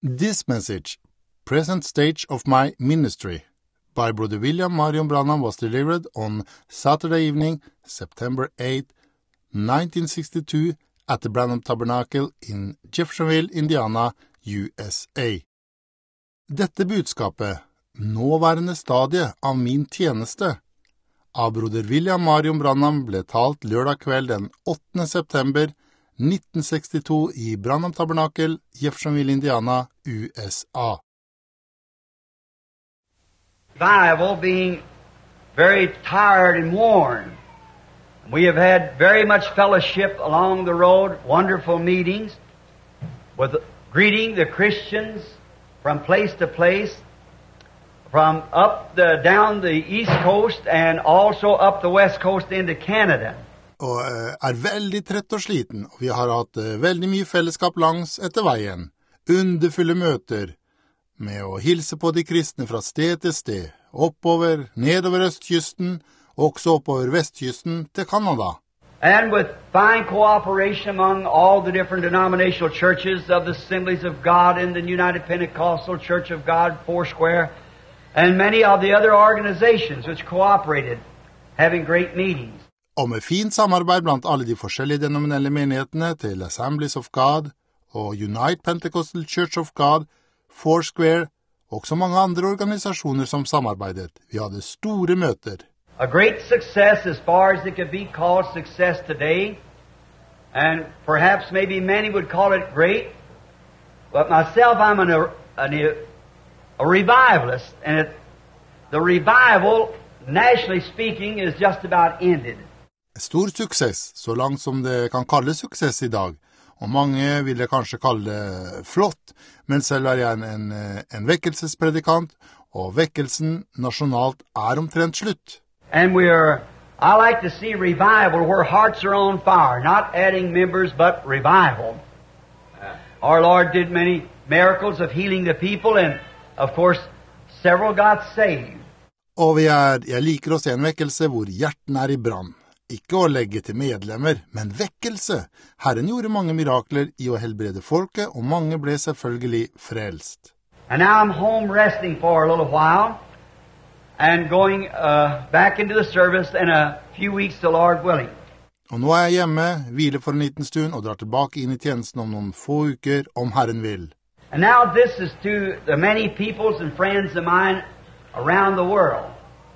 This message, Present Stage of My Ministry, by Brother William Marion Branham was delivered on Saturday evening, September 8, 1962, at the Branham Tabernacle in Jeffersonville, Indiana, USA. Dette budskapet, nåværende stadie av min tjeneste, av Brother William Marion Branham ble talt lørdag kveld den 8. september 1962 i Branham Tabernacle, Jeffersonville, Indiana, USA. Bible being very tired and worn. We have had very much fellowship along the road, wonderful meetings, with greeting the Christians from place to place, from down the East Coast and also up the West Coast into Canada. Og veldig trett og sliten, og vi har hatt veldig mye fellesskap langs etter veien. Underfulle møter med å hilse på de kristne fra sted til sted, oppover, nedover østkysten, og også oppover vestkysten til Canada. And with fine cooperation among all the different denominational churches of the Assemblies of God and the United Pentecostal Church of God, Foursquare, and many of the other organizations which cooperated, having great meetings. Og med fint samarbeid blant alle de forskjellige denominelle menighetene til Assemblies of God og United Pentecostal Church of God, Foursquare, og også mange andre organisasjoner som samarbeidet. Vi hadde store møter. A great success as far as it could be called success today, and perhaps maybe many would call it great, but myself I'm a revivalist, and the revival, nationally speaking, is just about ended. Stor suksess, så langt som det kan kalles suksess i dag, og mange vil det kanskje kalle det flott, men selv er jeg en vekkelsespredikant, og vekkelsen nasjonalt er omtrent slutt. And I like to see revival where hearts are on fire, not adding members, but revival. Our Lord did many miracles of healing the people, and of course, several got saved. Og jeg liker å se en vekkelse hvor hjerten er i brann. Ikke å legge til medlemmer, men vekkelse. Herren gjorde mange mirakler i å helbrede folket, og mange ble selvfølgelig frelst. And now I'm home resting for a little while, and going back into the service in a few weeks, the Lord willing. Og nå er jeg hjemme, hviler for en liten stund, og drar tilbake inn i tjenesten om noen få uker, om Herren vil. And now this is to the many peoples and friends of mine around the world.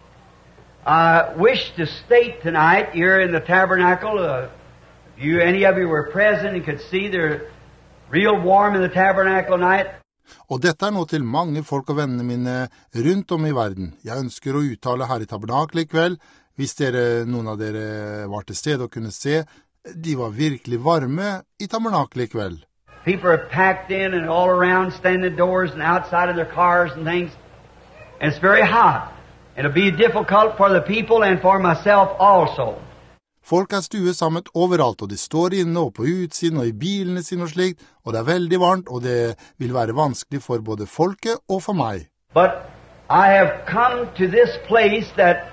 I wish to state tonight here in the tabernacle, any of you were present and could see they're real warm in the tabernacle tonight. Og dette er nå til mange folk og vennene mine rundt om i verden. Jeg ønsker å uttale her i tabernakelet i kveld, hvis noen av dere var til stede og kunne se, de var virkelig varme i tabernakelet i kveld. People are packed in and all around, standing doors and outside of their cars and things. And it's very hot. It'll be difficult for the people and for myself also. Folk er stuet sammen overalt, og de står inne og på utsiden og i bilene sine og slikt, og det er veldig varmt, og det vil være vanskelig for både folket og for meg. But I have come to this place that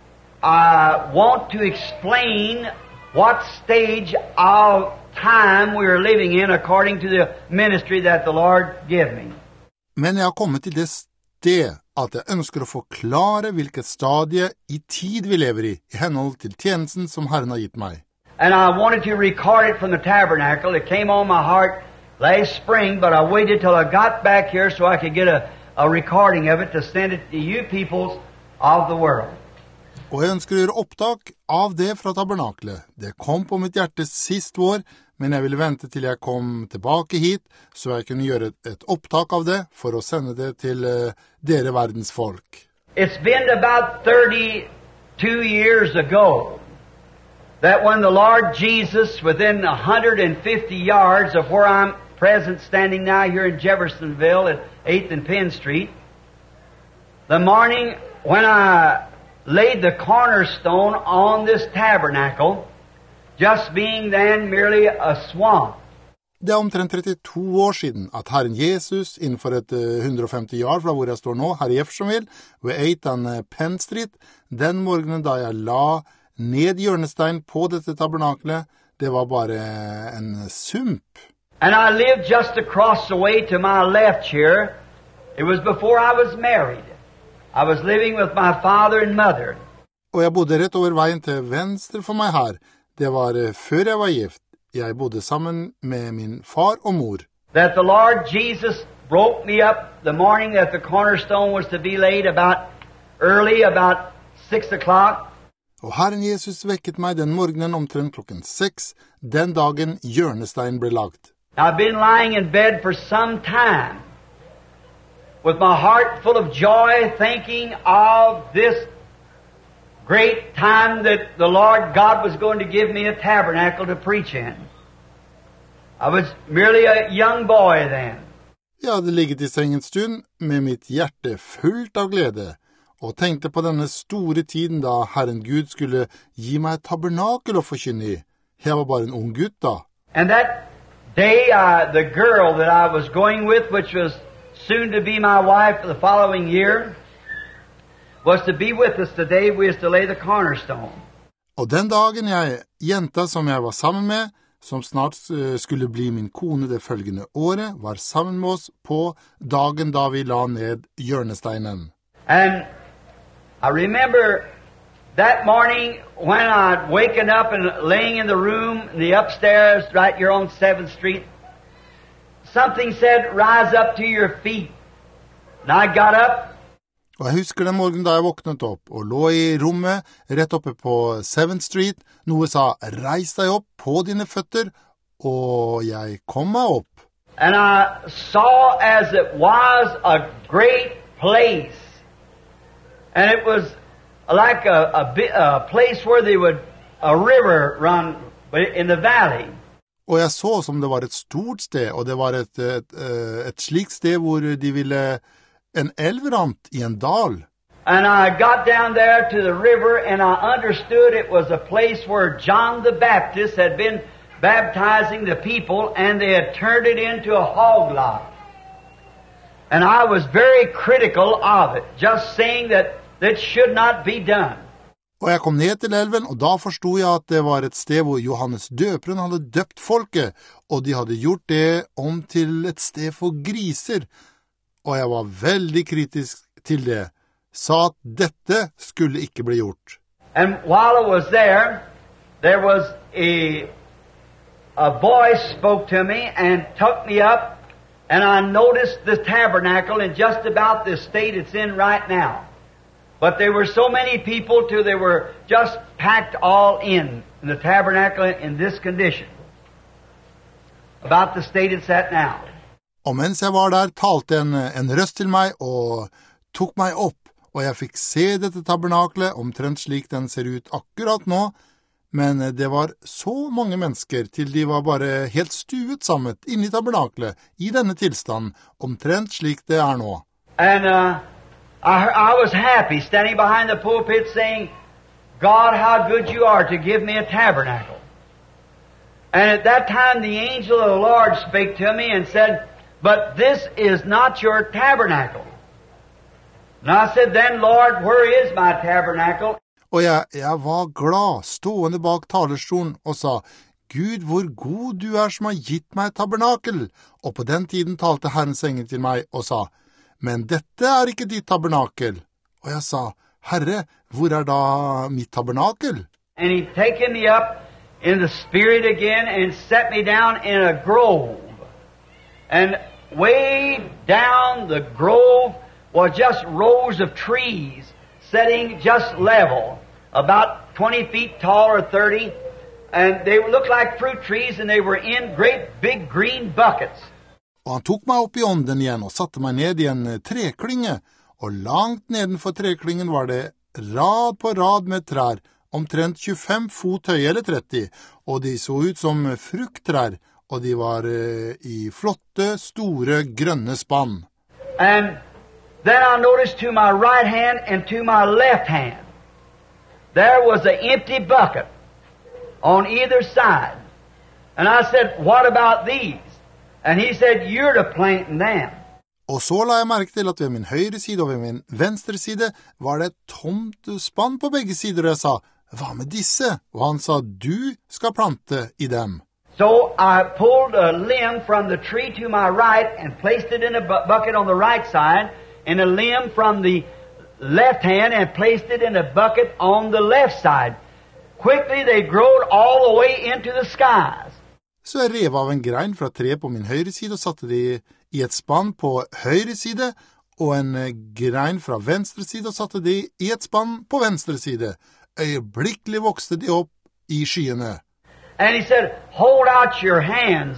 I want to explain what stage of time we are living in according to the ministry that the Lord gave me. Men jeg har kommet til det sted at jeg ønsker å forklare hvilket stadie i tid vi lever i henhold til tjenesten som Herren har gitt meg. And I wanted to record it from the tabernacle. It came on my heart last spring, but I waited till I got back here so I could get a recording of it to send it to you peoples of the world. Og jeg ønsker å gjøre opptak av det fra tabernaklet. Det kom på mitt hjerte sist vår, men jeg ville vente til jeg kom tilbake hit, så jeg kunne gjøre et opptak av det for å sende det til dere verdens folk. It's been about 32 years ago that when the Lord Jesus, within 150 yards of where I'm present standing now here in Jeffersonville at 8th and Penn Street, the morning when I laid the cornerstone on this tabernacle, just being then merely a swamp. Det er omtrent 32 år siden at Herren Jesus innenfor et 150 yard fra hvor jeg står nå, her i Jeffersonville, ved 8th and Penn Street, den morgenen da jeg la ned hjørnestein på dette tabernaklet, det var bare en sump. And I lived just across the way to my left here. It was before I was married. I was living with my father and mother. Og jeg bodde rett over veien til venstre for meg her. Det var før jeg var gift. Jeg bodde sammen med min far og mor. That the Lord Jesus broke me up the morning that the cornerstone was to be laid about 6 o'clock. Og Herren Jesus vekket meg den morgenen omtrent 6, den dagen hjørnesteinen ble lagt. I've been lying in bed for some time with my heart full of joy, thinking of this great time that the Lord God was going to give me a tabernacle to preach in. I was merely a young boy then. Jeg hadde ligget I sengen en stund med mitt hjerte fullt av glede, og tenkte på denne store tiden da Herren Gud skulle gi meg et tabernakel å forkynne I. Jeg var bare en ung gutt da. And that day, the girl that I was going with, which was soon to be my wife for the following year, was to be with us today. We was to lay the cornerstone. Og den dagen jenta som jeg var sammen med, som snart skulle bli min kone det følgende året, var sammen med oss på dagen da vi la ned hjørnesteinen. And I remember that morning when I'd waken up and laying in the room, in the upstairs, right here on 7th Street, something said, "Rise up to your feet." And I got up. Og jeg husker den morgenen da jeg våknet opp og lå I rommet rett oppe på 7th Street. Noe sa, reis deg opp på dine føtter, og jeg kom meg opp. And I saw as it was a great place. And it was like a place where a river run in the valley. Og jeg så som det var et stort sted, og det var et slikt sted hvor de ville en elv rant I en dal. And I got down there to the river and I understood it was a place where John the Baptist had been baptizing the people and they had turned it into a hog lot. And I was very critical of it, just saying that should not be done. Og jeg kom ned til elven, og da forstod jeg at det var et sted hvor Johannes døperen hadde døpt folket, og de hadde gjort det om til et sted for griser. Og jeg var veldig kritisk til det, sa at dette skulle ikke bli gjort. And while I was there was a voice spoke to me and took me up, and I noticed the tabernacle in just about the state it's in right now. But there were so many people till they were just packed all in the tabernacle in this condition. About the state it's at now. Og mens jeg var der, talte en røst til meg og tok meg opp, og jeg fikk se dette tabernaklet omtrent slik den ser ut akkurat nå, men det var så mange mennesker til de var bare helt stuet sammen inne I tabernaklet I denne tilstand, omtrent slik det nå. And I was happy standing behind the pulpit saying, "God, how good you are to give me a tabernacle." And at that time the angel of the Lord spake to me and said, "But this is not your tabernacle." And I said, "Then, Lord, where is my tabernacle?" Og jeg var glad, stående bak talerstolen, og sa, Gud, hvor god du som har gitt meg et tabernakel. Og på den tiden talte Herrens engel til meg og sa, men dette ikke ditt tabernakel. Og jeg sa, Herre, hvor da mitt tabernakel? And he'd taken me up in the spirit again and set me down in a grove. And way down the grove was just rows of trees setting just level, about 20 feet tall or 30, and they looked like fruit trees and they were in great big green buckets. Og han tok meg opp I ånden igjen og satte meg ned I en treklynge, og langt nedenfor treklyngen var det rad på rad med trær, omtrent 25 fot høye eller 30, og de så ut som frukttrær, og de var I flotte, store, grønne spann. And then I noticed to my right hand and to my left hand, there was an empty bucket on either side. And I said, what about these? And he said, you're to plant them. Og så la jeg merke til at ved min høyre side og ved min venstre side var det et tomt spann på begge sider, og jeg sa, hva med disse? Og han sa, du skal plante I dem. So I pulled a limb from the tree to my right and placed it in a bucket on the right side, and a limb from the left hand and placed it in a bucket on the left side. Quickly they growed all the way into the skies. Så jeg rev av en grein fra treet på min høyre side og satte det i et spann på høyre side, og en grein fra venstre side og satte det i et spann på venstre side. Øyeblikkelig vokste de opp i skyene. And he said, hold out your hands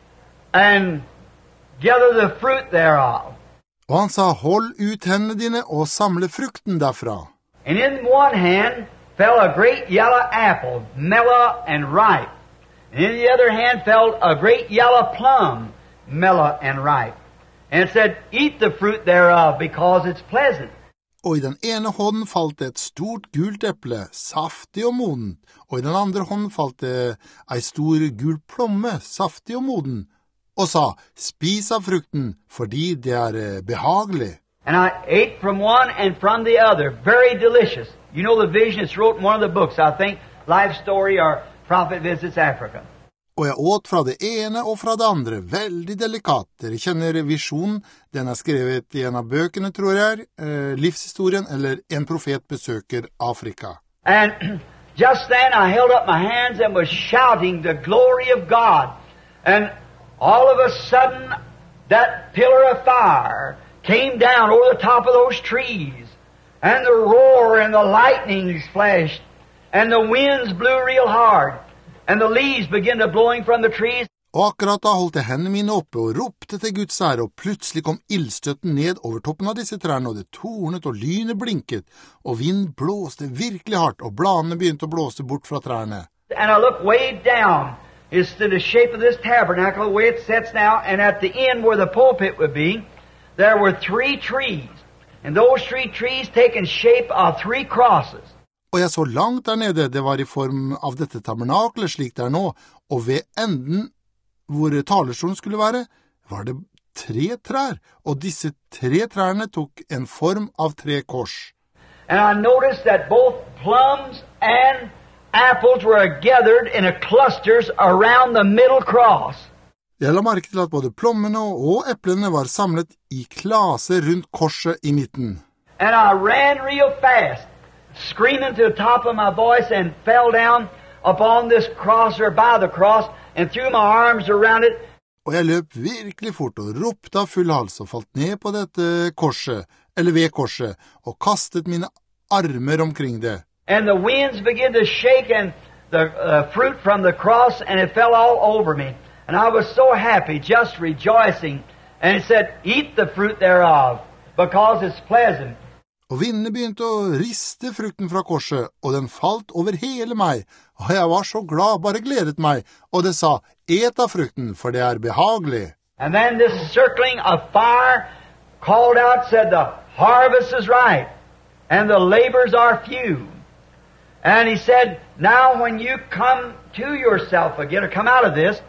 and gather the fruit thereof. Og han sa, hold ut hendene dine og samle frukten derfra. And in one hand fell a great yellow apple, mellow and ripe. And in the other hand fell a great yellow plum, mellow and ripe. And it said, eat the fruit thereof, because it's pleasant. Og i den ene hånden falt det et stort gult eple, saftig og modent, og i den andre hånden falt det ei stor gul plomme, saftig og moden, og sa, spis av frukten, fordi det behagelig. And I ate from one and from the other, very delicious. You know the vision, it's wrote in one of the books, I think, Life Story or Prophet Visits Africa. Og jeg åt fra det ene og fra det andre, veldig delikat. Dere kjenner visjonen, den skrevet i en av bøkene, tror jeg, livshistorien, eller En profet besøker Afrika. And just then I held up my hands and was shouting the glory of God. And all of a sudden, that pillar of fire came down over the top of those trees. And the roar and the lightnings flashed. And the winds blew real hard. And the leaves began to blowing from the trees. Og akkurat da holdt jeg hendene mine oppe og ropte til Guds ære, og plutselig kom ildstøtten ned over toppen av disse trærne, og det tornet og lynet blinket, og vind blåste virkelig hardt, og bladene begynte å blåse bort fra trærne. And I looked way down. It's to the shape of this tabernacle, the way it sits now, and at the end where the pulpit would be, there were 3 trees. And those 3 trees taken shape of 3 crosses. Og jeg så langt der nede, det var i form av dette tabernaklet slik det nå, og ved enden hvor talerstolen skulle være, var det 3 trær, og disse 3 trærne tok en form av 3 kors. And I noticed that both plums and apples were gathered in a clusters around the middle cross. Jeg la merke til at både plommene og eplene var samlet i klaser rundt korset i midten. And I ran real fast, screaming to the top of my voice, and fell down upon this cross or by the cross and threw my arms around it. Og jeg løp virkelig fort og ropte av full hals og falt ned på dette korset, eller ved korset, og kastet mine armer omkring det. And the winds began to shake and the fruit from the cross, and it fell all over me. And I was so happy, just rejoicing. And it said, eat the fruit thereof, because it's pleasant. Og vindene begynte å riste frukten fra korset, og den falt over hele meg, og jeg var så glad, bare gledet meg, og det sa, et av frukten, for det behagelig. And then this circling of fire called out, said, the harvest is ripe, and the labors are few. And he said, now when you come to yourself again, or come out of this,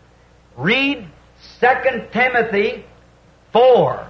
read 2 Timothy 4.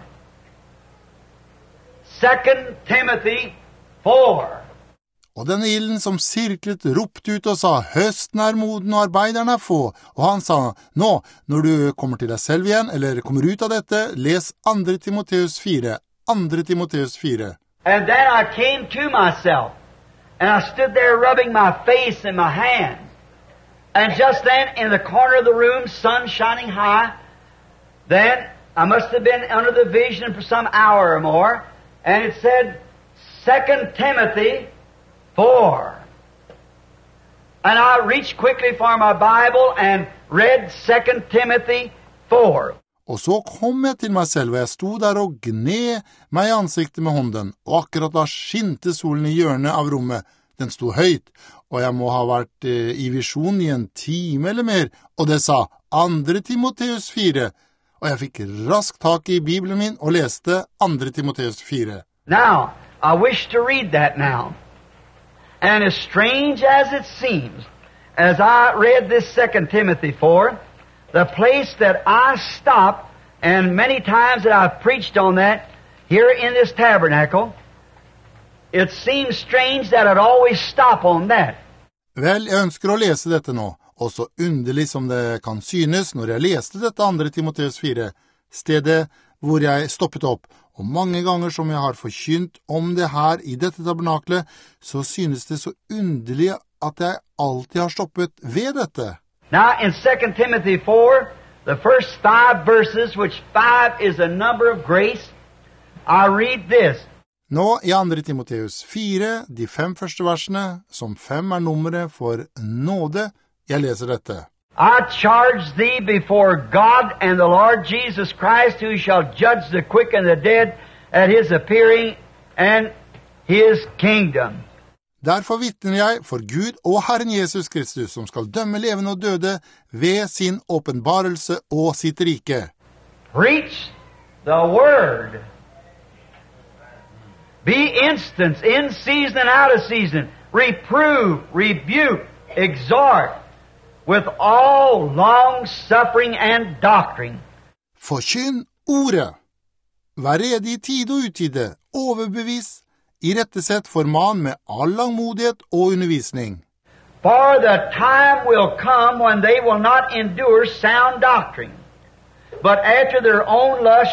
2 Timothy 4. Og denne ilden som sirklet ropte ut og sa, høsten moden og arbeiderne få. Og han sa, nå, når du kommer til deg selv igjen, eller kommer ut av dette, les 2 Timotheus 4. 2 Timotheus 4. And then I came to myself, and I stood there rubbing my face and my hands. And just then, in the corner of the room, sun shining high, then I must have been under the vision for some hour or more, and it said, 2 Timothy 4. And I reached quickly for my Bible and read 2 Timothy 4. Og så kom jeg til meg selv, og jeg sto der og gned meg i ansiktet med hånden, og akkurat da skinte solen i hjørnet av rommet. Den sto høyt, og jeg må ha vært i visjon i 1 time eller mer, og det sa 2 Timotheus 4. Og jeg fikk raskt tak i Bibelen min og leste 2 Timotheus 4. Now, I wish to read that now. And as strange as it seems, as I read this 2 Timothy 4, the place that I stopped, and many times that I've preached on that here in this tabernacle, it seems strange that I'd always stop on that. Vel, jeg ønsker å lese dette nå, Og så underlig som det kan synes når jeg leste dette 2. Timoteus 4, stedet hvor jeg stoppet opp, og mange ganger som jeg har forkynt om det her i dette tabernaklet, så synes det så underlig at jeg alltid har stoppet ved dette. Now in 2 Timothy 4, the first 5 verses, which 5 is a number of grace, I read this. Nå i 2. Timoteus 4, de 5 første versene, som 5 nummeret for nåde, jeg leser dette. I charge thee before God and the Lord Jesus Christ, who shall judge the quick and the dead at his appearing and his kingdom. Derfor vitner jeg for Gud og Herren Jesus Kristus, som skal dømme levende og døde ved sin åpenbarelse og sitt rike. Preach the word. Be instant in season and out of season. Reprove, rebuke, exhort with all long suffering and doctrine. Forkynn ordet. Vær redig i tide og utide. Overbevis, irettesett, forman med all langmodighet og undervisning. For the time will come when they will not endure sound doctrine, but after their own lust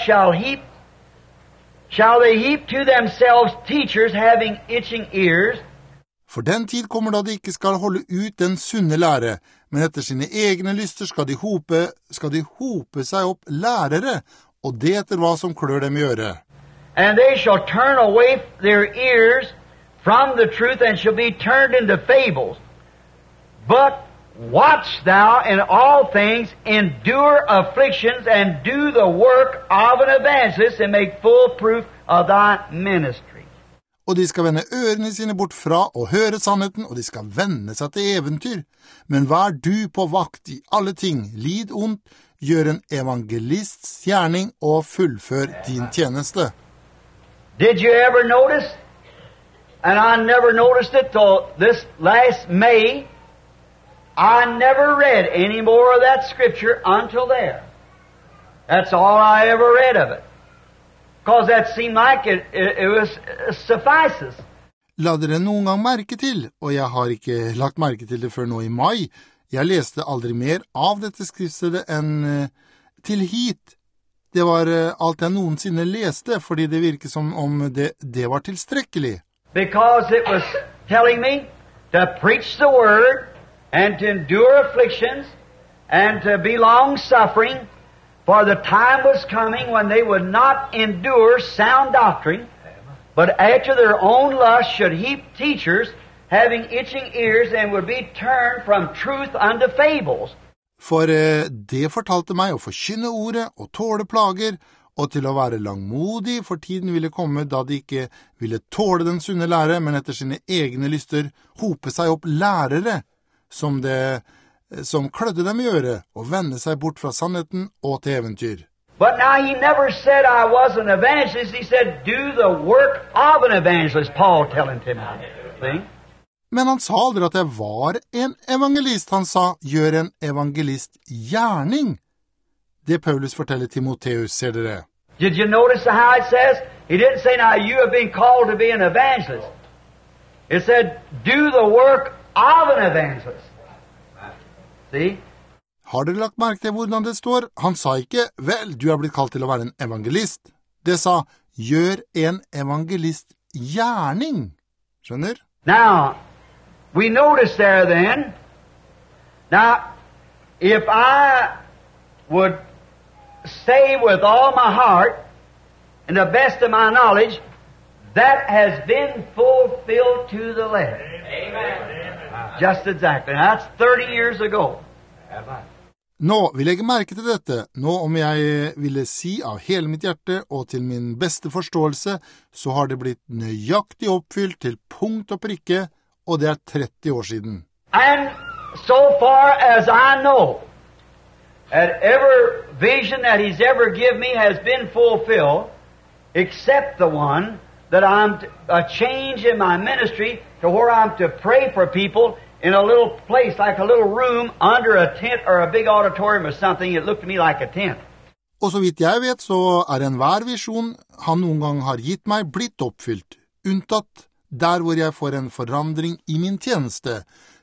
shall they heap to themselves teachers having itching ears. For den tid kommer da de ikke skal holde ut den sunne lære, men etter sine egne lyster skal de hope seg opp lærere, og det etter hva som klør dem i øret. And they shall turn away their ears from the truth and shall be turned into fables. But watch thou in all things, endure afflictions, and do the work of an evangelist, and make full proof of thy ministry. Og de skal vende ørene sine bort fra å høre sannheten, og de skal vende seg til eventyr. Men vær du på vakt i alle ting, lid ondt, gjør en evangelists gjerning og fullfør din tjeneste. Did you ever notice, and I never noticed it till this last May, I never read any more of that scripture until there. That's all I ever read of it. Because that seemed like it was suffices. La dere noen gang merke til, og jeg har ikke lagt merke til det før nå i mai, jeg leste aldri mer av dette skriftstedet enn til hit. Det var alt jeg noensinne leste, fordi det virket som om det var tilstrekkelig. Because it was telling me to preach the word and to endure afflictions and to be long-suffering, for the time was coming when they would not endure sound doctrine, but after their own lust should heap teachers having itching ears and would be turned from truth unto fables. For det fortalte meg å forkynne ordet og tåle plager, og til å være langmodig, for tiden ville komme da de ikke ville tåle den sunne lære, men etter sine egne lyster hope seg opp lærere, som klødde dem i øret, og vende seg bort fra sannheten og til eventyr. But now he never said I was an evangelist. He said, do the work of an evangelist, Paul telling Timothy. See? Men han sa aldri at jeg var en evangelist. Han sa, gjør en evangelist gjerning. Det Paulus forteller Timoteus, ser dere. Did you notice how it says? He didn't say, now you have been called to be an evangelist. It said, do the work of an evangelist. See? Har dere lagt merke til hvordan det står? Han sa ikke, vel, du er blitt kalt til å være en evangelist. Det sa, gjør en evangelist gjerning. Skjønner? Now, we notice there then, now, if I would say with all my heart, and the best of my knowledge, that has been fulfilled to the letter. Amen. Just exactly. Now, that's 30 years ago. Nå, vi legger merke til dette. Nå, om jeg ville si av hele mitt hjerte og til min beste forståelse, så har det blitt nøyaktig oppfylt til punkt og prikke, og det er 30 år siden. And so far as I know, that every vision that he's ever given me has been fulfilled, except the one that I'm a change in my ministry to where I'm to pray for people in a little place, like a little room under a tent or a big auditorium or something. It looked to me like a tent. Og så vidt jeg vet, så er enhver visjon han noen gang har gitt meg blitt oppfylt, unntatt der hvor jeg får en forandring i min tjeneste,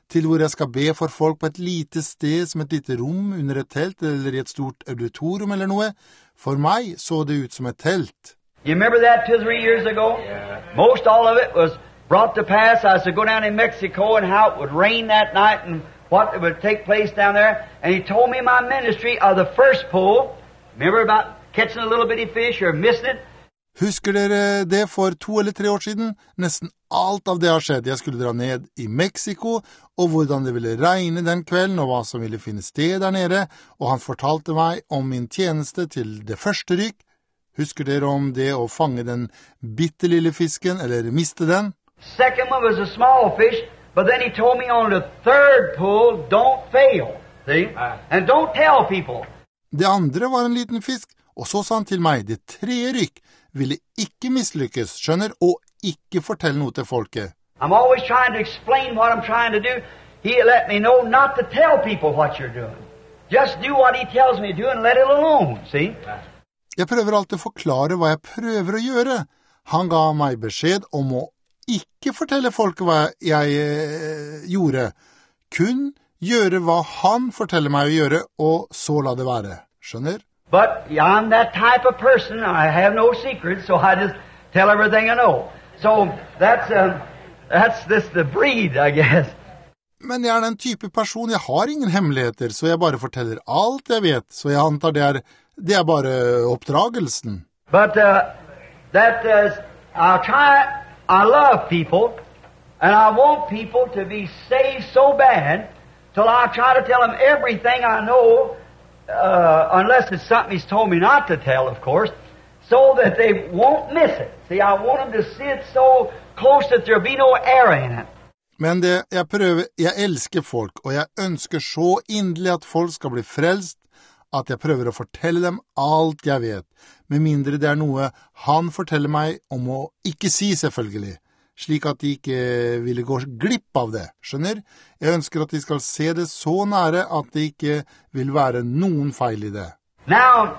til hvor jeg skal be for folk på et lite sted som et lite rom under et telt eller i et stort auditorium eller noe. For meg så det ut som et telt. You remember that 2 or 3 years ago? Most all of it was brought to pass. I was to go down in Mexico and how it would rain that night and what would take place down there. And he told me my ministry of the first pull. Remember about catching a little bitty fish or missing it? Husker dere det for 2 eller 3 år siden? Nesten alt av det har skjedd. Jeg skulle dra ned i Mexico, og hvordan det ville regne den kvelden, og hva som ville finne sted der nede, og han fortalte meg om min tjeneste til det første rykk. Husker dere om det å fange den bittelille fisken, eller miste den? Second one was a small fish, but then he told me on the third pull, don't fail, see? And don't tell people. Det andre var en liten fisk, og så sa han til meg, det 3. rykk ville ikke mislykkes, skjønner, og ikke fortelle noe til folket. I'm always trying to explain what I'm trying to do. He let me know not to tell people what you're doing. Just do what he tells me to do and let it alone, see? Jeg prøver alltid å forklare hva jeg prøver å gjøre. Han ga meg beskjed om å ikke fortelle folk hva jeg gjorde. Kun gjøre hva han forteller meg å gjøre, og så la det være. Skjønner? But I'm that type of person. I have no secrets, so I just tell everything I know. So that's the breed, I guess. Men jeg den type person, jeg har ingen hemmeligheter, så jeg bare forteller alt jeg vet, så jeg antar det bare oppdragelsen. But I love people, and I want people to be saved so bad, till I try to tell them everything I know, unless it's something he's told me not to tell, of course, so that they won't miss it. See, I want them to see it so close that there'll be no error in it. Men jeg elsker folk, og jeg ønsker så inderlig at folk skal bli frelst, at jeg prøver å fortelle dem alt jeg vet, med mindre det noe han forteller meg om å ikke si selvfølgelig, slik at de ikke ville gå glipp av det, skjønner? Jeg ønsker at de skal se det så nære at det ikke vil være noen feil i det. Now,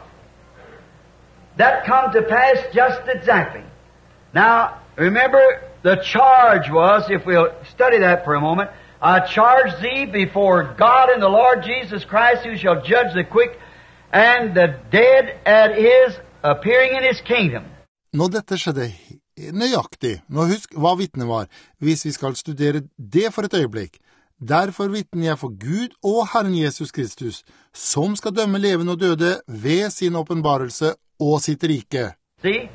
that come to pass just exactly. Now, remember, the charge was, if we'll study that for a moment, I charge thee before God and the Lord Jesus Christ, who shall judge the quick and the dead at his appearing in his kingdom. Nå dette skjedde nøyaktig. Nå husk hva vitne var, hvis vi skal studere det for et øyeblikk. Derfor vitner jeg for Gud og Herren Jesus Kristus, som skal dømme levende og døde ved sin åpenbarelse og sitt rike. See,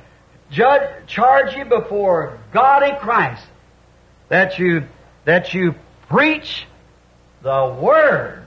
charge you before God and Christ that you preach the Word.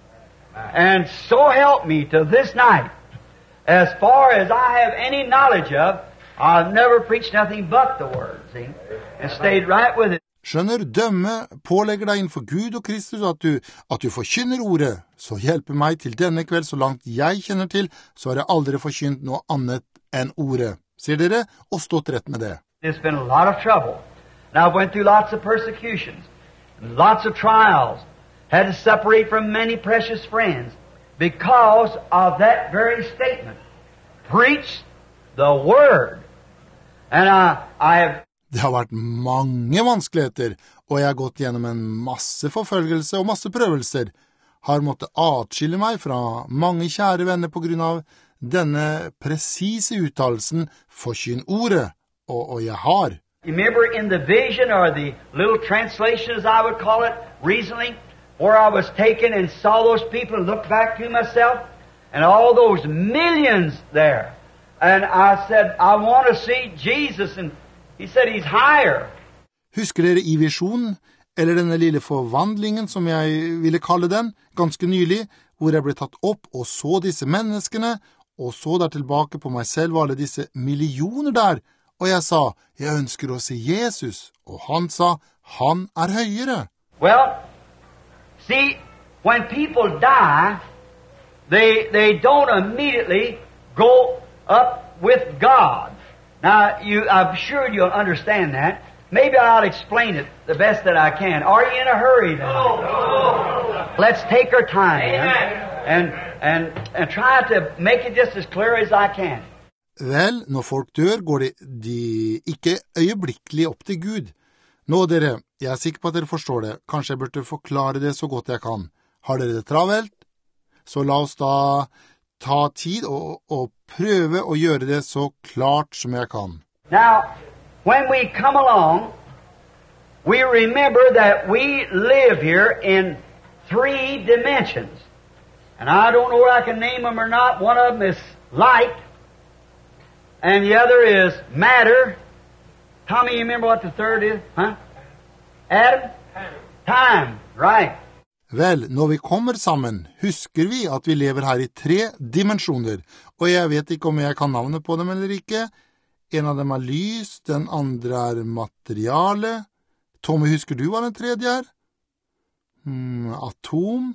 And so help me to this night, as far as I have any knowledge of, I've never preached nothing but the Word, see, and stayed right with it. Skjønner, dømme, pålegger deg innenfor Gud og Kristus at du forkynner ordet, så hjelper meg til denne kveld, så langt jeg kjenner til, så har jeg aldri forkynt noe annet enn ordet. Ser dere? Og stått rett med det. There's been a lot of trouble. And I went through lots of persecutions, lots of trials, had to separate from many precious friends because of that very statement. Preach the Word. And I have... Det har vært mange vanskeligheter, og jeg har gått gjennom en masse forfølgelse og masse prøvelser. Har måttet atskille meg fra mange kjære venner på grunn av denne presise uttalelsen forkynn ordet, og jeg har. Remember in the vision, or the little translation as I would call it, recently, where I was taken and saw those people and looked back to myself, and all those millions there. And I said, I want to see Jesus, and he said he's higher. Husker dere i visjonen, eller denne lille forvandlingen som jeg ville kalle den, ganske nylig, hvor jeg ble tatt opp og så disse menneskene, og så der tilbake på meg selv og alle disse millioner der, og jeg sa, jeg ønsker å se Jesus, og han sa, han høyere. Well, see, when people die, they don't immediately go up with God. Now, I'm sure you'll understand that. Maybe I'll explain it the best that I can. Are you in a hurry then? No. Let's take our time and try to make it just as clear as I can. Vel, når folk dør, går de ikke øyeblikkelig opp til Gud. Nå dere, Jeg er sikker på at dere forstår det. Kanskje jeg burde forklare det så godt jeg kan. Har dere det travelt? Så la oss da ta tid og prøve å gjøre det så klart som jeg kan. Now, when we come along, we remember that we live here in 3 dimensions. And I don't know whether I can name them or not. One of them is light, and the other is matter. Tommy, you remember what the third is? Huh? Adam? Time. Right. Vel, når vi kommer sammen, husker vi at vi lever her i 3 dimensjoner, og jeg vet ikke om jeg kan navnet på dem eller ikke. En av dem er lys, den andre er materiale. Tommy, husker du hva den tredje er? Atom.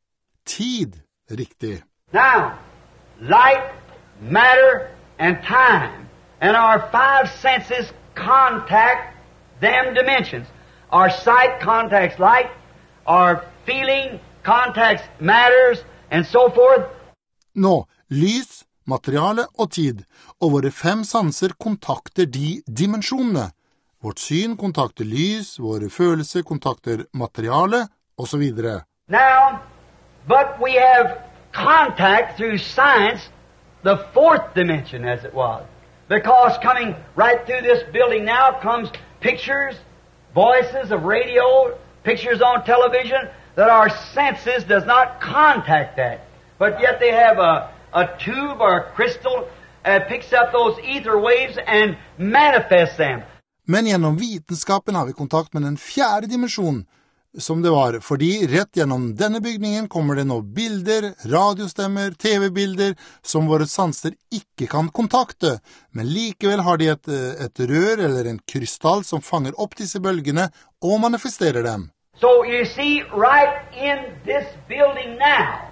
Tid. Riktig. Now, light, matter, and time. And our 5 senses contact them dimensions. Our sight contacts light, our feeling contacts matters, and so forth. Nå, lys, materiale og tid, og våre 5 sanser kontakter de dimensjonene. Vårt syn kontakter lys, våre følelser kontakter materiale, og så videre. Now, but we have contact through science, the 4th dimension as it was. Because coming right through this building now comes pictures, voices of radio, pictures on television, that our senses does not contact that. But yet they have a tube or a crystal that picks up those ether waves and manifests them. Men gjennom vitenskapen har vi kontakt med den 4. dimensjonen, som det var, fordi rett gjennom denne bygningen kommer det nå bilder, radiostemmer, TV-bilder, som våre sanser ikke kan kontakte, men likevel har de et rør eller en krystall som fanger opp disse bølgene og manifesterer dem. So you see, right in this building now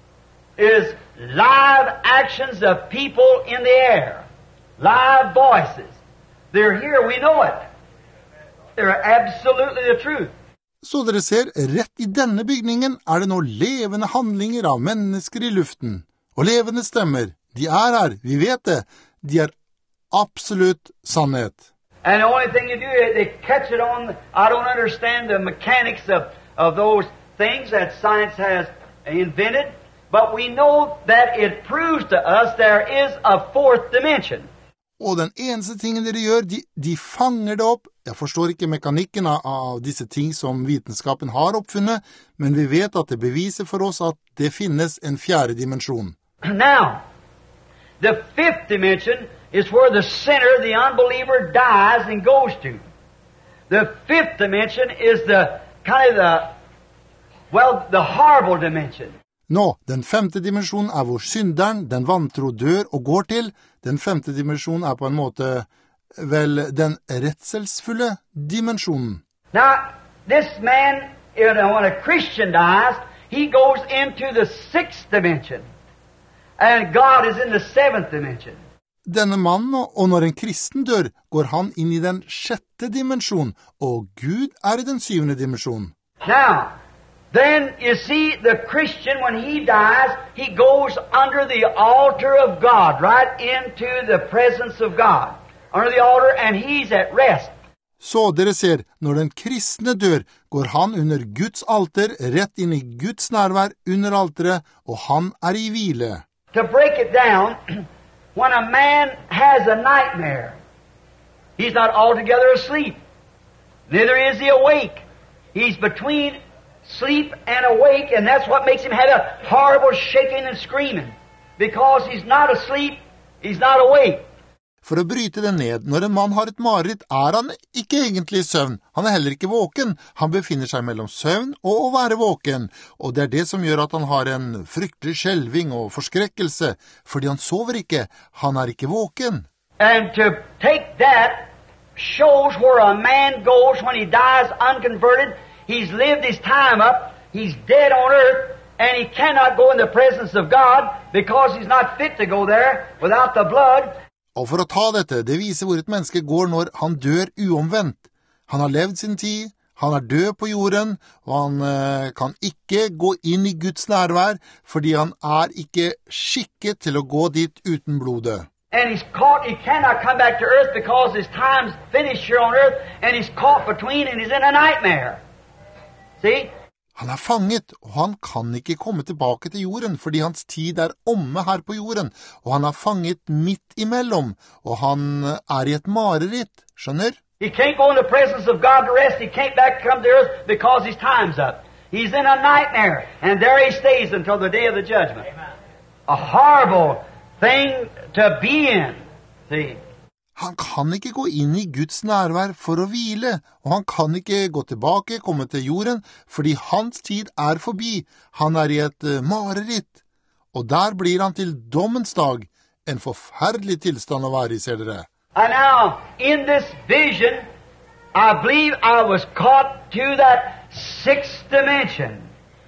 is live actions of people in the air, live voices. They're here, we know it. They're absolutely the truth. Så dere ser, rett i denne bygningen er det nå levende handlinger av mennesker i luften, og levende stemmer. De er her, vi vet det. De er absolutt sannhet. And the only thing you do is they catch it on. I don't understand the mechanics of those things that science has invented, but we know that it proves to us there is a 4th dimension. Og den eneste tingen dere gjør, de fanger det opp. Jeg forstår ikke mekanikken av disse ting som vitenskapen har oppfunnet, men vi vet at det beviser for oss at det finnes en 4. dimensjon. Now, the 5th dimension is where the sinner, the unbeliever, dies and goes to. The 5th dimension is the kind of the horrible dimension. Nå, den 5. dimensjonen er hvor synderen, den vantro, dør og går til. Den 5. dimensjonen er på en måte, vel, den redselsfulle dimensjonen. Now, this man, when a Christian dies, he goes into the 6th dimension. And God is in the 7th dimension. Denne mannen, og når en kristen dør, går han inn i den 6. dimensjonen, og Gud er i den 7. dimensjonen. Now, then you see the Christian, when he dies, he goes under the altar of God, right into the presence of God, under the altar, and he's at rest. Så dere ser, når den kristne dør, går han under Guds alter, rett inn i Guds nærvær under alteret, og han er i hvile. To break it down, when a man has a nightmare, he's not altogether asleep. Neither is he awake. He's between sleep and awake, and that's what makes him have a horrible shaking and screaming. Because he's not asleep, he's not awake. For å bryte det ned, når en mann har et mareritt, er han ikke egentlig i søvn. Han er heller ikke våken. Han befinner seg mellom søvn og å være våken. Og det er det som gjør at han har en fryktelig skjelving og forskrekkelse, fordi han sover ikke. Han er ikke våken. And to take that shows where a man goes when he dies unconverted. He's lived his time up. He's dead on earth. And he cannot go in the presence of God because he's not fit to go there without the blood. Og for å ta dette, det viser hvor et menneske går når han dør uomvendt. Han har levd sin tid, han er død på jorden, og han kan ikke gå inn i Guds nærvær, fordi han er ikke skikket til å gå dit uten blodet. And he's caught, he cannot come back to earth because his time's finished here on earth, and he's caught between and he's in a nightmare. See? Han fanget, og han kan ikke komme tilbake til jorden, fordi hans tid omme her på jorden, og han fanget midt imellom, og han i et mareritt, skjønner? He can't go in the presence of God to rest, he can't back come to earth because his time's up. He's in a nightmare, and there he stays until the day of the judgment. A horrible thing to be in, see? Han kan ikke gå inn I Guds nærvær for å hvile, og han kan ikke gå tilbake, komme til jorden, fordi hans tid forbi. Han I et mareritt, og der blir han til dommens dag, en forferdelig tilstand å være I, ser dere. And now, in this vision, I believe I was caught to that sixth dimension,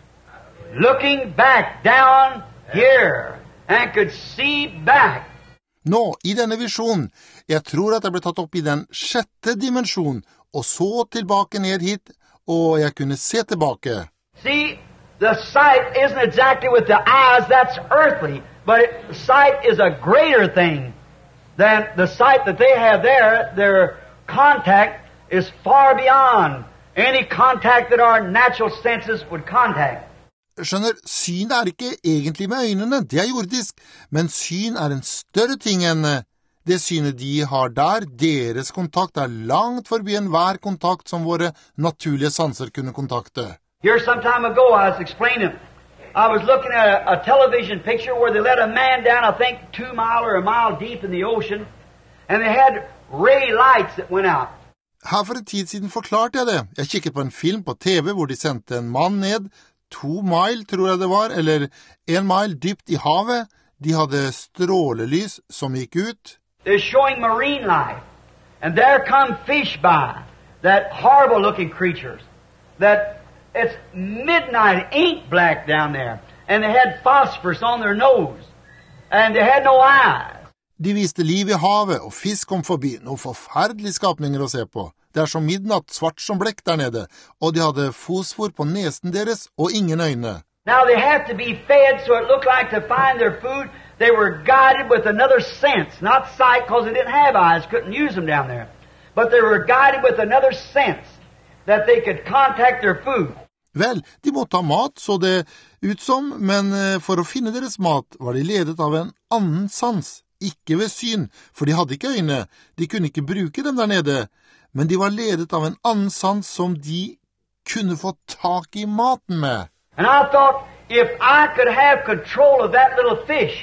looking back down here, and could see back. Nå, I denne visjonen, jeg tror at jeg ble tatt opp I den sjette dimensjonen, og så tilbake ned hit, og jeg kunne se tilbake. See, the sight isn't exactly with the eyes, that's earthly, but sight is a greater thing than the sight that they have there. Their contact is far beyond any contact that our natural senses would contact. Skjønner, syn ikke egentlig med øynene, det jordisk, men syn en større ting enn det synet de har der. Deres kontakt langt forbi enhver kontakt som våre naturlige sanser kunne kontakte. Here some time ago I was explaining, I was looking at a television picture where they let a man down, I think 2 miles or a mile deep in the ocean, and they had ray lights that went out. Her for en tid siden forklarte jeg det. Jeg kikket på en film på TV hvor de sendte en mann ned, 2 mile, tror jeg det var, eller 1 mile dypt I havet. De hadde strålelys som gikk ut. They're showing marine life. And there come fish by, that horrible looking creatures, that it's midnight, ink black down there, and they had phosphorus on their nose, and they had no eyes. De viste liv I havet, og fisk kom forbi, noen forferdelige skapninger å se på. Det som midnatt, svart som blekk der nede, og de hadde fosfor på nesen deres og ingen øyne. Now they have to be fed, so it looked like to find their food, they were guided with another sense, not sight, because they didn't have eyes, couldn't use them down there. But they were guided with another sense, that they could contact their food. Vel, de måtte ha mat, så det ut som, men for å finne deres mat var de ledet av en annen sans, ikke ved syn, for de hadde ikke øyne, de kunne ikke bruke dem der nede, men de var ledet av en annen sans som de kunne få tak I maten med. And I thought, if I could have control of that little fish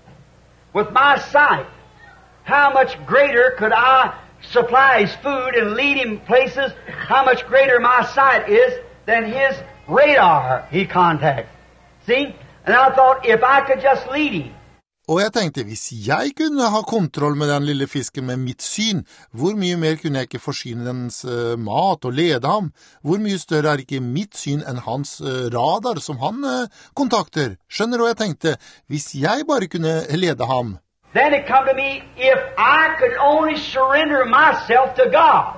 with my sight, how much greater could I supply his food and lead him places, how much greater my sight is than his radar he contacts. See? And I thought, if I could just lead him. Og jeg tenkte, hvis jeg kunne ha kontroll med den lille fisken med mitt syn, hvor mye mer kunne jeg ikke forsyne dens mat og lede ham? Hvor mye større ikke mitt syn enn hans radar som han kontakter? Skjønner du hva jeg tenkte? Hvis jeg bare kunne lede ham. Then it come to me, if I could only surrender myself to God,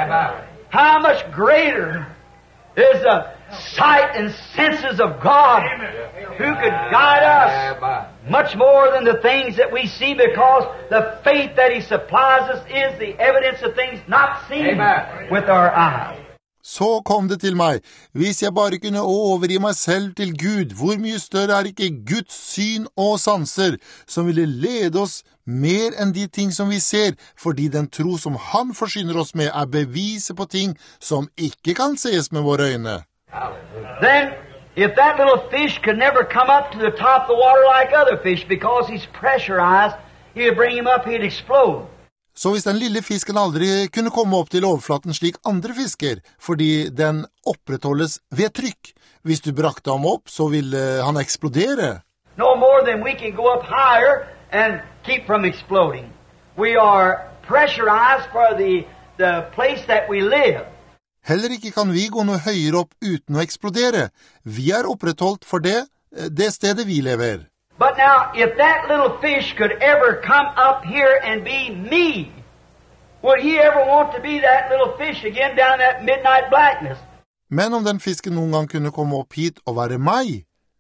how much greater is the sight and senses of God who could guide us much more than the things that we see, because the faith that He supplies us is the evidence of things not seen with our eyes. Så kom det til meg, hvis jeg bare kunne overgi meg selv til Gud, hvor mye større ikke Guds syn og sanser, som ville lede oss mer enn de ting som vi ser, fordi den tro som Han forsyner oss med beviset på ting som ikke kan ses med våre øyne. Then, if that little fish could never come up to the top of the water like other fish, because he's pressurized, he'd bring him up, he'd explode. Så hvis den lille fisken aldri kunne komme opp til overflaten slik andre fisker, fordi den opprettholdes ved trykk, hvis du brakte ham opp, så ville han eksplodere. No more than we can go up higher and keep from exploding. We are pressurized for the place that we live. Heller ikke kan vi gå noe høyere opp uten å eksplodere. Vi opprettholdt for det stedet vi lever. But now, if that little fish could ever come up here and be me, would he ever want to be that little fish again down in that midnight blackness? Men om den fisken noen gang kunne komme opp hit og være meg,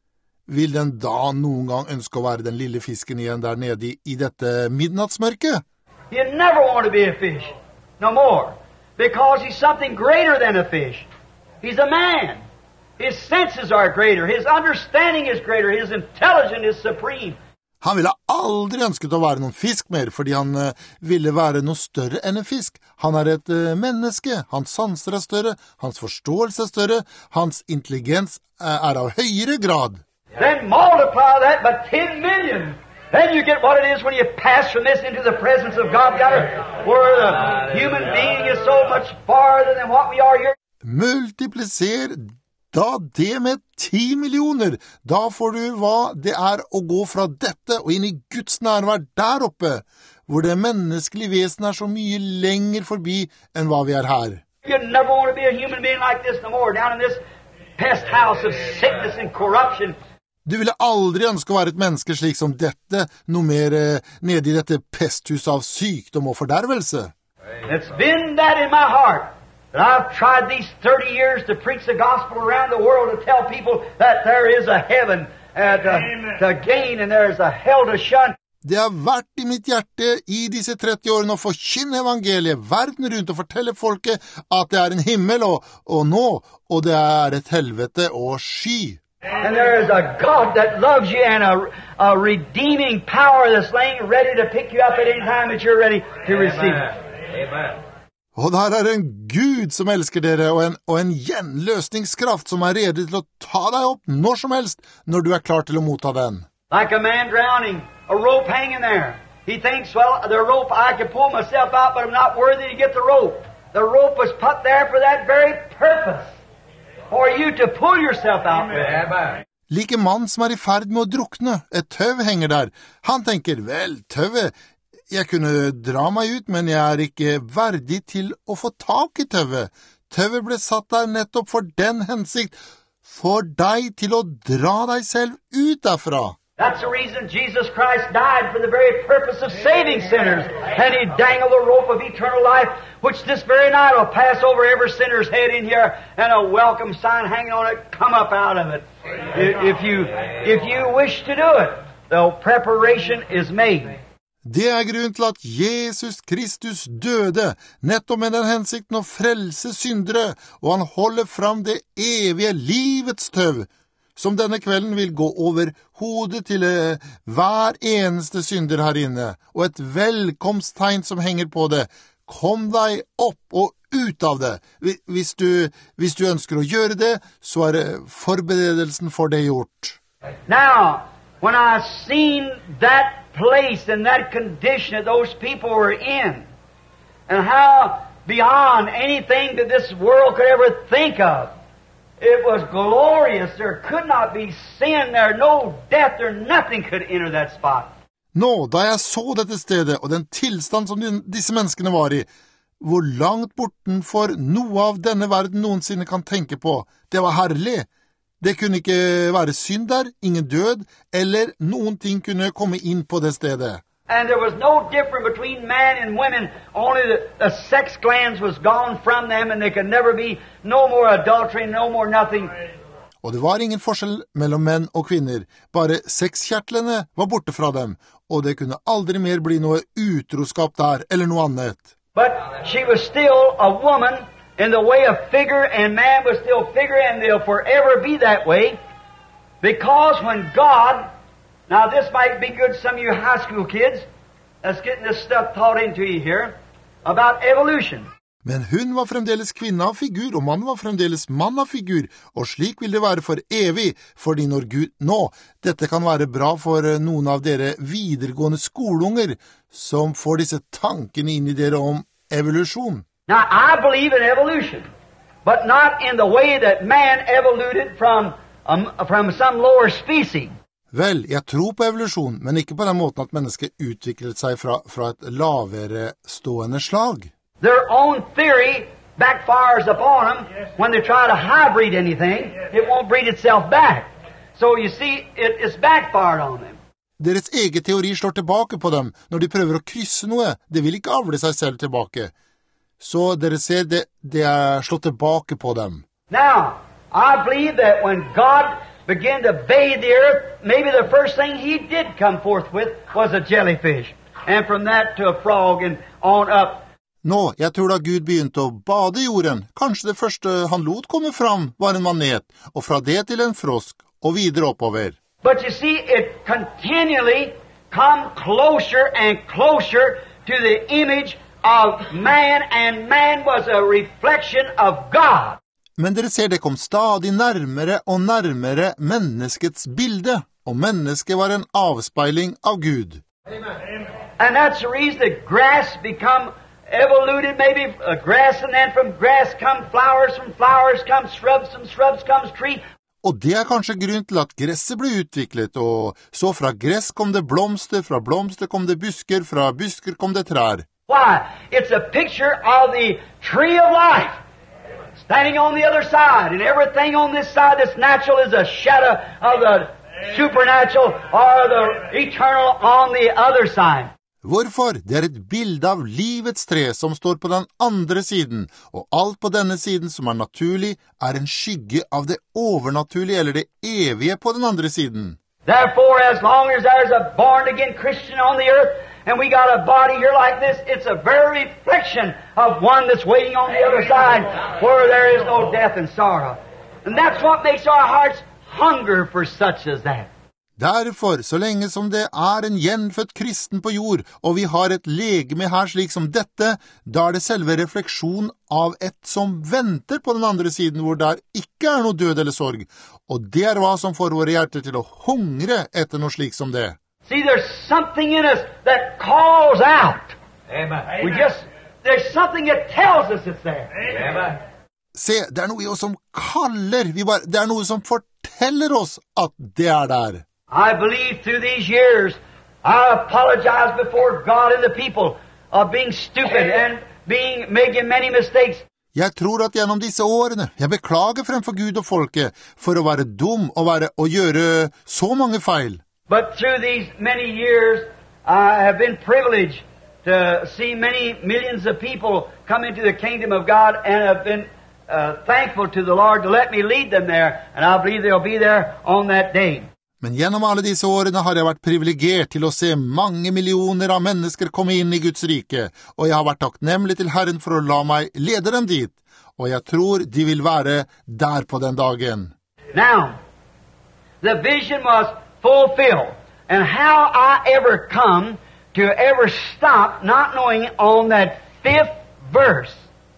vil den da noen gang ønske å være den lille fisken igjen der nede i dette midnattsmørket? You never want to be a fish no more, because he's something greater than a fish. He's a man. His senses are greater. His understanding is greater. His intelligence is supreme. Han ville aldri ønsket å være noen fisk mer, fordi han ville være noe større enn en fisk. Han et menneske, hans sanser større, hans forståelse større, hans intelligens av høyere grad. Then multiply that by 10 million. Then you get what it is when you pass from this into the presence of God, where the human being is so much farther than what we are here. Multipliser da det med 10 millioner, da får du hva det å gå fra dette og inn i Guds nærvær der oppe, hvor det menneskelige vesen så mye lenger forbi enn hva vi her. You never want to be a human being like this no more, down in this pest house of sickness and corruption. Du ville aldri ønske å være et menneske slik som dette, noe mer nede i dette pesthuset av sykdom og fordervelse. It's been that in my heart. But I've tried these 30 years to preach the gospel around the world to tell people that there is a heaven to gain and there is a hell to shun. Det har vært i mitt hjerte i disse 30 årene å forkynne evangeliet verden rundt og fortelle folket at det en himmel og nå, og det et helvete å sky. And there is a God that loves you and a redeeming power that's laying ready to pick you up at any time that you're ready to receive it. Amen. Og der en Gud som elsker dere, og en gjenløsningskraft som rede til å ta deg opp når som helst, når du klar til å motta den. Like a man drowning, a rope hanging there. He thinks, well, the rope, I can pull myself out, but I'm not worthy to get the rope. The rope was put there for that very purpose, for you to pull yourself out with. Like mann som i ferd med å drukne, et tøv henger der. Han tenker, vel, tøvet, jeg kunne dra meg ut, men jeg ikke verdig til å få tak i tøvet. Tøvet ble satt der nettopp for den hensikt, for deg til å dra deg selv ut derfra. That's the reason Jesus Christ died, for the very purpose of saving sinners. And he dangled the rope of eternal life, which this very night will pass over every sinner's head in here, and a welcome sign hanging on it, come up out of it. If you wish to do it, the preparation is made. Det grunnen til at Jesus Kristus døde, nettopp med den hensikten å frelse syndere, og han holder fram det evige livets tøv, som denne kvelden vil gå over hodet til hver eneste synder her inne, og et velkomsttegn som henger på det. Kom deg opp og ut av det. Hvis du ønsker å gjøre det, så forberedelsen for det gjort. Now, when I've seen that place and that condition that those people were in, and how beyond anything that this world could ever think of, it was glorious. There could not be sin there, no death, there nothing could enter that spot. Nå, da jeg så dette stedet, og den tilstand som disse menneskene var i, hvor langt bortenfor noe av denne verden noensinne kan tenke på, det var herlig. Det kunne ikke være synd der, ingen død, eller noen ting kunne komme inn på det stedet. And there was no difference between man and women, only the sex glands was gone from them, and there could never be no more adultery, no more nothing. Og det var ingen forskjell mellom menn og kvinner, bare sexkjertlene var borte fra dem, og det kunne aldri mer bli noe utroskap der, eller noe annet. But she was still a woman, in the way of figure, and man was still figure, and they'll forever be that way. Because when God, now this might be good some of you high school kids that's getting this stuff taught into you here, about evolution. Men hun var fremdeles kvinne av figur, og mannen var fremdeles mann av figur, og slik vil det være for evig, fordi når Gud nå, dette kan være bra for noen av dere videregående skoleunger, som får disse tankene inn i dere om evolusjon. Now, I believe in evolution, but not in the way that man evoluted from some lower species. Vel, jeg tror på evolusjon, men ikke på den måten at mennesket utviklet seg fra et lavere stående slag. Their own theory backfires upon them when they try to hybrid anything. It won't breed itself back. So you see, it's backfired on them. Deres egen teori slår tilbake på dem når de prøver å krysse noe. Det vil ikke avle seg selv tilbake. Så dere ser det slått tilbake på dem. Now, I believe that when God began to bathe the earth, maybe the first thing he did come forth with was a jellyfish. And from that to a frog and on up. Nå, jeg tror da Gud begynte å bade jorden, kanskje det første han lot komme fram var en manet, og fra det til en frosk, og videre oppover. But you see, it continually come closer and closer to the image of man, and man was a reflection of God. Men dere ser det kom stadig nærmere og nærmere menneskets bilde, og mennesket var en avspeiling av Gud. Amen. And that's the reason that grass become evoluted, maybe grass, and then from grass come flowers come shrubs, from shrubs comes tree. Og det kanskje grunn til at gresset ble utviklet, og så fra gress kom det blomster, fra blomster kom det busker, fra busker kom det trær. Why? It's a picture of the tree of life, standing on the other side, and everything on this side that's natural is a shadow of the supernatural or the eternal on the other side. Hvorfor? Det et bilde av livets tre som står på den andre siden, og alt på denne siden som naturlig en skygge av det overnaturlige eller det evige på den andre siden. Therefore, as long as there's a born-again Christian on the earth, and we got a body here like this, it's a very reflection of one that's waiting on the other side, where there is no death and sorrow. And that's what makes our hearts hunger for such as that. Derfor, så lenge som det en gjenfødt kristen på jord, og vi har et legeme her slik som dette, da det selve refleksjon av et som venter på den andre siden, hvor der ikke noe død eller sorg, og det hva som får våre hjerter til å hungre etter noe slik som det. See, there's something in us that calls out. Amen. There's something that tells us it's there. Amen. Se, det noe i oss som kaller, det noe som forteller oss at det der. I believe through these years, I apologize before God and the people of being stupid and making many mistakes. Jeg tror at gjennom disse årene, jeg beklager fremfor Gud og folket for å være dum og gjøre så mange feil. But through these many years, I have been privileged to see many millions of people come into the kingdom of God and have been thankful to the Lord to let me lead them there, and I believe they'll be there on that day. Men gjennom alle disse årene har jeg vært privilegert til å se mange millioner av mennesker komme inn i Guds rike, og jeg har vært takknemlig til Herren for å la meg lede dem dit, og jeg tror de vil være der på den dagen. Now, the vision was fulfilled, and how I ever come to ever stop not knowing on that 5th verse.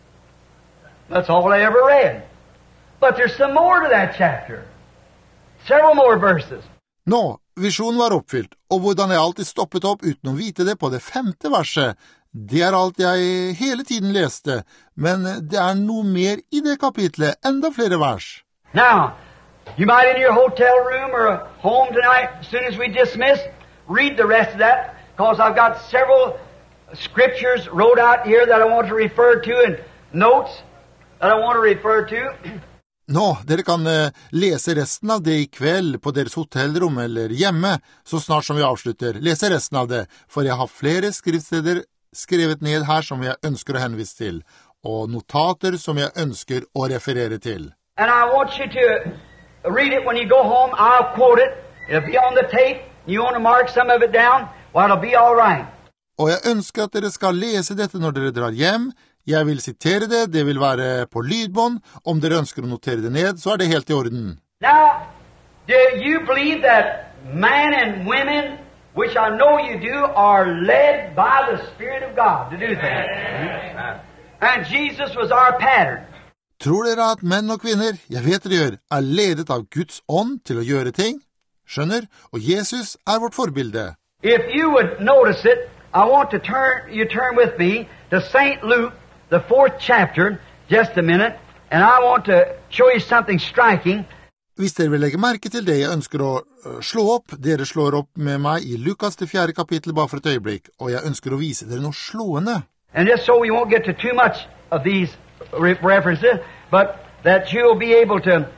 That's all I ever read. But there's some more to that chapter. Several more verses. Nå, visjonen var oppfylt, og hvordan jeg alltid stoppet opp uten å vite det på det 5. verset, det alt jeg hele tiden leste, men det noe mer i det kapitlet, enda flere vers. Now, you might in your hotel room or home tonight, as soon as we dismiss, read the rest of that, because I've got several scriptures wrote out here that I want to refer to, and notes that I want to refer to. Nå, dere kan lese resten av det i kveld på deres hotellrom eller hjemme, så snart som vi avslutter. Lese resten av det, for jeg har flere skriftsteder skrevet ned her som jeg ønsker å henvise til, og notater som jeg ønsker å referere til. And I want you to read it when you go home. I'll quote it. It'll be on the tape. You want to mark some of it down? Well, it'll be all right. Og jeg ønsker at dere skal lese dette når dere drar hjem. Jeg vil sitere det, det vil være på lydbånd. Om dere ønsker å notere det ned, så det helt i orden. Now, do you believe that men and women, which I know you do, are led by the Spirit of God to do things? And Jesus was our pattern. Tror dere at menn og kvinner, jeg vet dere gjør, ledet av Guds ånd til å gjøre ting? Skjønner? Og Jesus vårt forbilde. If you would notice it, I want to turn with me to St. Luke, the 4th chapter, just a minute, and I want to show you something striking. Hvis dere vil legge merke til det, jeg ønsker å slå opp. Dere slår opp med meg i Lukas det 4. kapittel bare for et øyeblikk, og jeg ønsker å vise dere noe slående. And just so we won't get to too much of these references, but that you'll be able to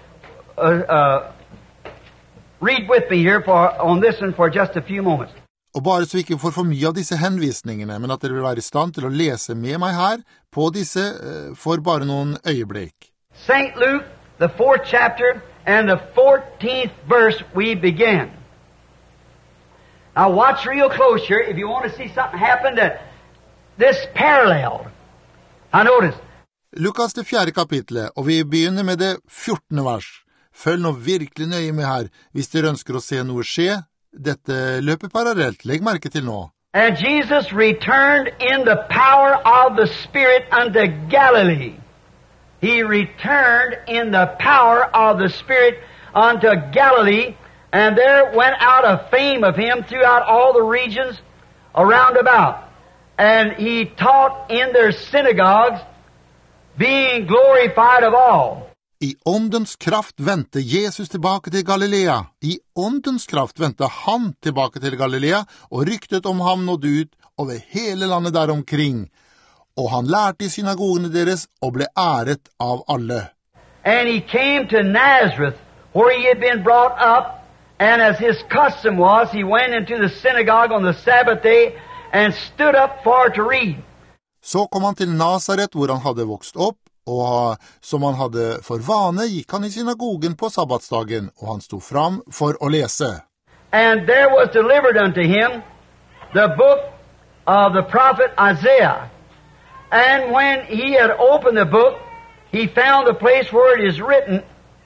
read with me here on this one for just a few moments. Og bare så vi ikke får for mye av disse henvisningene, men at dere vil være i stand til å lese med meg her på disse for bare noen øyeblikk. St. Luke, the 4th chapter and the 14th verse we begin. Now watch real close here if you want to see something happen that this paralleled. Now notice. Lukas det 4. kapitlet, og vi begynner med det 14. vers. Følg nå virkelig nøye med her, hvis dere ønsker å se noe skje. Dette løper parallelt, legg merke til nå. And Jesus returned in the power of the Spirit unto Galilee. He returned in the power of the Spirit unto Galilee, and there went out a fame of him throughout all the regions around about. And he taught in their synagogues, being glorified of all. I åndens kraft vendte Jesus tilbake til Galilea. I åndens kraft vendte han tilbake til Galilea, og ryktet om ham nådde ut over hele landet der omkring. Og han lærte i synagogene deres og ble æret av alle. And he came to Nazareth, where he had been brought up, and as his custom was, he went into the synagogue on the Sabbath day and stood up for to read. Så kom han til Nazaret, hvor han hadde vokst opp, og som han hadde for vane, gikk han i synagogen på sabbatsdagen, og han stod fram for å lese. And there was delivered unto him the book of the prophet Isaiah. And when he had opened the book, he found the place where it is written,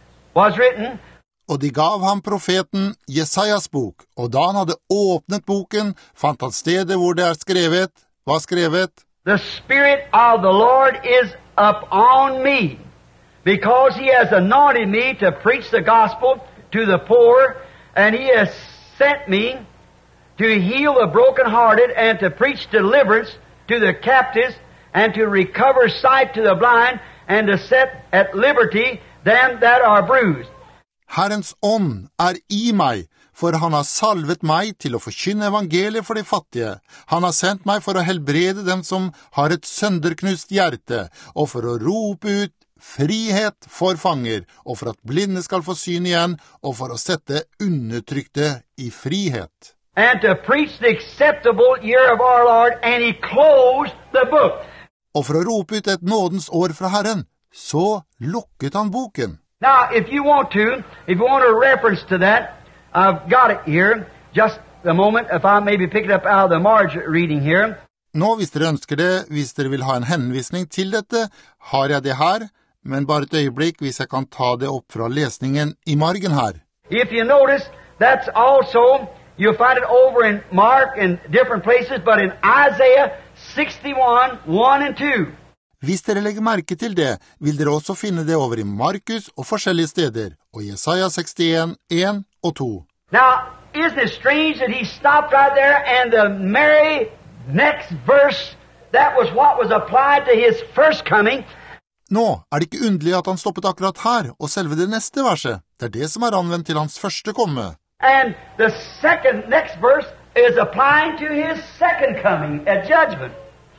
Og de gav ham profeten Jesajas bok, og da han hadde åpnet boken, fant han stedet hvor det skrevet, var skrevet, The Spirit of the Lord is upon me, because he has anointed me to preach the gospel to the poor, and he has sent me to heal the brokenhearted and to preach deliverance to the captives and to recover sight to the blind and to set at liberty them that are bruised. Herrens ånd i meg, for han har salvet meg til å forkynne evangeliet for de fattige. Han har sendt meg for å helbrede dem som har et sønderknust hjerte, og for å rope ut frihet for fanger, og for at blinde skal få syn igjen, og for å sette undertrykte i frihet. And to preach the acceptable year of our Lord, and he closed the book. Og for å rope ut et nådens år fra Herren, så lukket han boken. Now, if you want a reference to that, I've got it here. Just a moment, if I maybe pick it up out of the Marge reading here. Nå, hvis dere ønsker det, hvis dere vil ha en henvisning til dette, har jeg det her, men bare et øyeblikk hvis jeg kan ta det opp fra lesningen i margen her. If you notice, that's also, you'll find it over in Mark and different places, but in Isaiah 61, 1 and 2. Hvis dere legger merke til det, vil dere også finne det over i Markus og forskjellige steder, og Jesaja 61, 1 og 2. Now, isn't it strange that he stopped right there and the very next verse, that was what was applied to his first coming. Nå det ikke underlig at han stoppet akkurat her, og selve det neste verset, det det som anvendt til hans første komme. And the next verse is applying to his second coming at judgment.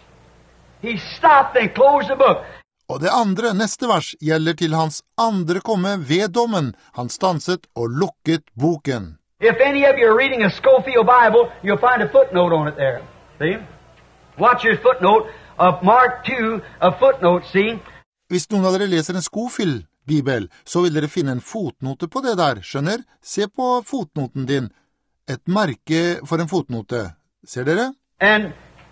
He stopped and closed the book. Og det andre, neste vers, gjelder til hans andre komme ved dommen. Han stanset og lukket boken. If any of you are reading a Scofield Bible, you'll find a footnote on it there. See? Watch your footnote of Mark 2, a footnote, see? Hvis noen av dere leser en Scofield-bibel, så vil dere finne en fotnote på det der, skjønner? Se på fotnoten din. Et merke for en fotnote. Ser dere? And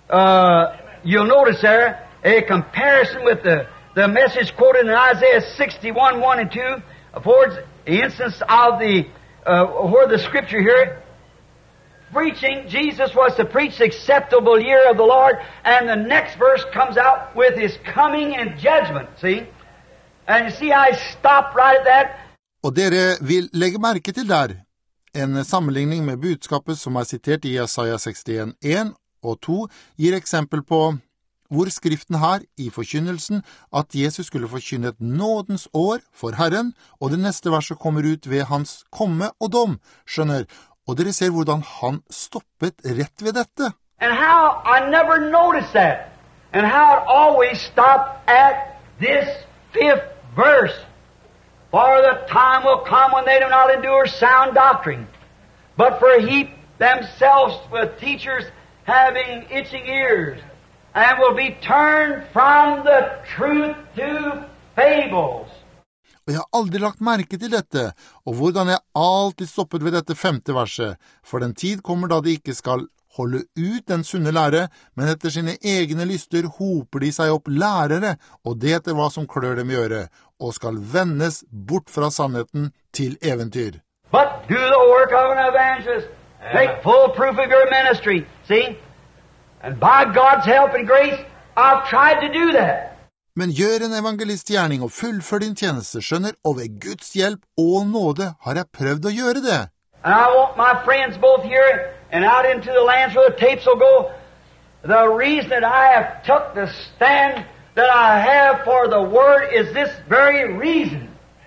you'll notice there a comparison with the message quoted in Isaiah 61, 1 and 2, affords the instance of where the scripture here, preaching, Jesus was to preach the acceptable year of the Lord, and the next verse comes out with his coming and judgment, see? And you see I stopped right at that. Og dere vil legge merke til der, en sammenligning med budskapet som sitert i Jesaja 61, 1 og 2, gir eksempel på hvor skriften her i forkynnelsen at Jesus skulle forkynne et nådens år for Herren, og det neste verset kommer ut ved hans komme og dom, skjønner, og dere ser hvordan han stoppet rett ved dette. And how I never noticed that, and how it always stopped at this 5th verse. For the time will come when they do not endure sound doctrine, but for heap themselves with teachers having itching ears, and will be turned from the truth to fables. Og jeg har aldri lagt merke til dette, og hvordan jeg alltid stoppet ved dette 5. verset, for den tid kommer da de ikke skal holde ut den sunne lære, men etter sine egne lyster hoper de seg opp lærere, og det etter hva som klør dem i øret, og skal vendes bort fra sannheten til eventyr. But do the work of an evangelist. Make full proof of your ministry. See? And by God's help and grace, I've tried to do that. Men gjør en evangelistgjerning og fullfør din tjeneste, skjønner, og ved Guds hjelp og nåde har jeg prøvd å gjøre det. And I want my friends both here and out into the lands where the tapes will go. The reason that I have took the stand that I have for the Word is this very reason.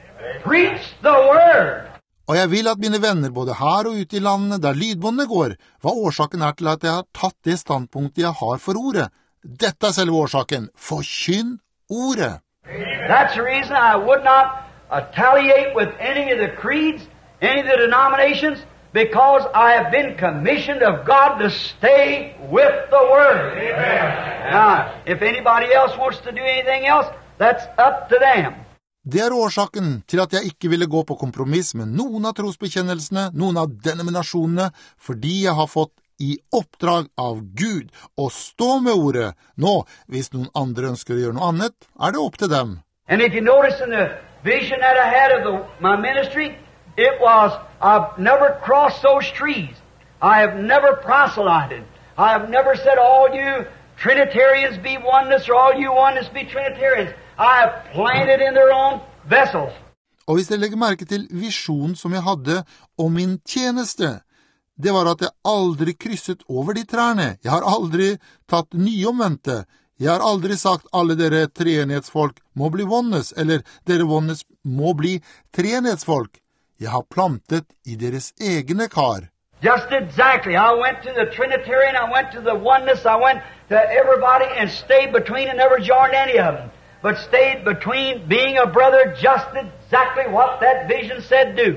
Preach the Word. Og jeg vil at mine venner både her og ute i landene der lydbåndene går, hva årsaken til at jeg har tatt det standpunktet jeg har for ordet. Dette selve årsaken. Forkynn ordet. That's the reason I would not retaliate with any of the creeds, any of the denominations, because I have been commissioned of God to stay with the Word. Amen. Now, if anybody else wants to do anything else, that's up to them. Det årsaken til at jeg ikke ville gå på kompromiss med noen av trosbekjennelsene, noen av denominasjonene, fordi jeg har fått i oppdrag av Gud å stå med ordet. Nå, hvis noen andre ønsker å gjøre noe annet, det opp til dem. And if you notice in the vision that I had of my ministry, it was, I've never crossed those trees. I have never proselyted. I have never said, all you Trinitarians be oneness, or all you oneness be Trinitarians. I have planted in their own vessels. Og hvis jeg legger merke til visjonen som jeg hadde om min tjeneste, det var at jeg aldri krysset over de trærne. Jeg har aldri tatt nyomvendte. Jeg har aldri sagt alle dere treenighetsfolk må bli oneness, eller dere oneness må bli treenighetsfolk. Jeg har plantet i deres egne kar. Just exactly. I went to the Trinitarian, I went to the oneness, I went to everybody and stayed between and never joined any of them. But stayed between being a brother, just exactly what that vision said do.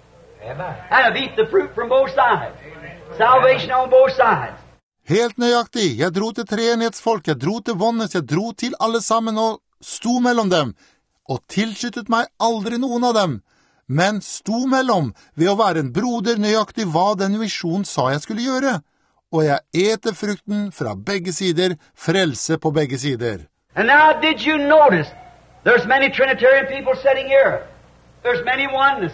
Amen. And I've eaten the fruit from both sides. Salvation on both sides. Helt nøyaktig. Jeg dro til treenighetsfolk, jeg dro til oneness, jeg dro til alle sammen og sto mellom dem. Og tilskyttet meg aldri noen av dem. Men sto mellom ved å være en broder nøyaktig hva den visjonen sa jeg skulle gjøre. Og jeg eter frukten fra begge sider, frelse på begge sider. And now did you notice, there's many Trinitarian people sitting here. There's many oneness.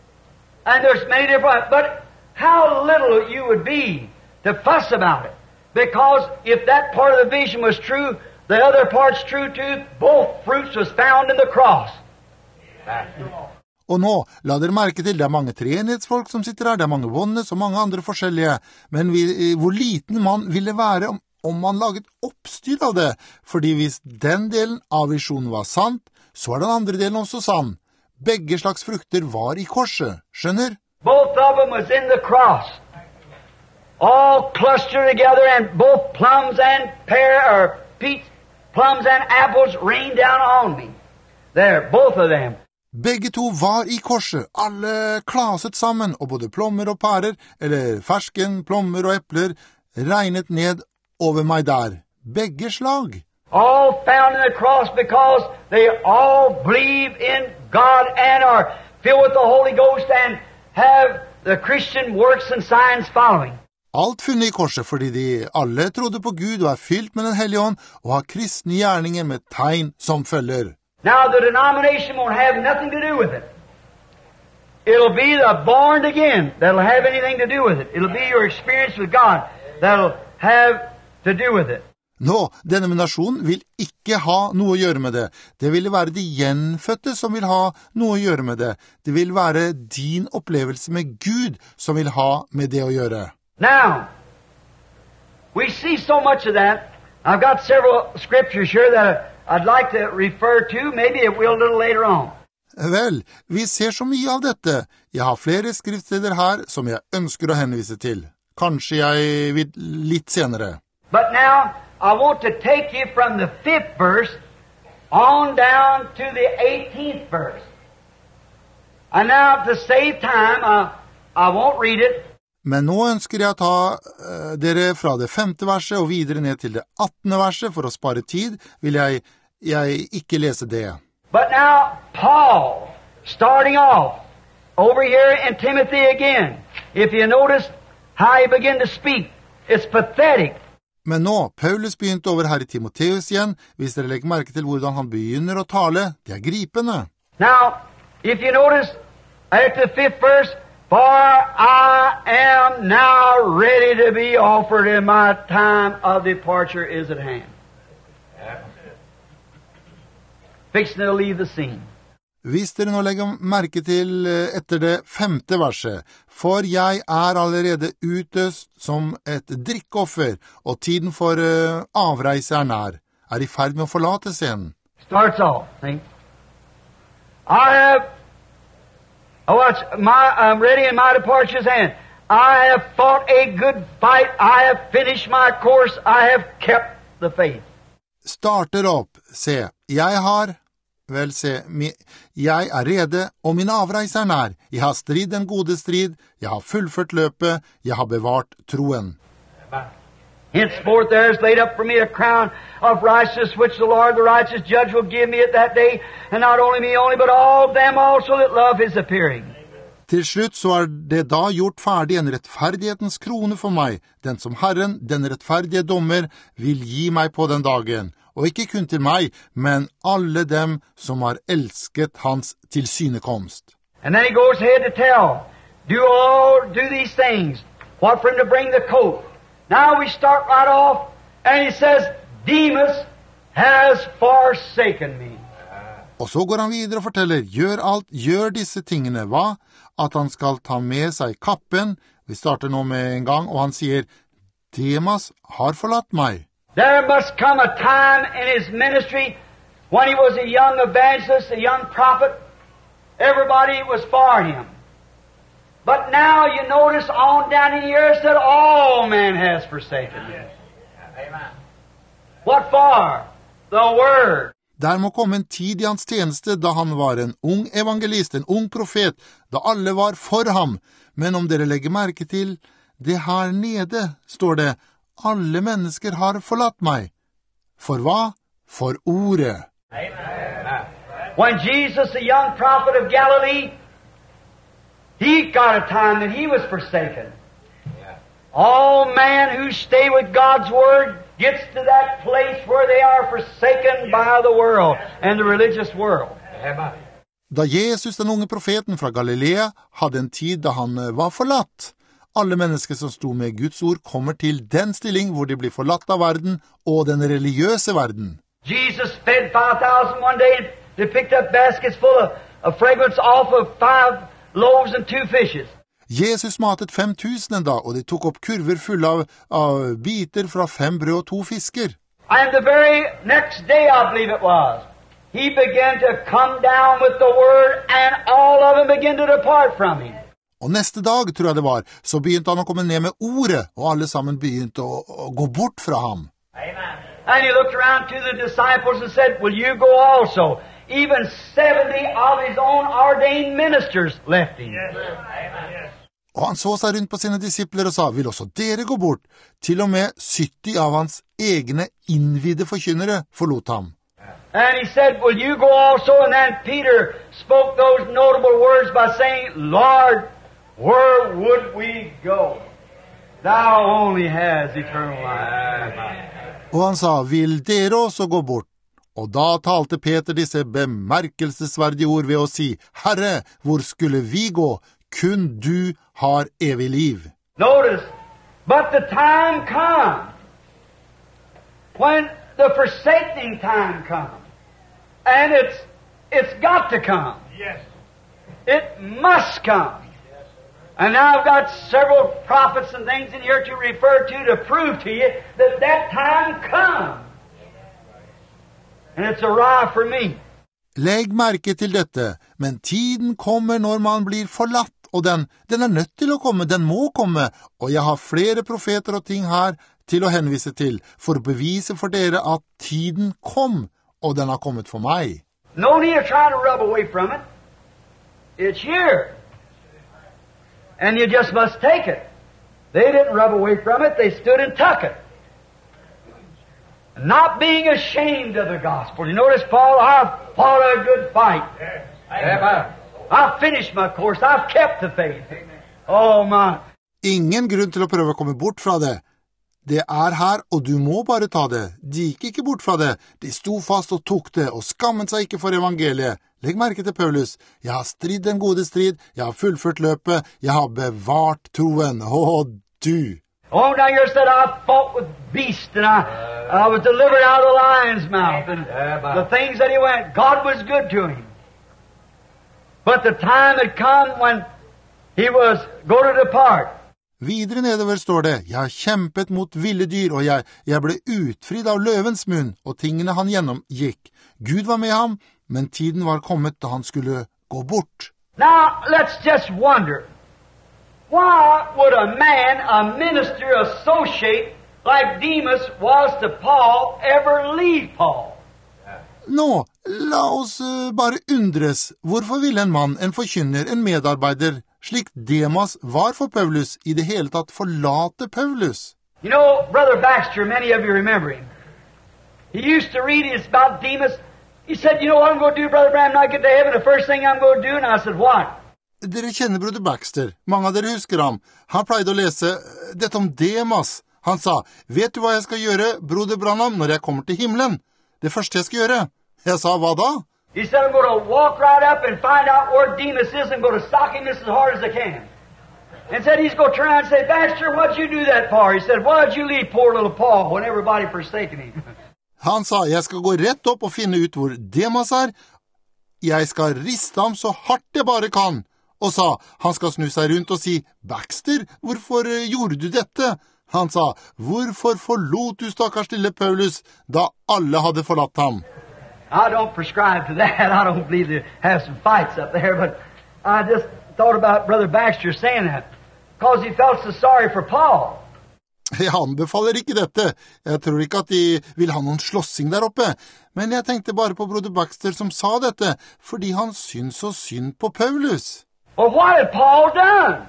And there's many different, but how little you would be to fuss about it. Because if that part of the vision was true, the other part's true too. Both fruits was found in the cross. Og nå, la dere merke til, det mange treenighetsfolk som sitter her, det mange oneness og mange andre forskjellige, men hvor liten man ville være om man laget oppstyr av det, fordi hvis den delen av visjonen var sant, så den andre delen også sann. Begge slags frukter var i korset, skjønner? Both of them was in the cross. All clustered together, and both plums and peach, plums and apples rained down on me. There, both of them. Begge to var i korset, alle klaset sammen, og både plommer og pærer, eller fersken, plommer og epler, regnet ned over meg der. Begge slag. All found in the cross because they all believe in God and are filled with the Holy Ghost and have the Christian works and signs following. Alt funnet i korset fordi de alle trodde på Gud og fylt med den hellige ånd og har kristne gjerninger med tegn som følger. Now the denomination won't have nothing to do with it. It'll be the born again that'll have anything to do with it. It'll be your experience with God that'll have to do with it. Nå, denominasjonen vil ikke ha noe å gjøre med det. Det vil være de gjenfødte som vil ha noe å gjøre med det. Det vil være din opplevelse med Gud som vil ha med det å gjøre. Now, we see so much of that. I've got several scriptures here that I'd like to refer to. Maybe it will a little later on. Vel, vi ser så mye av dette. Jeg har flere skriftsteder her som jeg ønsker å henvise til. Kanskje jeg vil litt senere. But now, I want to take you from the 5th verse on down to the 18th verse. And now, to save time, I won't read it. Men nå ønsker jeg å ta dere fra det 5. verset og videre ned til det 18. verset. For å spare tid vil jeg ikke lese det. But now, Paul, starting off over here in Timothy again. If you notice how he began to speak, it's pathetic. Men nå, Paulus begynte over her i Timotheus igjen. Hvis dere legger merke til hvordan han begynner å tale, det er gripende. Now, if you notice, after the 5th verse, for I am now ready to be offered, and my time of departure is at hand. Fixing to leave the scene. Hvis dere nå legger merke til etter det 5. verset, for jeg er allerede utøst som et drikkoffer, og tiden for avreise er nær, er i ferd med å forlate scenen. Starts off, think. I'm ready in my departure's hand. I have fought a good fight. I have finished my course. I have kept the faith. Starter opp, se, jeg er rede, og min avreise er nær. Jeg har stridd den gode strid, jeg har fullført løpet, jeg har bevart troen. Henceforth there is laid up for me a crown of righteousness, which the Lord, the righteous judge, will give me at that day, and not only me only, but all them also that love his appearing. Til slutt så er det da gjort ferdig en rettferdighetens krone for meg, den som Herren, den rettferdige dommer, vil gi meg på den dagen. Og ikke kun til meg, men alle dem som har elsket hans tilsynekomst. And then he goes ahead to tell, do these things, what for him to bring the coat. Now we start right off, and he says, Demas has forsaken me. Og så går han videre og forteller, gjør disse tingene, hva? At han skal ta med seg kappen. Vi starter nå med en gang, og han sier, Demas har forlatt meg. There must come a time in his ministry when he was a young evangelist, a young prophet. Everybody was for him. But now you notice on down in here it said all man has forsaken me. Amen. What for? The Word. Der må komme en tid i hans tjeneste da han var en ung evangelist, en ung profet, da alle var for ham. Men om dere legger merke til, det her nede står det, alle mennesker har forlatt meg. For hva? For ordet. Amen. When Jesus, the young prophet of Galilee, he got a time that he was forsaken. All man who stay with God's Word gets to that place where they are forsaken by the world and the religious world. Da Jesus, den unge profeten fra Galilea, hadde en tid da han var forlatt. Alle mennesker som sto med Guds ord kommer til den stilling hvor de blir forlatt av verden og den religiøse verden. Jesus fed 5,000 one day and they picked up baskets full of fragments off of 5 loaves and 2 fishes. Jesus matet 5,000 en dag, og de tok opp kurver fulle av biter fra 5 brød og 2 fisker. And the very next day, I believe it was, he began to come down with the Word and all of them began to depart from him. Og neste dag, tror jeg det var, så begynte han å komme ned med ordet, og alle sammen begynte å gå bort fra ham. Amen. And he looked around to the disciples and said, will you go also? Even 70 of his own ordained ministers left him. Yes. Amen. Og han så seg rundt på sine disipler og sa, vil også dere gå bort? Til og med 70 av hans egne innvidde forkynnere forlot ham. And he said, will you go also? And then Peter spoke those notable words by saying, Lord, where would we go? Thou only has eternal life. Og han sa, vil dere også gå bort? Og da talte Peter disse bemerkelsesverdige ord ved å si, Herre, hvor skulle vi gå? Kun du har evig liv. Notice, but the time comes when the forsaking time comes. And it's got to come. Yes. It must come. And now I've got several prophets and things in here to refer to prove to you that time comes. And it's arrived for me. Legg merke til dette, men tiden kommer når man blir forlatt, og den er nødt til å komme, den må komme, og jeg har flere profeter og ting her til å henvise til, for å bevise for dere at tiden kom, og den har kommet for meg. No need of trying to rub away from it. It's here. And you just must take it. They didn't rub away from it, they stood and took it. Not being ashamed of the gospel. You notice, Paul, I've fought a good fight. I've finished my course. I've kept the faith. Oh, my. Ingen grunn til å prøve å komme bort fra det. Det her, og du må bare ta det. De gikk ikke bort fra det. De sto fast og tok det, og skammet seg ikke for evangeliet. Legg merke til Paulus. Jeg har stridd den gode strid, jeg har fullført løpet, jeg har bevart troen. Du. Oh, now you said I fought with beasts, and I was delivered out of the lion's mouth, and the things that he went. God was good to him. But the time had come when he was going to depart. Videre nedover står det, jeg har kjempet mot ville dyr, og jeg ble utfridd av løvens munn, og tingene han gjennomgikk. Gud var med ham, men tiden var kommet da han skulle gå bort. Now, let's just wonder. Why would a man, a minister, associate like Demas was to Paul, ever leave Paul? Nå, la oss bare undres. Hvorfor ville en mann, en forkynner, en medarbeider, slik Demas var for Paulus, I det hele tatt forlate Paulus? You know, Brother Baxter, many of you remember him. He used to read about Demas. He said, you know what I'm going to do, Brother Branham, when I get to heaven, the first thing I'm going to do? And I said, what? Dere kjenner Brother Baxter. Mange av dere husker ham. Han pleide å lese dette om Demas. Han sa, vet du hva jeg skal gjøre, Broder Branham, når jeg kommer til himmelen? Det første jeg skal gjøre. Jeg sa, hva da? He said, I'm going to walk right up and find out where Demas is and go to sock him as hard as I can. And said he's going to turn around and say, Baxter, what'd you do that for? He said, why'd you leave poor little Paul when everybody forsaken him? Han sa, jeg skal gå rett opp og finne ut hvor Demas Jeg skal riste ham så hardt jeg bare kan. Og sa, han skal snu seg rundt og si, Baxter, hvorfor gjorde du dette? Han sa, hvorfor forlot du stakkars lille Paulus da alle hadde forlatt ham? I don't prescribe to that. I don't believe they have some fights up there, but I just thought about Brother Baxter saying that because he felt so sorry for Paul. Jeg anbefaler ikke dette. Jeg tror ikke at de vil ha noen slåssing der oppe. Men jeg tenkte bare på Brother Baxter som sa dette, fordi han syns så synd på Paulus. Well, what had Paul done?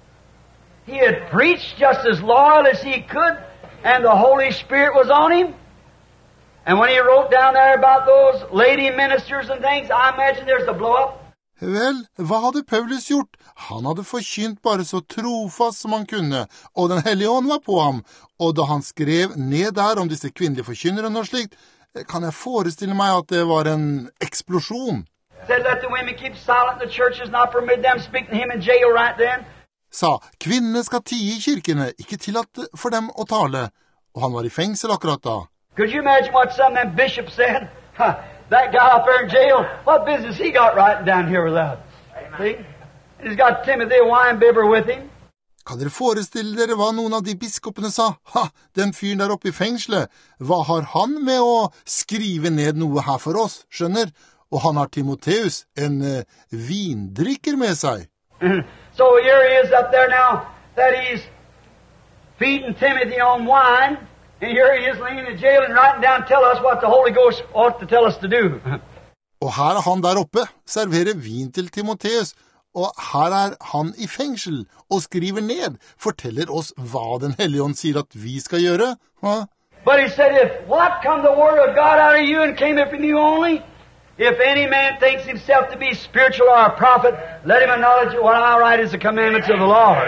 He had preached just as loyal as he could, and the Holy Spirit was on him. And when he wrote down there about those lady ministers and things, I imagine there's a blow-up. Vel, hva hadde Paulus gjort? Han hadde forkynt bare så trofast som han kunne, og den hellige ånd var på ham. Og da han skrev ned der om disse kvinnelige forkynnerne og slikt, kan jeg forestille meg at det var en eksplosjon. Said, let the women keep silent in the churches, not permit them speak to him in jail right then. Sa, kvinnene skal tie I kirkene, ikke tillatt for dem å tale. Og han var I fengsel akkurat da. Could you imagine what some of them bishops said? That guy up there in jail, what business he got writing down here with us? See? And he's got Timothy Weinbibber with him. Kan dere forestille dere hva noen av de biskopene sa? Ha, den fyren der oppe I fengselet, hva har han med å skrive ned noe her for oss, skjønner? Og han har Timotheus, en vindrikker med seg. So here he is up there now, that he's feeding Timothy on wine, and here he is laying in jail and writing down, tell us what the Holy Ghost ought to tell us to do. Og her han der oppe, serverer vin til Timotheus, og her han I fengsel, og skriver ned, forteller oss hva den hellige ånd sier at vi skal gjøre. Huh? But he said, if what come the word of God out of you and came from you only, if any man thinks himself to be spiritual or a prophet, let him acknowledge what I write is the commandments of the Lord.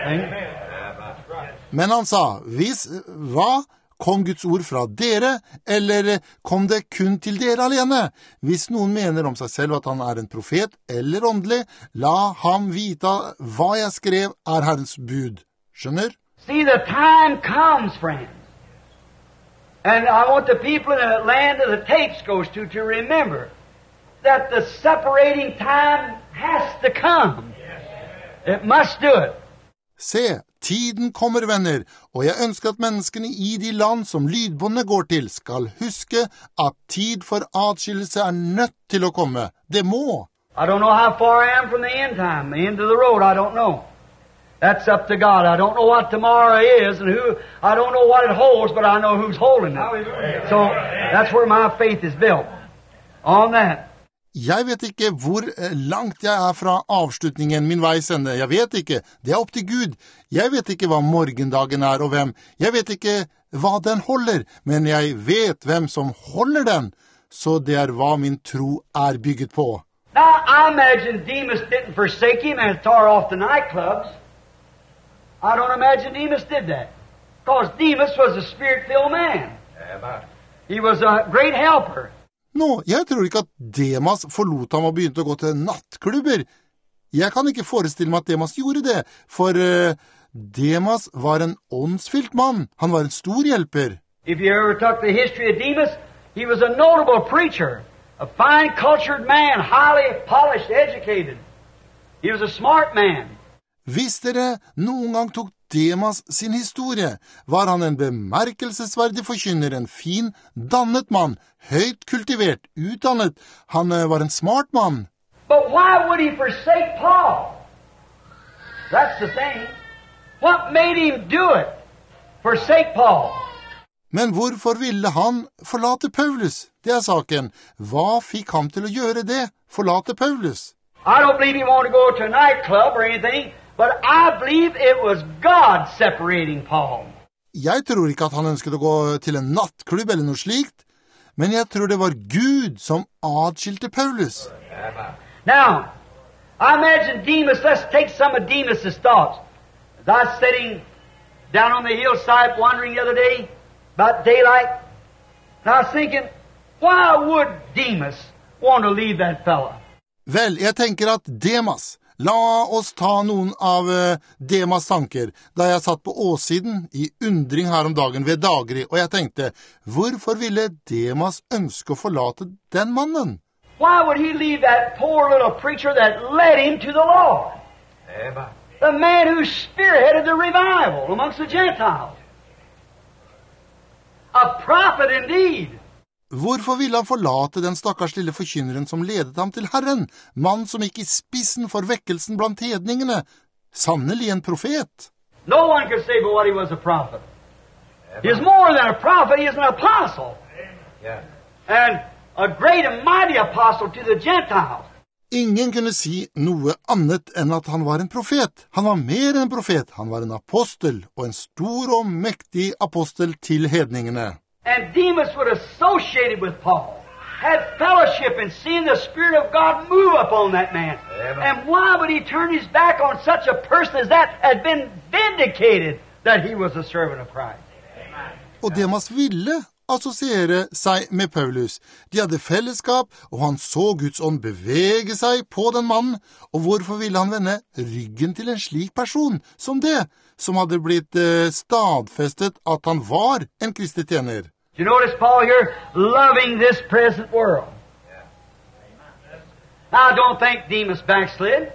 Men han sa, hvis hva kom Guds ord fra dere, eller kom det kun til dere alene? Hvis noen mener om seg selv at han en profet eller åndelig, la ham vite hva jeg skrev Herrens bud. Skjønner? See, the time comes, friends. And I want the people in the land of the tapes goes to remember that the separating time has to come. It must do it. Se, tiden kommer, venner, og jeg ønsker at menneskene I de land som lydbåndet går til skal huske at tid for atskillelse nødt til å komme. Det må. I don't know how far I am from the end time, the end of the road, I don't know. That's up to God. I don't know what tomorrow is and I don't know what it holds, but I know who's holding it. So that's where my faith is built. On that. Jeg vet ikke hvor langt jeg fra avslutningen min veis ende. Jeg vet ikke. Det opp til Gud. Jeg vet ikke hva morgendagen og hvem. Jeg vet ikke hva den holder, men jeg vet hvem som holder den. Så det hva min tro bygget på. Now, I imagine Demas didn't forsake him and tore off the nightclubs. I don't imagine Demas did that. Because Demas was a spirit-filled man. He was a great helper. Nå, jeg tror ikke at Demas forlot ham og begynte å gå til nattklubber. Jeg kan ikke forestille meg at Demas gjorde det, for Demas var en åndsfylt mann. Han var en stor hjelper. If you ever took the history of Demas, he was a notable preacher, a fine cultured man, highly polished, educated. He was a smart man. Hvis dere noen gang tok Demas sin historie, var han en bemerkelsesverdig forkynner, en fin, dannet mann, høyt kultivert, utdannet. Han var en smart mann. But why would he forsake Paul? That's the thing. What made him do it? Forsake Paul. Men hvorfor ville han forlate Paulus? Det saken. Hva fikk ham til å gjøre det? Forlate Paulus? I don't believe he wanted to go to a nightclub or anything, but I believe it was God separating Paul. Jeg tror ikke at han ønsket å gå til en nattklubb eller noe slikt, men jeg tror det var Gud som adskilte Paulus. Now, I imagine Demas, let's take some of Demas' thoughts. As I was sitting down on the hillside wandering the other day, about daylight, and I was thinking, why would Demas want to leave that fella? Vel, jeg tenker at Demas, la oss ta noen av Demas tanker, da jeg satt på åssiden i undring her om dagen ved daggry, og jeg tenkte, hvorfor ville Demas ønske å forlate den mannen? Why would he leave that poor little preacher that led him to the Lord? Amen. The man who spearheaded the revival amongst the Gentiles. A prophet indeed. Hvorfor ville han forlate den stakkars lille forkynneren som ledet ham til Herren, mann som gikk i spissen for vekkelsen blant hedningene, sannelig en profet? No one could say but what he was a prophet. He is more than a prophet, he is an apostle. And a great and mighty apostle to the Gentiles. Ingen kunne si noe annet enn at han var en profet. Han var mer enn en profet, han var en apostel, og en stor og mektig apostel til hedningene. And Demas would associate with Paul, had fellowship and seen the Spirit of God move upon that man. Amen. And why would he turn his back on such a person as that had been vindicated that he was a servant of Christ? Amen. Og Demas ville assosiere seg med Paulus. De hadde fellesskap, og han så Guds ånd bevege seg på den mannen. Og hvorfor ville han vende ryggen til en slik person som det, som hadde blitt stadfestet at han var en Kristi tjener? You notice Paul here loving this present world. Now, I don't think Demas backslid.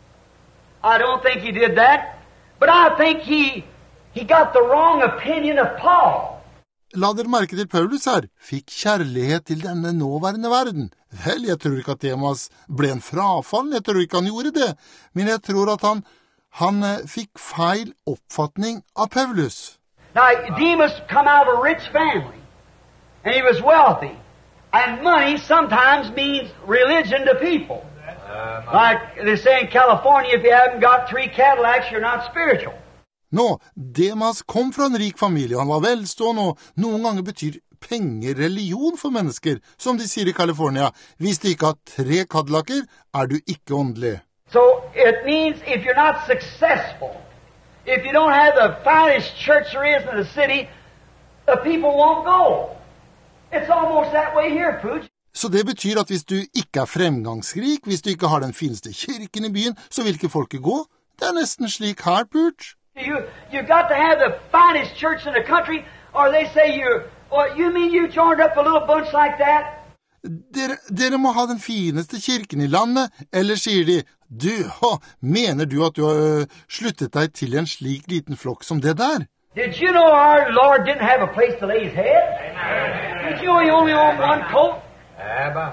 I don't think he did that. But I think he got the wrong opinion of Paul. La dere merke til Paulus her, fikk kjærlighet til denne nåværende verden. Vel, jeg tror ikke at Demas ble en frafall, jeg tror ikke han gjorde det, men jeg tror at han fikk feil oppfatning av Paulus. Now, Demas come out of a rich family, and he was wealthy, and money sometimes means religion to people. Like they say in California, if you haven't got 3 Cadillacs, you're not spiritual. Nå, Demas kom fra en rik familie, han var velstående, og noen ganger betyr penger religion for mennesker, som de sier i California. Hvis du ikke har 3 Cadillacer, er du ikke åndelig. So it means if you're not successful, if you don't have the finest church there is in the city, the people won't go. It's almost that way here, Pooch. Så det betyr at hvis du ikke er fremgangsrik, hvis du ikke har den fineste kirken i byen, så vil ikke folket gå. Det er nesten slik her, Pooch. You got to have the finest church in the country, or they say you mean you joined up a little bunch like that? Dere må ha den fineste kirken i landet, eller sier de, mener du at du har sluttet deg til en slik liten flokk som det der? Did you know our Lord didn't have a place to lay his head? Amen. Did you know he only owned one coat? Amen.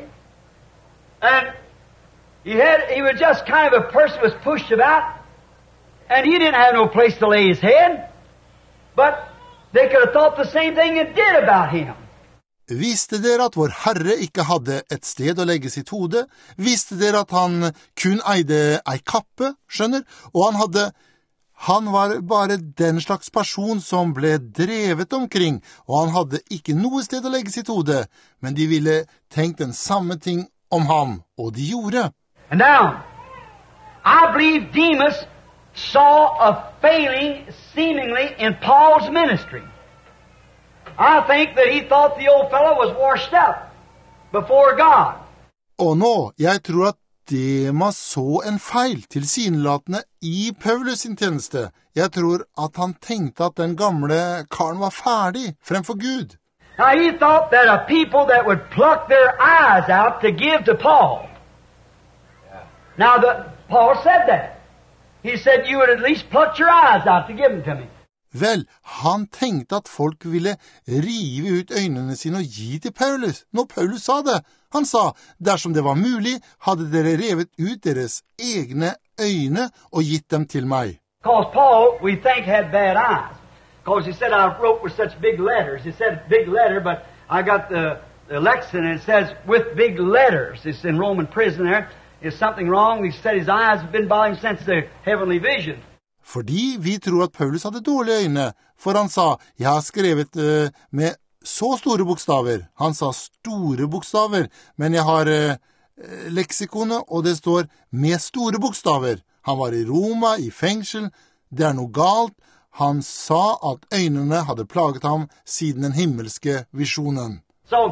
And he was just kind of a person who was pushed about. And he didn't have no place to lay his head. But they could have thought the same thing and did about him. Visste dere at vår Herre ikke hadde et sted å legge sitt hode? Visste dere at han kun eide ei kappe, skjønner? Og han var bare den slags person som ble drevet omkring, og han hadde ikke noe sted å legge sitt hode. Men de ville tenkt den samme ting om ham, og de gjorde. And now, I believe Demas saw a failing seemingly in Paul's ministry. I think that he thought the old fellow was washed up before God. Og nå, jeg tror at Demas så en feil tilsynelatende i Paulus sin tjeneste. Jeg tror at han tenkte at den gamle karen var ferdig fremfor Gud. Now he thought that a people that would pluck their eyes out to give to Paul. Now Paul said that. He said you would at least pluck your eyes out to give them to me. Vel, han tenkte at folk ville rive ut øynene sine og gi til Paulus. Når Paulus sa det, han sa, dersom det var mulig, hadde dere revet ut deres egne øyne og gitt dem til meg. Because Paul, we think, had bad eyes. Because he said I wrote with such big letters. He said big letter, but I got the lexicon and it says with big letters. It's in Roman prison there. Is something wrong? He said his eyes have been bothering him since the heavenly vision. Fordi vi tror at Paulus hadde dårlige øyne, for han sa, jeg har skrevet med så store bokstaver. Han sa store bokstaver, men jeg har leksikonet, og det står med store bokstaver. Han var i Roma, i fengsel, det er noe galt. Han sa at øynene hadde plaget ham siden den himmelske visjonen. So,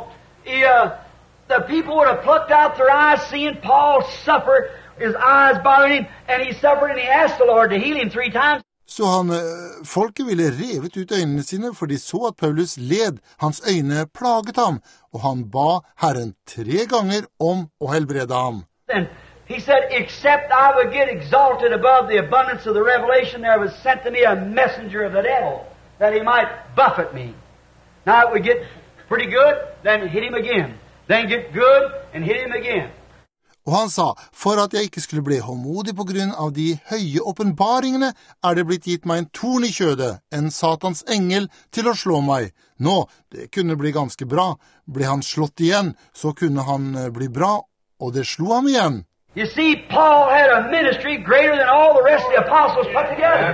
the people would have plucked out their eyes, seeing Paul suffer, his eyes bothering him, and he suffered, and he asked the Lord to heal him 3 times. Så folket ville revet ut øynene sine, for de så at Paulus led. Hans øyne plaget ham, og han ba Herren 3 ganger om å helbrede ham. And he said, except I would get exalted above the abundance of the revelation, there was sent to me a messenger of the devil, that he might buffet me. Now it would get pretty good, then hit him again. Then get good, and hit him again. Og han sa, for at jeg ikke skulle bli håndmodig på grunn av de høye åpenbaringene, det blitt gitt meg en torn i kjødet, en satans engel, til å slå meg. Nå, det kunne bli ganske bra. Ble han slått igjen, så kunne han bli bra, og det slo ham igjen. You see, Paul had a ministry greater than all the rest of the apostles put together.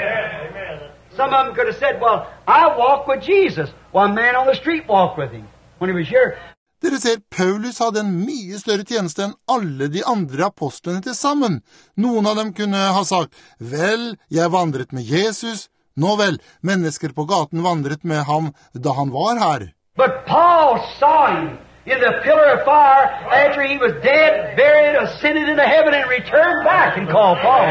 Some of them could have said, well, I walk with Jesus. One man on the street walked with him when he was here. Dere ser, Paulus hadde en mye større tjeneste enn alle de andre apostlene til sammen. Noen av dem kunne ha sagt, vel, jeg vandret med Jesus. Nå vel, mennesker på gaten vandret med ham da han var her. But Paul saw him in the pillar of fire after he was dead, buried, ascended into heaven, and returned back and called Paul.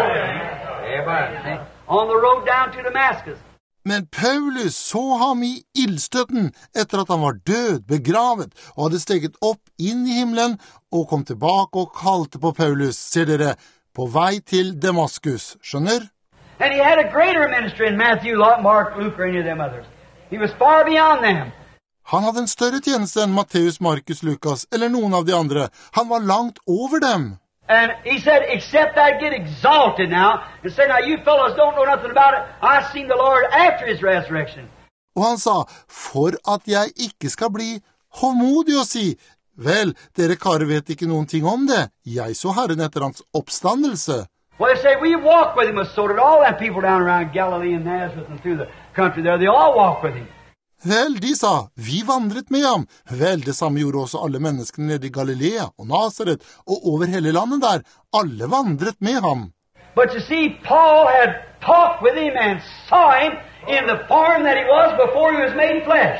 On the road down to Damascus. Men Paulus så ham i ildstøtten etter at han var død, begravet, og hadde steget opp inn i himmelen, og kom tilbake og kalte på Paulus, ser dere, på vei til Damaskus, skjønner? And he had a greater ministry in Matthew, Mark, Luke, or any of them others. He was far beyond them. Han hadde en større tjeneste enn Matteus, Markus, Lukas, eller noen av de andre. Han var langt over dem. And he said, except I get exalted now, and say, now you fellows don't know nothing about it. I seen the Lord after his resurrection. Og han sa, for at jeg ikke skal bli håndmodig og si, vel, dere karer vet ikke noen ting om det. Jeg så Herren etter hans oppstandelse. Well, they say, we walk with him, so did all that people down around Galilee and Nazareth and through the country there. They all walk with him. Vel, de sa, vi vandret med ham. Vel, det samme gjorde også alle menneskene nede i Galilea og Nazaret og over hele landet der. Alle vandret med ham. But you see, Paul had talked with him and saw him in the form that he was before he was made flesh.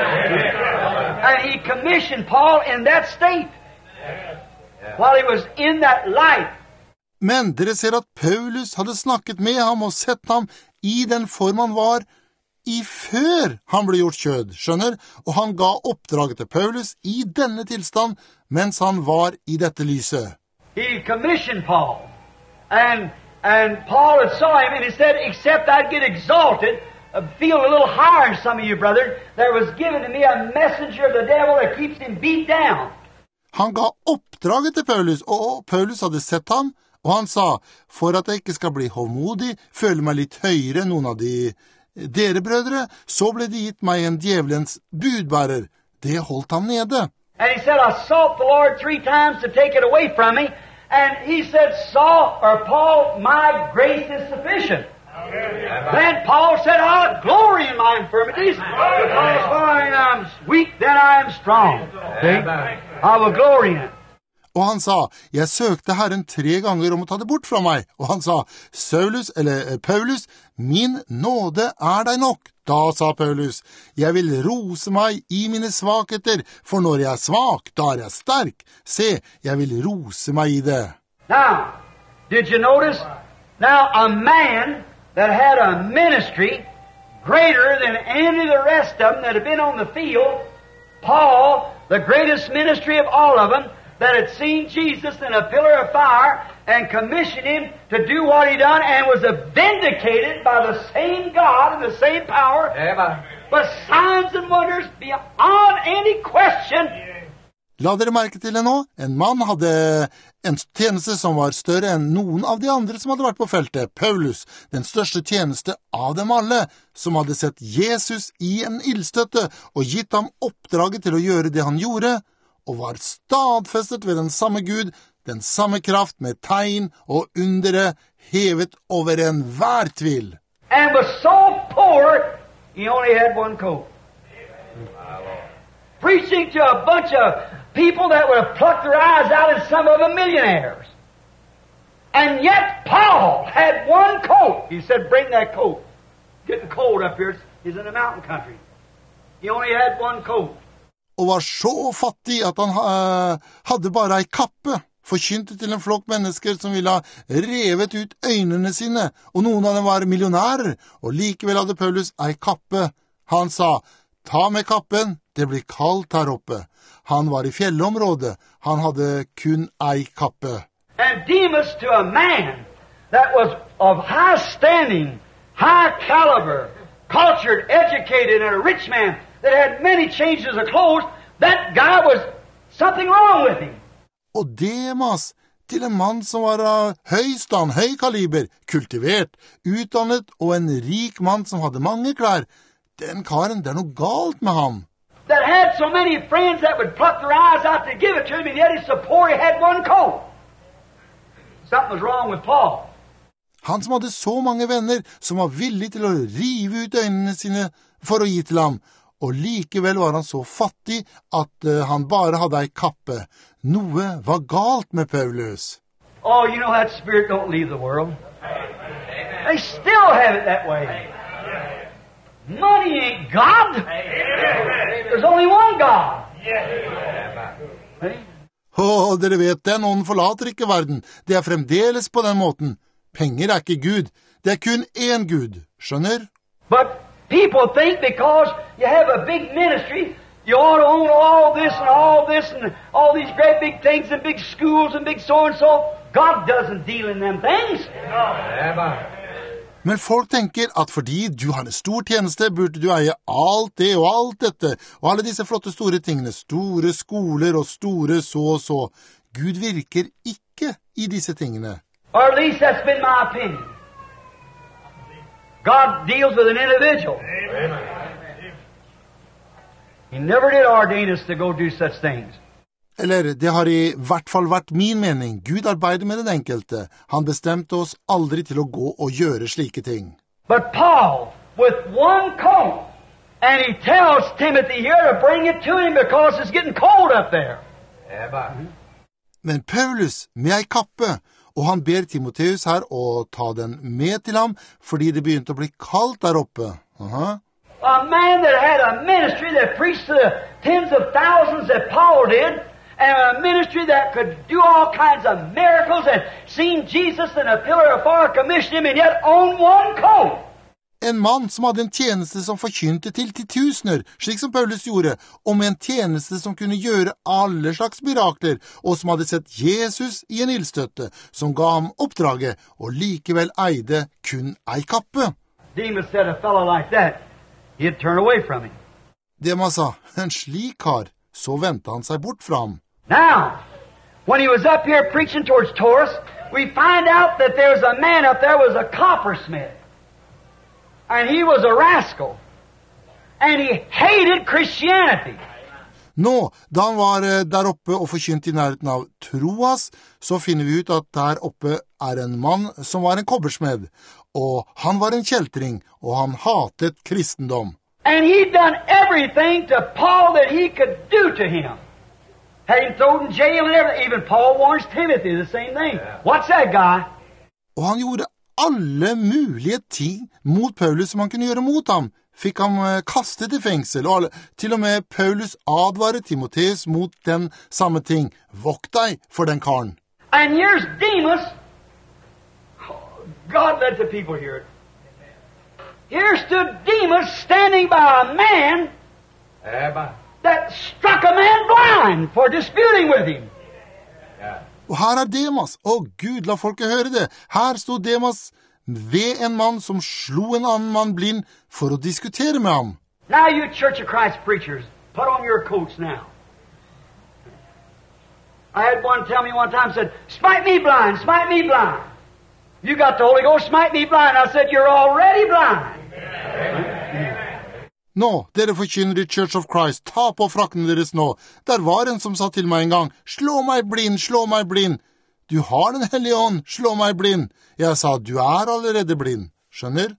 And he commissioned Paul in that state while he was in that light. Men dere ser at Paulus hadde snakket med ham og sett ham i den form han var i før han ble gjort kjød, skjønner? Og han ga oppdraget til Paulus i denne tilstand mens han var i dette lyset. He commissioned Paul. And Paul had saw him and he said, except I'd get exalted, feel a little higher than some of you, brethren, there was given to me a messenger of the devil that keeps him beat down. Han ga oppdraget til Paulus, og Paulus hadde sett ham, og han sa, for at jeg ikke skal bli håndmodig, føle meg litt høyere enn noen av dere brødre, så ble det gitt meg en djevelens budbærer. Det holdt ham nede. And he said, I sought the Lord 3 times to take it away from me. And he said, Paul, my grace is sufficient. Then Paul said, I'll glory in my infirmities, because when I'm weak, then I am strong. See? I will glory in it. Og han sa, jeg søkte Herren 3 ganger om å ta det bort fra meg. Og han sa, Paulus, min nåde deg nok. Da sa Paulus, jeg vil rose meg i mine svakheter, for når jeg svak, da jeg sterk. Se, jeg vil rose meg i det. Now, did you notice? Now, a man that had a ministry greater than any of the rest of them that had been on the field, Paul, the greatest ministry of all of them, that had seen Jesus in a pillar of fire and commissioned him to do what he done and was vindicated by the same God and the same power, but signs and wonders beyond any question. La dere merke til det nå? En mann hadde en tjeneste som var større enn noen av de andre som hadde vært på feltet. Paulus, den største tjeneste av dem alle, som hadde sett Jesus i en ildstøtte og gitt ham oppdraget til å gjøre det han gjorde, og var stadfestet ved den samme Gud, den samme kraft med tegn og undere hevet over enhver tvil. And was so poor, he only had one coat. Preaching to a bunch of people that would have plucked their eyes out, and some of them millionaires. And yet Paul had one coat. He said, bring that coat. Getting cold up here. He's in the mountain country. He only had one coat. Og var så fattig at han hadde bare ei kappe, forkynte til en flokk mennesker som ville ha revet ut øynene sine, og noen av dem var millionærer, og likevel hadde Paulus ei kappe. Han sa, ta med kappen, det blir kaldt her oppe. Han var i fjellområdet, han hadde kun ei kappe. And Demas, to a man that was of high standing, high caliber, cultured, educated, and a rich man that had many changes of clothes, that guy was something wrong with him. Og Demas, til en mann som var av høy stand, høy kaliber, kultivert, utdannet og en rik mann som hadde mange klær, den karen, det noe galt med ham. That had so many friends that would pluck their eyes out to give it to him, and yet he's so poor he had one coat. Something was wrong with Paul. Han som hadde så mange venner som var villig til å rive ut øynene sine for å gi til ham, og likevel var han så fattig at han bare hadde ei kappe. Noe var galt med Paulus. Oh, you know that spirit don't leave the world. They still have it that way. Money ain't God. There's only one God. Dere vet, den ånden forlater ikke verden. Det er fremdeles på den måten. Penger er ikke Gud. Det er kun én Gud. Skjønner? But people think because you have a big ministry, you ought to own all this and all these great big things and big schools and big so and so. God doesn't deal in them things. Men folk tenker at fordi du har en stor tjeneste, burde du eie alt det og alt dette, og alle disse flotte store tingene, store skoler og store så og så. Gud virker ikke i disse tingene. Or at least that's been my opinion. God deals with an individual. He never did ordain us to go do such things. Eller, det har i hvert fall vært min mening. Gud arbeider med den enkelte. Han bestemte oss aldri til å gå og gjøre slike ting. But Paul, with one coat, and he tells Timothy here to bring it to him because it's getting cold up there. Men Paulus med ei kappe, og han ber Timotheus her å ta den med til ham, fordi det begynte å bli kaldt der oppe. A man that had a ministry that preached to the tens of thousands that Paul did, and a ministry that could do all kinds of miracles and seen Jesus in a pillar of fire, commissioned him, and yet own one coat. En mann som hadde en tjeneste som forkynte til titusener, slik som Paulus gjorde, og med en tjeneste som kunne gjøre alle slags mirakler, og som hadde sett Jesus i en ildstøtte, som ga ham oppdraget, og likevel eide kun ei kappe. Demas said a fellow like that, he'd turn away from him. Demas sa, en slik kar, så vendte han seg bort fra ham. Now, when he was up here preaching towards Taurus, we find out that there's a man up there was a coppersmith. And he was a rascal. And he hated Christianity. Nå, da han var der oppe og forkynte i nærheten av Troas, så finner vi ut at der oppe er en mann som var en kobbersmed. Og han var en kjeltring, og han hatet kristendom. And he'd done everything to Paul that he could do to him. Had him thrown in jail and everything. Even Paul warns Timothy the same thing. What's that guy? Og han gjorde alle mulige ting mot Paulus som han kunne gjøre mot ham. Fikk ham kastet i fengsel, og til og med Paulus advarer Timotheus mot den samme ting. Vokt deg for den karen. And here's Demas. God let the people hear it. Here stood Demas standing by a man that struck a man blind for disputing with him. Og her Demas. Å Gud, la folket høre det. Her stod Demas ved en mann som slo en annen mann blind for å diskutere med ham. Now you Church of Christ preachers, put on your coats now. I had one tell me one time, said, smite me blind, smite me blind. You got the Holy Ghost, smite me blind. I said, you're already blind. Nå, dere forkynner i Church of Christ, ta på frakkene deres nå. Der var en som sa til meg en gang, slå meg blind, slå meg blind. Du har den hellige ånd, slå meg blind. Jeg sa, du allerede blind. Skjønner?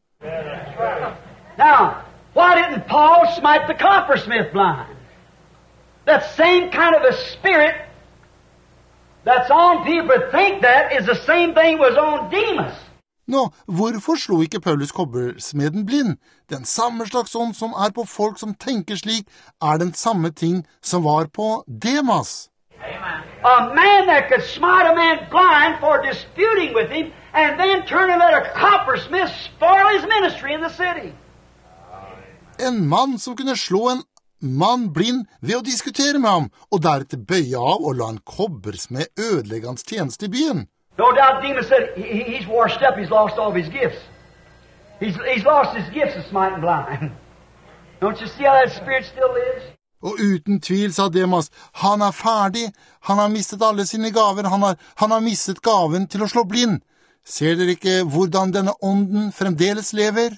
Now, why didn't Paul smite the coppersmith blind? That same kind of a spirit that's on people think that is the same thing was on Demas. Nå, hvorfor slo ikke Paulus kobbersmeden blind? Den samme slags ånd som på folk som tenker slik, den samme ting som var på Demas. A man that could smite a man blind for disputing with him and then turn and let a coppersmith spoil his ministry in the city. En mann som kunne slå en mann blind ved å diskutere med ham, og deretter bøye av og la en kobbersmed ødelegge hans tjeneste i byen. No doubt Demas said, he's washed up, he's lost all of his gifts. He's lost his gifts of smiting blind. Don't you see how that spirit still lives? Og uten tvil, sa Demas, han ferdig, han har mistet alle sine gaver, han har mistet gaven til å slå blind. Ser dere ikke hvordan denne ånden fremdeles lever?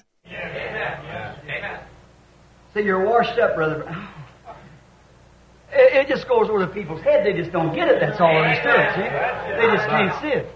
See, you're washed up, brother. It just goes over the people's head. They just don't get it. That's all there is to it, see? They just can't see it.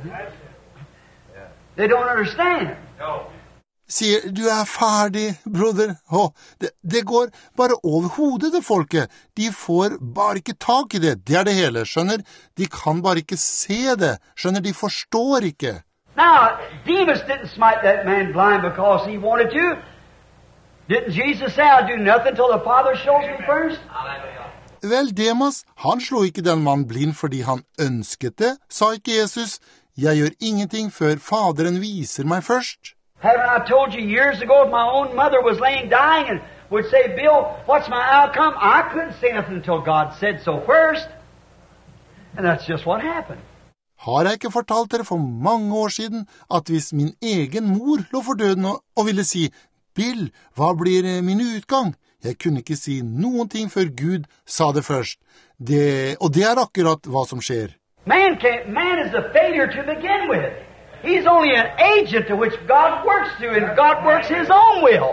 They don't understand. Sier, du ferdig, broder. Det går bare over hodet til folket. De får bare ikke tak i det. Det det hele, skjønner? De kan bare ikke se det. Skjønner, de forstår ikke. Now, Demas didn't smite that man blind because he wanted to. Didn't Jesus say, I'll do nothing till the Father shows me first? Vel, Demas, han slo ikke den mann blind fordi han ønsket det, sa ikke Jesus. Jeg gjør ingenting før Faderen viser meg først. Haven't I told you years ago if my own mother was laying dying and would say, Bill, what's my outcome? I couldn't say nothing until God said so first. And that's just what happened. Har jeg ikke fortalt dere for mange år siden at hvis min egen mor lå for døden og ville si, Bill, hva blir min utgang? Jeg kunne ikke si noen ting før Gud sa det først. Og det akkurat hva som skjer. Man is a failure to begin with. He's only an agent to which God works through, and God works His own will.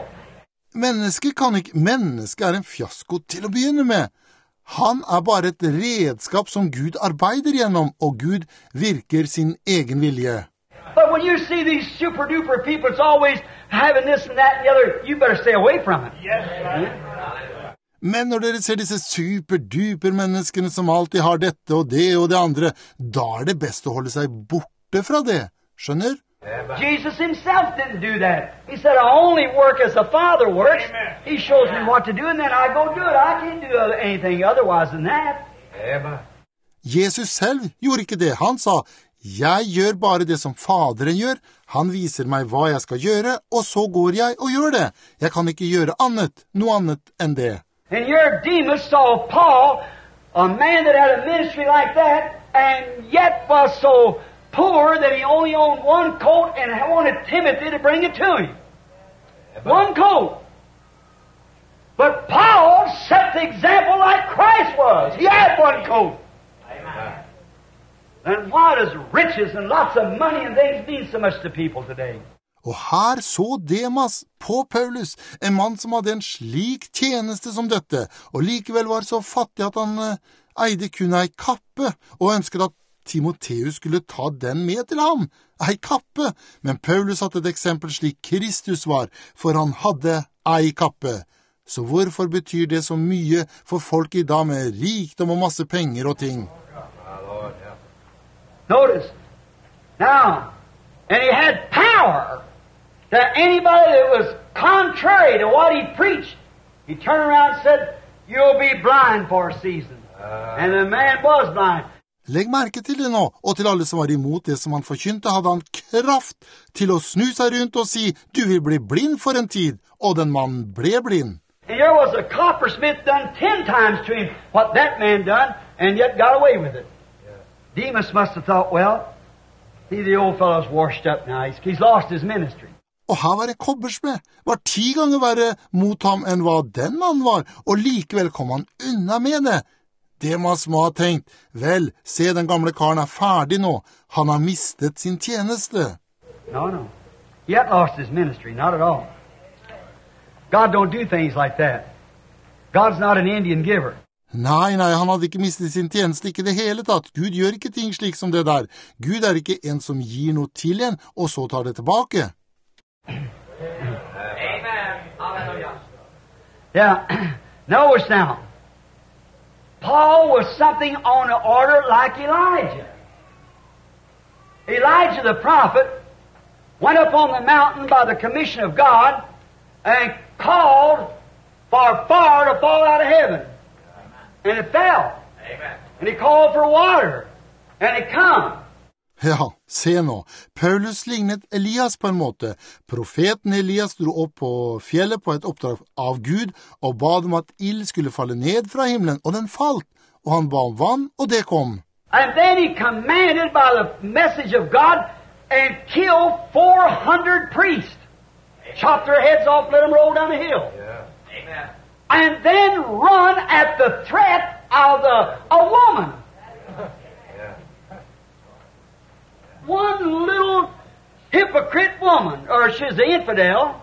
Mennesket en fiasko til å begynne med. Han bare et redskap som Gud arbeider gjennom, og Gud virker sin egen vilje. But when you see these super-duper people, it's always having this and that and the other, you better stay away from it. Yes, Men når dere ser disse super-duper menneskene som alltid har dette og det andre, da det best å holde seg borte fra det. Skjønner? Jesus himself didn't do that. He said, I only work as the Father works. He shows me what to do and then I go do it. I can't do anything otherwise than that. Jesus selv gjorde ikke det. Han sa, jeg gjør bare det som Faderen gjør. Han viser meg hva jeg skal gjøre, og så går jeg og gjør det. Jeg kan ikke gjøre noe annet enn det. And here Demas saw Paul, a man that had a ministry like that, and yet was so poor that he only owned one coat and wanted Timothy to bring it to him. One coat. But Paul set the example like Christ was. He had one coat. Amen. And why does riches and lots of money and things mean so much to people today? Og her så Demas på Paulus, en mann som hadde en slik tjeneste som dette, og likevel var så fattig at han eide kun ei kappe, og ønsket at Timotheus skulle ta den med til ham, ei kappe. Men Paulus satte et eksempel slik Kristus var, for han hadde ei kappe. Så hvorfor betyr det så mye for folk I dag med rikdom og masse penger og ting? Notice. Now, and he had power that anybody that was contrary to what he preached, he turned around and said, you'll be blind for a season. And the man was blind. Legg merke til det nå, og til alle som var imot det som han forkynte, hadde han kraft til å snu seg rundt og si, du vil bli blind for en tid, og den mannen ble blind. And there was a coppersmith done 10 times to him what that man done, and yet got away with it. Demas must have thought, well, the old fellow's washed up now. He's lost his ministry. Og her var en kobbersmed, var 10 ganger verre mot ham enn hva den mannen var, og likevel kom han unna med det. Demas må ha tenkt, vel, se den gamle karen ferdig nå, han har mistet sin tjeneste. No. He hadn't lost his ministry, not at all. God don't do things like that. God's not an Indian giver. Nei, han hadde ikke mistet sin tjeneste, ikke det hele tatt. Gud gjør ikke ting slik som det der. Gud ikke en som gir noe til en, og så tar det tilbake. Amen. Hallelujah. Yeah. Notice now. Paul was something on the order like Elijah. Elijah the prophet went up on the mountain by the commission of God and called for fire to fall out of heaven. And it fell. Amen. And he called for water. And it come. Ja, se nå. Paulus lignet Elias på en måte. Profeten Elias dro opp på fjellet på et oppdrag av Gud og bad om at ild skulle falle ned fra himmelen, og den falt. Og han ba om vann, og det kom. And then he commanded by the message of God and killed 400 priests. Chop their heads off, let them roll down the hill. Yeah. Amen. And then run at the threat of a woman. One little hypocrite woman, or she's the infidel,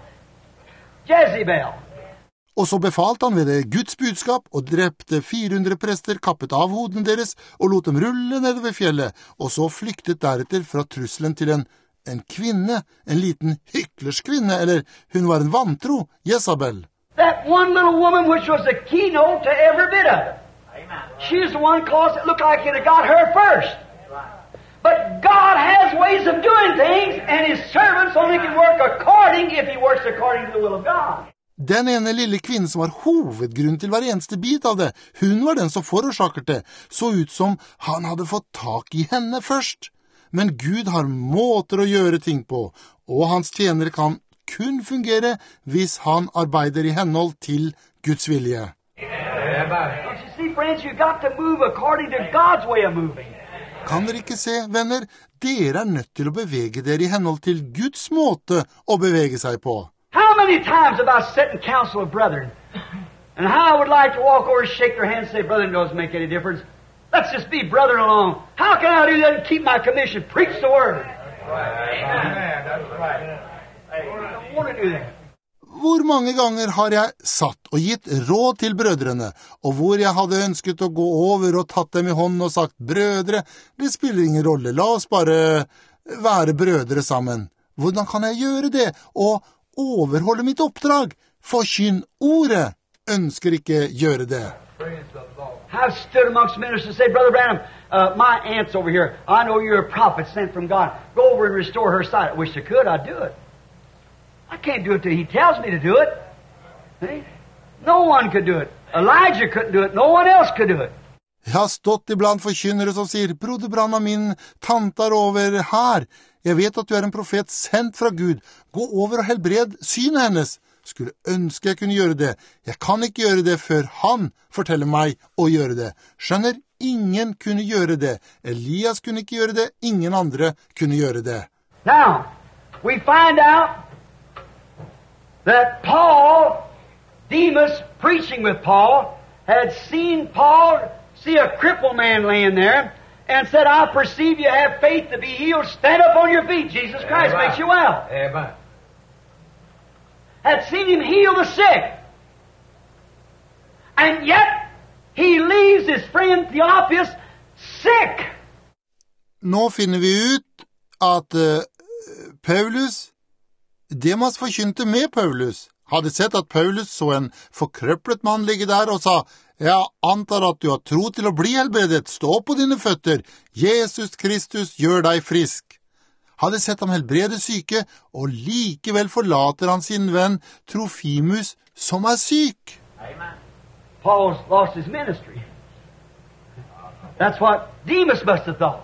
Jezebel. Og så befalte han ved det Guds budskap og drepte 400 prester, kappet av hodene deres og lot dem rulle nedover fjellet, og så flyktet deretter fra trusselen til en kvinne, en liten hyklersk kvinne, eller hun var en vantro, Jezabel. That one little woman which was the keynote to every bit of it. She's the one cause it looked like it had got her first. But God has ways of doing things, and His servants only can work according if He works according to the will of God. Den ene lille kvinnen som var hovedgrunn til hver eneste bit av det, hun var den som forårsaket det, så ut som han hadde fått tak I henne først. Men Gud har måter å gjøre ting på, og hans tjenere kan kun fungere hvis han arbeider I henhold til Guds vilje. Don't you see, friends, you got to move according to God's way of moving. Kan dere ikke se, venner? Dere nødt til å bevege dere I henhold til Guds måte å bevege seg på. How many times have I sat in council of brethren, and how I would like to walk over and shake their hands and say, brother, it doesn't make any difference. Let's just be brethren along. How can I do that and keep my commission? Preach the word. Amen. That's right. I don't want to do that. Hvor mange ganger har jeg satt og gitt råd til brødrene, og hvor jeg hadde ønsket å gå over og tatt dem I hånden og sagt, brødre, det spiller ingen rolle, la oss bare være brødre sammen. Hvordan kan jeg gjøre det, og overholde mitt oppdrag? Forkynn ordet, ønsker ikke gjøre det. I've stood amongst ministers and say, Brother Branham, my aunt's over here. I know you're a prophet sent from God. Go over and restore her sight. I wish I could, I'd do it. I can't do it till He tells me to do it. See? No one could do it. Elijah couldn't do it. No one else could do it. Jeg har stått iblant forkynnere som sier, broder Branham, min tante over her. Jeg vet at du en profet sendt fra Gud. Gå over og helbred synet hennes. Skulle ønske jeg kunne gjøre det. Jeg kan ikke gjøre det før han forteller meg å gjøre det. Skjønner, ingen kunne gjøre det. Elias kunne ikke gjøre det. Ingen andre kunne gjøre det. Now, we find out that Demas, preaching with Paul, had seen Paul see a crippled man laying there and said, I perceive you have faith to be healed. Stand up on your feet. Jesus Christ makes you well. Amen. Had seen him heal the sick. And yet, he leaves his friend Theophilus sick. Nå finner vi ut at Demas forkynte med Paulus. hadde sett at Paulus så en forkrøplet mann ligge der og sa, «Jeg antar at du har tro til å bli helbredet, stå på dine føtter, Jesus Kristus gjør deg frisk.» Hadde sett ham helbrede syke, og likevel forlater han sin venn Trofimus, som syk. Amen. Paul's lost his ministry. That's what Demas must have thought.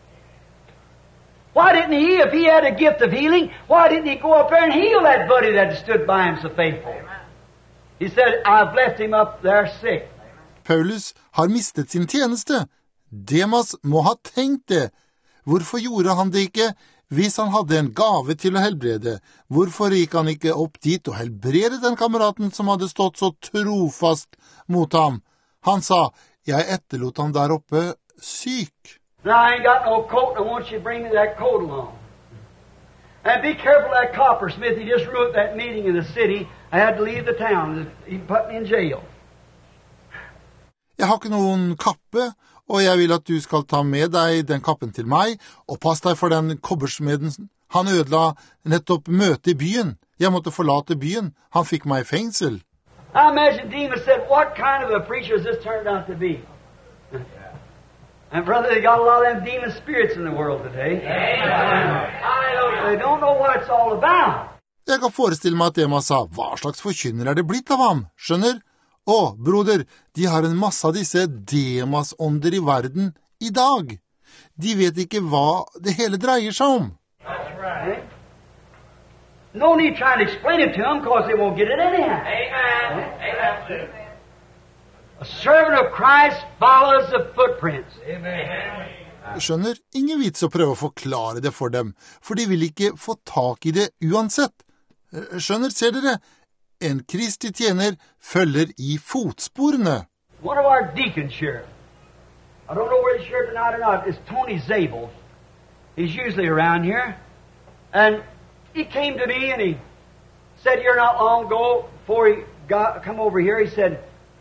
Why didn't he, if he had a gift of healing, why didn't he go up there and heal that buddy that stood by him so faithful? He said, I've left him up there sick. Paulus har mistet sin tjeneste. Demas må ha tenkt det. Hvorfor gjorde han det ikke? Hvis han hadde en gave til å helbrede, hvorfor gikk han ikke opp dit og helbredet den kameraten som hadde stått så trofast mot ham? Han sa, jeg etterlot ham der oppe syk. Now I ain't got no coat, and I want you to bring me that coat along. And be careful of that coppersmith. He just ruined that meeting in the city. I had to leave the town. He put me in jail. Jeg har ikke noen kappe, og jeg vil at du skal ta med deg den kappen til meg, og pass deg for den kobbersmeden. Han ødela nettopp møtet i byen. Jeg måtte forlate byen. Han fikk meg i fengsel. I imagine Demas said, what kind of a preacher has this turned out to be? And brother, they got a lot of them demon spirits in the world today. They don't know what it's all about. Jeg kan forestille meg at Demas sa, hva slags forkynner det blitt av ham? Skjønner? Å, broder, de har en masse av disse Demas-ånder i verden i dag. De vet ikke hva det hele dreier seg om. That's right. No need trying to explain it to them because they won't get it anyhow. Amen. Amen. A servant of Christ follows the footprints. Amen. Skjønner, ingen vits å prøve å forklare det for dem, for de vil ikke få tak i det uansett. Skjønner, ser dere? En Kristi tjener følger i fotsporene. One of our deacons here, I don't know whether he's here tonight or not, is Tony Zabel. He's usually around here. And he came to me and he said here not long ago, before he come over here, he said,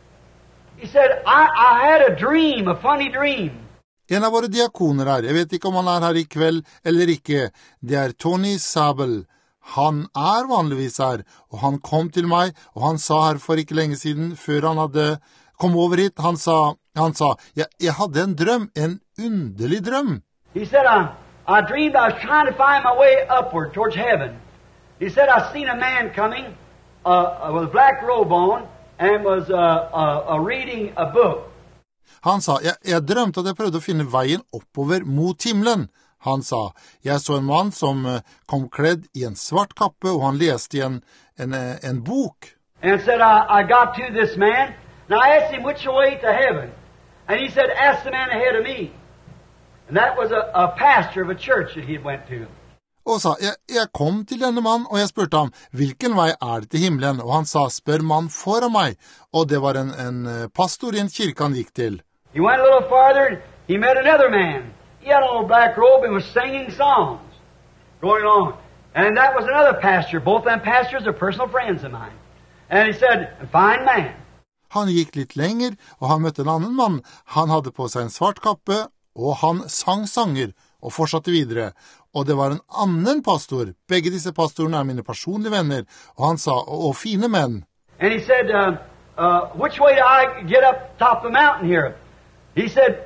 I had a dream, a funny dream. En av våre diakoner her, jeg vet ikke om han her i kveld eller ikke, det Tony Zabel. Han vanligvis her, og han kom til meg, og han sa her for ikke lenge siden, før han hadde kom over hit, han sa, jeg hadde en drøm, en underlig drøm. He said, I dreamed I was trying to find my way upward towards heaven. He said, I seen a man coming with a black robe on and was reading a book. Han sa, jeg drømte at jeg prøvde å finne veien oppover mot himmelen. Han sa, jeg så en mann som kom kledd i en svart kappe, og han leste i en bok. And said, I got to this man, and I asked him which way to heaven. And he said, ask the man ahead of me. And that was a pastor of a church that he went to. Og sa, jeg kom til denne mann, og jeg spurte ham, hvilken vei det til himmelen? Og han sa, spør mann foran meg. Og det var en pastor i en kirke han gikk til. He went a little farther, and he met another man. He had a little black robe and was singing songs going on. And that was another pastor. Both them pastors are personal friends of mine. And he said, a fine man. Han gikk litt lenger, og han møtte en annen mann. Han hadde på seg en svart kappe, og han sang sanger, og fortsatte videre. Og det var en annen pastor. Begge disse pastorene mine personlige venner. Og han sa, og fine menn. And he said, which way do I get up top of the mountain here? He said,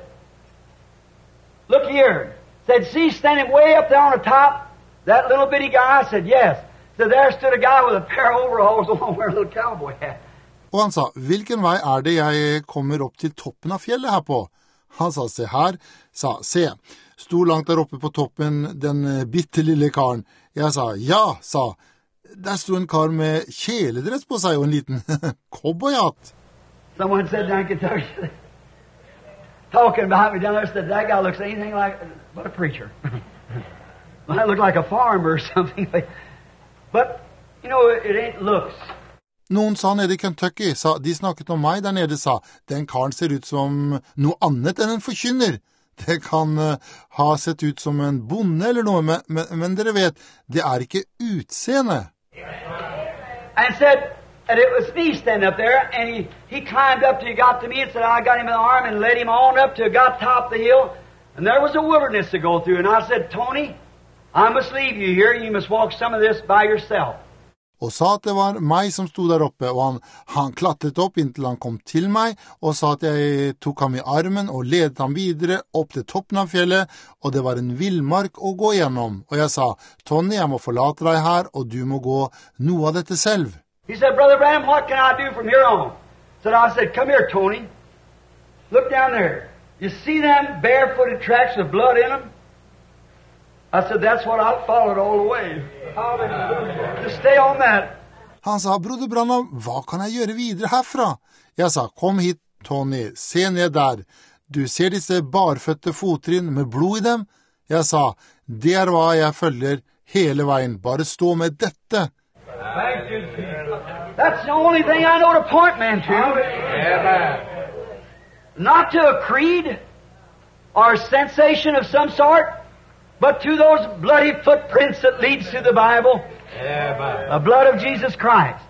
look here. Said, see, standing way up there on the top, that little bitty guy? I said, yes. So there stood a guy with a pair of overalls on wearing a little cowboy hat. Og han sa, hvilken vei det jeg kommer opp til toppen av fjellet her på? Han sa, se her. Sa, se. Sto langt der oppe på toppen, den bittelille karen. Jeg sa, ja, sa. Der sto en kar med kjeledress på seg og en liten cowboyhatt. Someone said down in Kentucky, talking about me down there, said, that guy looks anything like but a preacher. Might look like a farmer or something. But, you know, it ain't looks. Noen sa nede i Kentucky, de snakket om meg der nede, sa, den karen ser ut som noe annet enn en forkynner. Det kan ha sett ut som en bonde eller noe, men dere vet, det ikke utseende. And said, and it was me standing up there, and he climbed up till he got to me and said, I got him in the arm and led him on up till he got top of the hill. And there was a wilderness to go through. And I said, Tony, I must leave you here. You must walk some of this by yourself. og sa at det var meg som stod der oppe, og han klatret opp inntil han kom til meg, og sa at jeg tok ham i armen og ledet ham videre opp til toppen av fjellet, og det var en villmark å gå gjennom. Og jeg sa, Tony, jeg må forlate deg her, og du må gå noe av dette selv. He said, Brother Branham, what can I do from here on? So I said, come here, Tony. Look down there. You see them barefooted tracks with blood in them? I said, that's what I followed all the way. Just stay on that. Han sa, Broder Branham, hva kan jeg gjøre videre herfra? Jeg sa, kom hit, Tony, se ned der. Du ser disse barføtte fottrinn med blod i dem? Jeg sa, det hva jeg følger hele veien. Bare stå med dette. That's the only thing I know to point man to. Not to a creed or a sensation of some sort, but to those bloody footprints that leads to the Bible, the blood of Jesus Christ.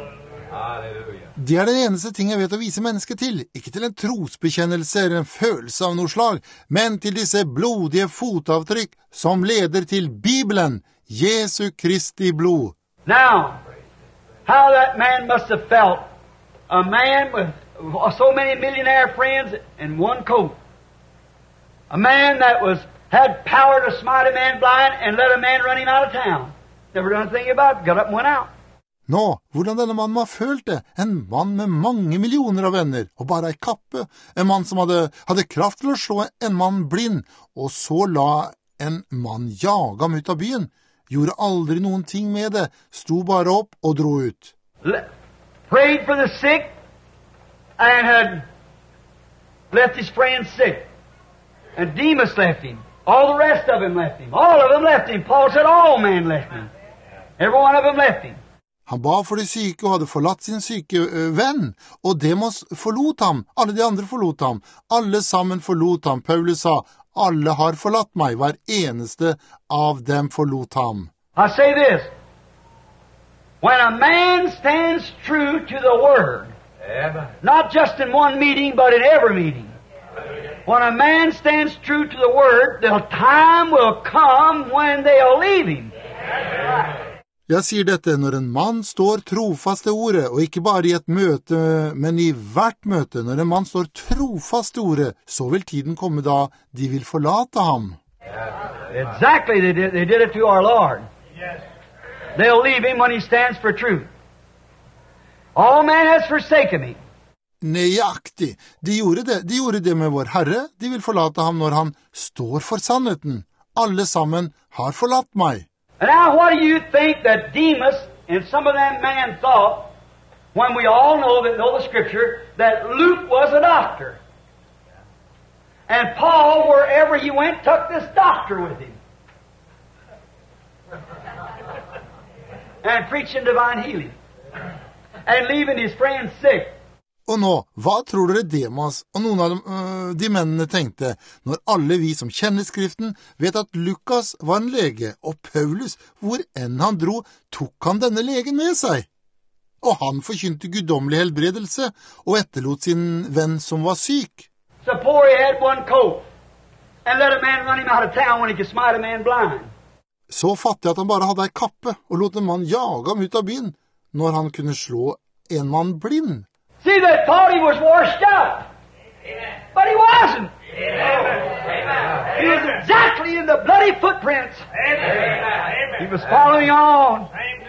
Det den eneste ting jeg vet å vise mennesket til, ikke til en trosbekjennelse eller en følelse av noe slag, men til disse blodige fotavtrykk som leder til Bibelen, Jesu Kristi blod. Now, how that man must have felt, a man with so many millionaire friends in one coat, a man that had power to smite a man blind and let a man run him out of town. Never done a thing about it, got up and went out. Nå, hvordan denne mannen har følt det, en mann med mange millioner av venner, og bare ei kappe, en mann som hadde kraft til å slå en mann blind, og så la en mann jage ham ut av byen, gjorde aldri noen ting med det, sto bare opp og dro ut. Prayed for the sick, and had left his friends sick. And Demas left him. All the rest of them left him. All of them left him. Paul said all men left him. Every one of them left him. Han ba for de syke og hadde forlatt sin syke venn, og Demas forlot ham. Alle de andre forlot ham. Alle sammen forlot ham. Paulus sa, alle har forlatt meg. Hver eneste av dem forlot ham. I say this. When a man stands true to the Word, not just in one meeting, but in every meeting. When a man stands true to the Word, the time will come when they'll leave him. Jeg sier dette når en mann står trofast til ordet, og ikke bare i et møte, men i hvert møte. Når en mann står trofast til ordet, så vil tiden komme da de vil forlate ham. Exactly, they did it to our Lord. They'll leave him when he stands for truth. All man has forsaken me. Nøyaktig. De gjorde det med vår Herre. De vil forlate ham når han står for sannheten. Alle sammen har forlatt meg. And now what do you think that Demas and some of them men thought, when we all know the Scripture, that Luke was a doctor? And Paul, wherever he went, took this doctor with him. And preaching divine healing. And leaving his friends sick. Og nå, hva tror dere Demas og noen av de mennene tenkte, når alle vi som kjenner Skriften vet at Lukas var en lege, og Paulus, hvor enn han dro, tok han denne legen med seg? Og han forkynte guddommelig helbredelse, og etterlot sin venn som var syk. Suppose he had one coat, and let a man run him out of town when he could smite a man blind. Så fattig at han bare hadde ei kappe, og lot en mann jage ham ut av byen, når han kunne slå en mann blind. See, they thought he was washed up. But he wasn't. He was exactly in the bloody footprints. He was following on.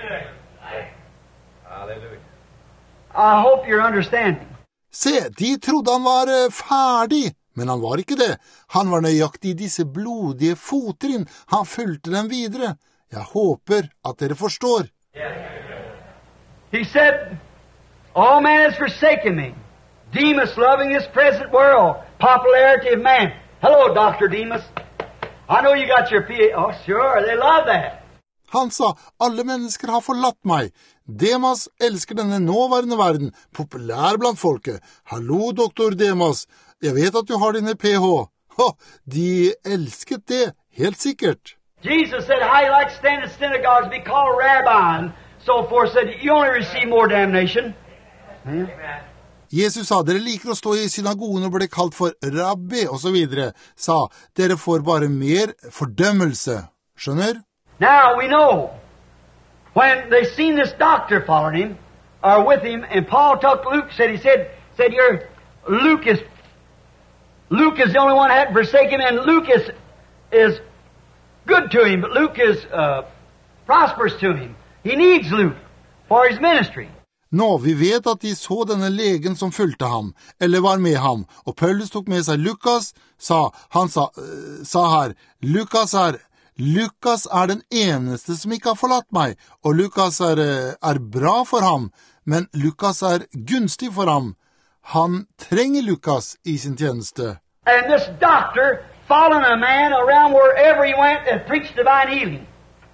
I hope you're understanding. Se, de trodde han var ferdig, men han var ikke det. Han var nøyaktig i disse blodige fottrinn. Han fulgte dem videre. Jeg håper at dere forstår. He said, all man has forsaken me. Demas loving this present world. Popularity of man. Hello, Dr. Demas. I know you got your PhD. Oh, sure, they love that. Han sa, alle mennesker har forlatt meg. Demas elsker denne nåværende verden. Populær blant folket. Hallo, doktor Demas. Jeg vet at du har dine PH. De elsket det, helt sikkert. Jesus said, how you like to stand in synagogues, be called rabbi, and so forth, said, you only receive more damnation. Amen. Jesus sa, dere liker å stå i synagogen og bli kalt for rabbi, og så videre. Sa, dere får bare mer fordømmelse. Skjønner? Now we know when they seen this doctor following him, or with him, and Paul talked to Luke, he said, Luke is the only one that hadn't forsaken him, and Luke is good to him, but Luke is prosperous to him. He needs Luke for his ministry. Nå, vi vet at de så denne legen som fulgte ham, eller var med ham, og Paulus tok med seg Lukas, sa her, Lukas er den eneste som ikke har forlatt meg, og Lukas er bra for ham, men Lukas er gunstig for ham. Han trenger Lukas i sin tjeneste. And this doctor following a man around wherever he went and preached divine healing.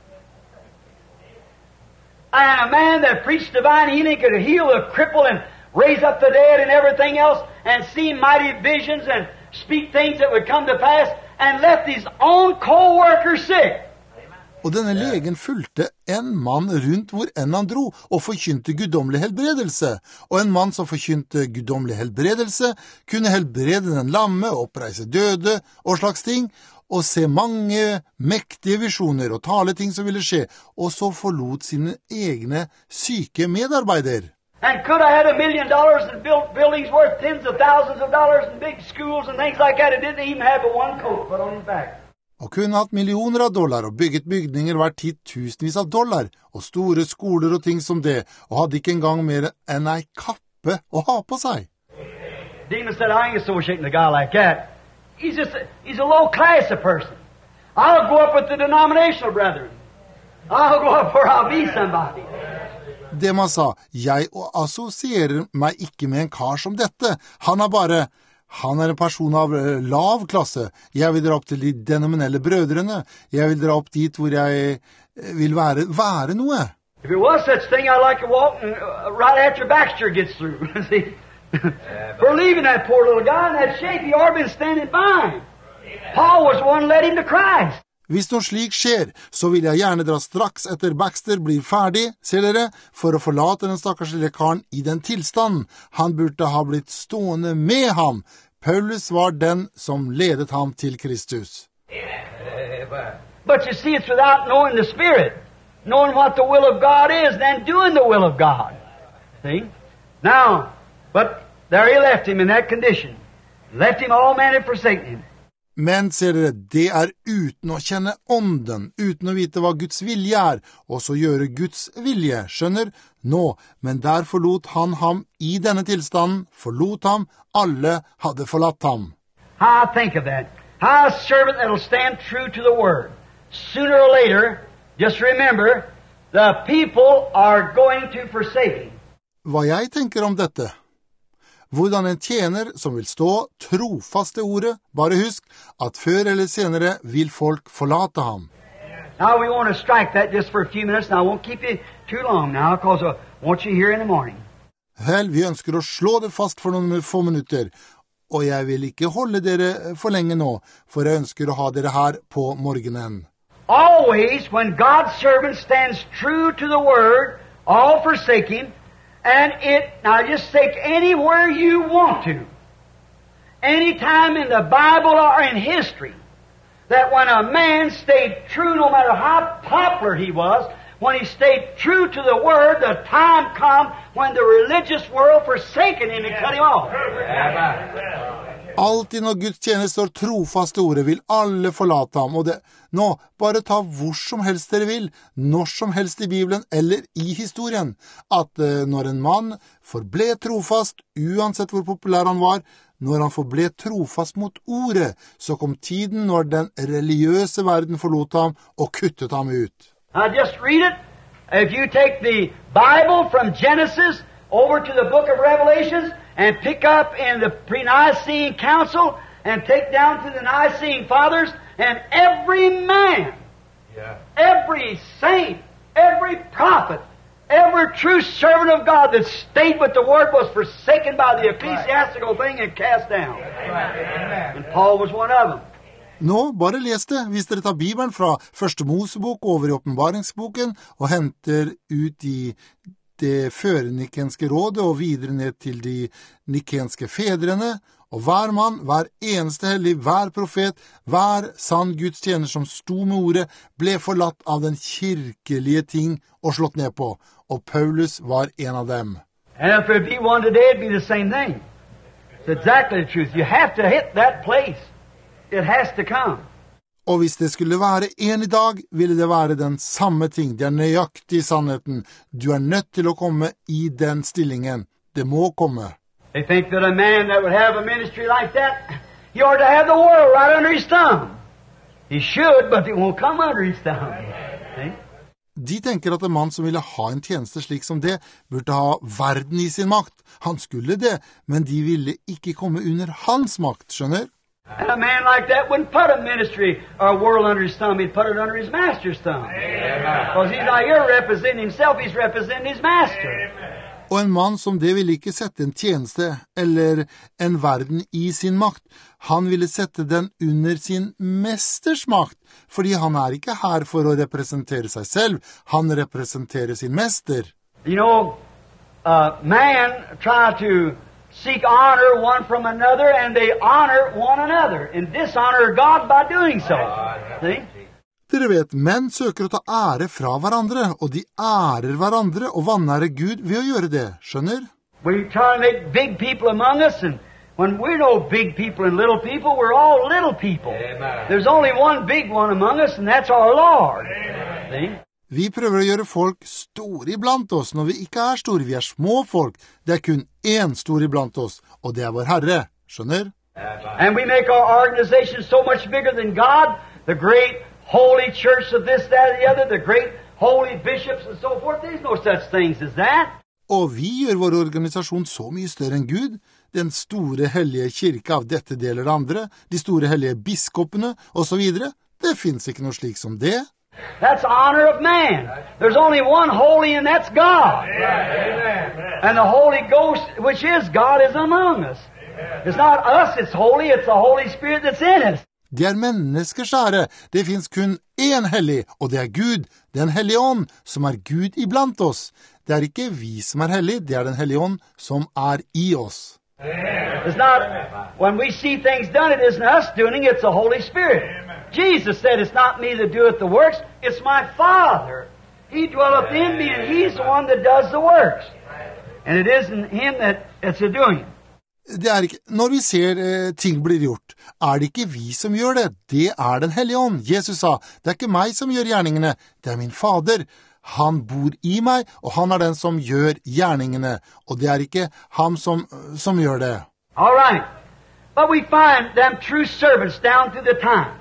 And a man that preached divine healing could heal the cripple and raise up the dead and everything else and see mighty visions and speak things that would come to pass and left his own co-workers sick. Og denne legen fulgte en mann rundt hvor enn han dro og forkynte guddommelig helbredelse. Og en mann som forkynte guddommelig helbredelse kunne helbrede den lamme, oppreise døde og slags ting, og se mange mektige visjoner og tale ting som ville skje, og så forlot sine egne syke medarbeider. And could I had $1 million and built buildings worth tens of thousands of dollars and big schools and things like that. It didn't even have but one coat put on his back. Og kunne hatt millioner av dollar og bygget bygninger verdt titusenvis av dollar, og store skoler og ting som det, og hadde ikke engang mer enn ei kappe å ha på seg. Demas said, I ain't associating a guy like that. He's a low class of person. I'll go up with the denominational brethren. I'll go up where I'll be somebody. Demas sa, jeg assosierer meg ikke med en kar som dette. Han er en person av lav klasse. Jeg vil dra opp til de denominelle brødrene. Jeg vil dra opp dit hvor jeg vil være noe. If it was such thing, I'd like to walk right after Baxter gets through. See? For leaving that poor little guy in that shape, he ought to been standing by him. Paul was the one who led him to Christ. Hvis noe slik skjer, så vil jeg gjerne dra straks etter Baxter blir ferdig, ser dere, for å forlate den stakkars lille karen i den tilstanden. Han burde ha blitt stående med ham. Paulus var den som ledet ham til Kristus. But you see, it's without knowing the Spirit, knowing what the will of God is, then doing the will of God. See? Now, but there he left him in that condition. Left him all man had forsaken him. Men ser dere, det er uten å kjenne ånden, uten å vite hva Guds vilje er, og så gjøre Guds vilje, skjønner? Nå, men der forlot han ham i denne tilstanden, forlot ham, alle hadde forlatt ham. How I think of that. How a servant that will stand true to the word. Sooner or later, just remember, the people are going to forsake him. Hva jeg tenker om dette? Hvordan en tjener som vil stå trofast til ordet, bare husk at før eller senere vil folk forlate ham. Now we want to strike that just for a few minutes, and I won't keep you too long now, because I want you here in the morning. Vel, vi ønsker å slå det fast for noen få minutter, og jeg vil ikke holde dere for lenge nå, for jeg ønsker å ha dere her på morgenen. Always, when God's servant stands true to the word, all forsake him, and now just take anywhere you want to. Any time in the Bible or in history, that when a man stayed true, no matter how popular he was, when he stayed true to the Word, the time come when the religious world forsaken him and cut him off. Alltid når Guds tjener står trofast til ordet, vil alle forlate ham, og det, nå, bare ta hvor som helst dere vil, når som helst i Bibelen eller i historien, at når en mann forble trofast, uansett hvor populær han var, når han forble trofast mot ordet, så kom tiden når den religiøse verden forlot ham og kuttet ham ut. Now just read it. If you take the Bible from Genesis over to the book of Revelations and pick up in the pre-Nicene Council and take down to the Nicene Fathers, and every man, every saint, every prophet, every true servant of God that stayed with the Word was forsaken by the ecclesiastical thing and cast down. And Paul was one of them. Nå, bare les det, hvis dere tar Bibelen fra første Mosebok over i åpenbaringsboken og henter ut i det førnikenske rådet og videre ned til de nikenske fedrene, Og hver mann, hver eneste hellig, hver profet, hver sann Guds tjener som sto med ordet, ble forlatt av den kirkelige ting og slått ned på, og Paulus var en av dem. And if there be one today, it'd be the same thing. It's exactly the truth. You have to hit that place. It has to come. Og hvis det skulle være en i dag, ville det være den samme ting. Det nøyaktig sannheten. Du nødt til å komme i den stillingen. Det må komme. They think that a man that would have a ministry like that, he ought to have the world right under his thumb. He should, but it won't come under his thumb. See? De tenker at en mann som ville ha en tjeneste slik som det, burde ha verden i sin makt. Han skulle det, men de ville ikke komme under hans makt, skjønner? And a man like that wouldn't put a ministry or a world under his thumb. He'd put it under his master's thumb. Because he's not here representing himself, he's representing his master. Og en mann som det ville ikke sette en tjeneste eller en verden i sin makt. Han ville sette den under sin mesters makt, fordi han ikke her for å representere seg selv, han representerer sin mester. You know, man try to seek honor one from another, and they honor one another, and dishonor God by doing so. See? Dere vet, menn søker å ta ære fra hverandre, og de ærer hverandre og vanærer Gud ved å gjøre det, skjønner? We try to make big people among us, and when we're no big people and little people, we're all little people. There's only one big one among us, and that's our Lord. See? Vi prøver å gjøre folk store iblant oss når vi ikke store, vi små folk. Det kun én stor iblant oss, og det vår Herre, skjønner? And we make our organization so much bigger than God, the great holy church of this, that, and the other, the great holy bishops and so forth. There's no such things as that. Og vi gjør vår organisasjon så mye større enn Gud, den store hellige kirke av dette deler det andre, de store hellige biskopene, og så videre. Det finnes ikke noe slik som det. That's honor of man. There's only one holy, and that's God. And the Holy Ghost, which is God, is among us. It's not us that's holy, it's the Holy Spirit that's in us. Det menneskers ære. Det finnes kun én hellig, og det Gud, den hellige ånd, som Gud iblant oss. Det ikke vi som hellig, det den hellige ånd som i oss. It's not, when we see things done, it isn't us doing it, it's the Holy Spirit. Jesus said, it's not me that doeth the works, it's my Father. He dwelleth in me, and He's the one that does the works. And it isn't Him that's doing it. Det ikke, når vi ser ting blir gjort, det ikke vi som gjør det, det den hellige ånd. Jesus sa, det ikke meg som gjør gjerningene, det min Fader. Han bor i meg, og han den som gjør gjerningene, og det ikke ham som gjør det. All right, but we find them true servants down through the time.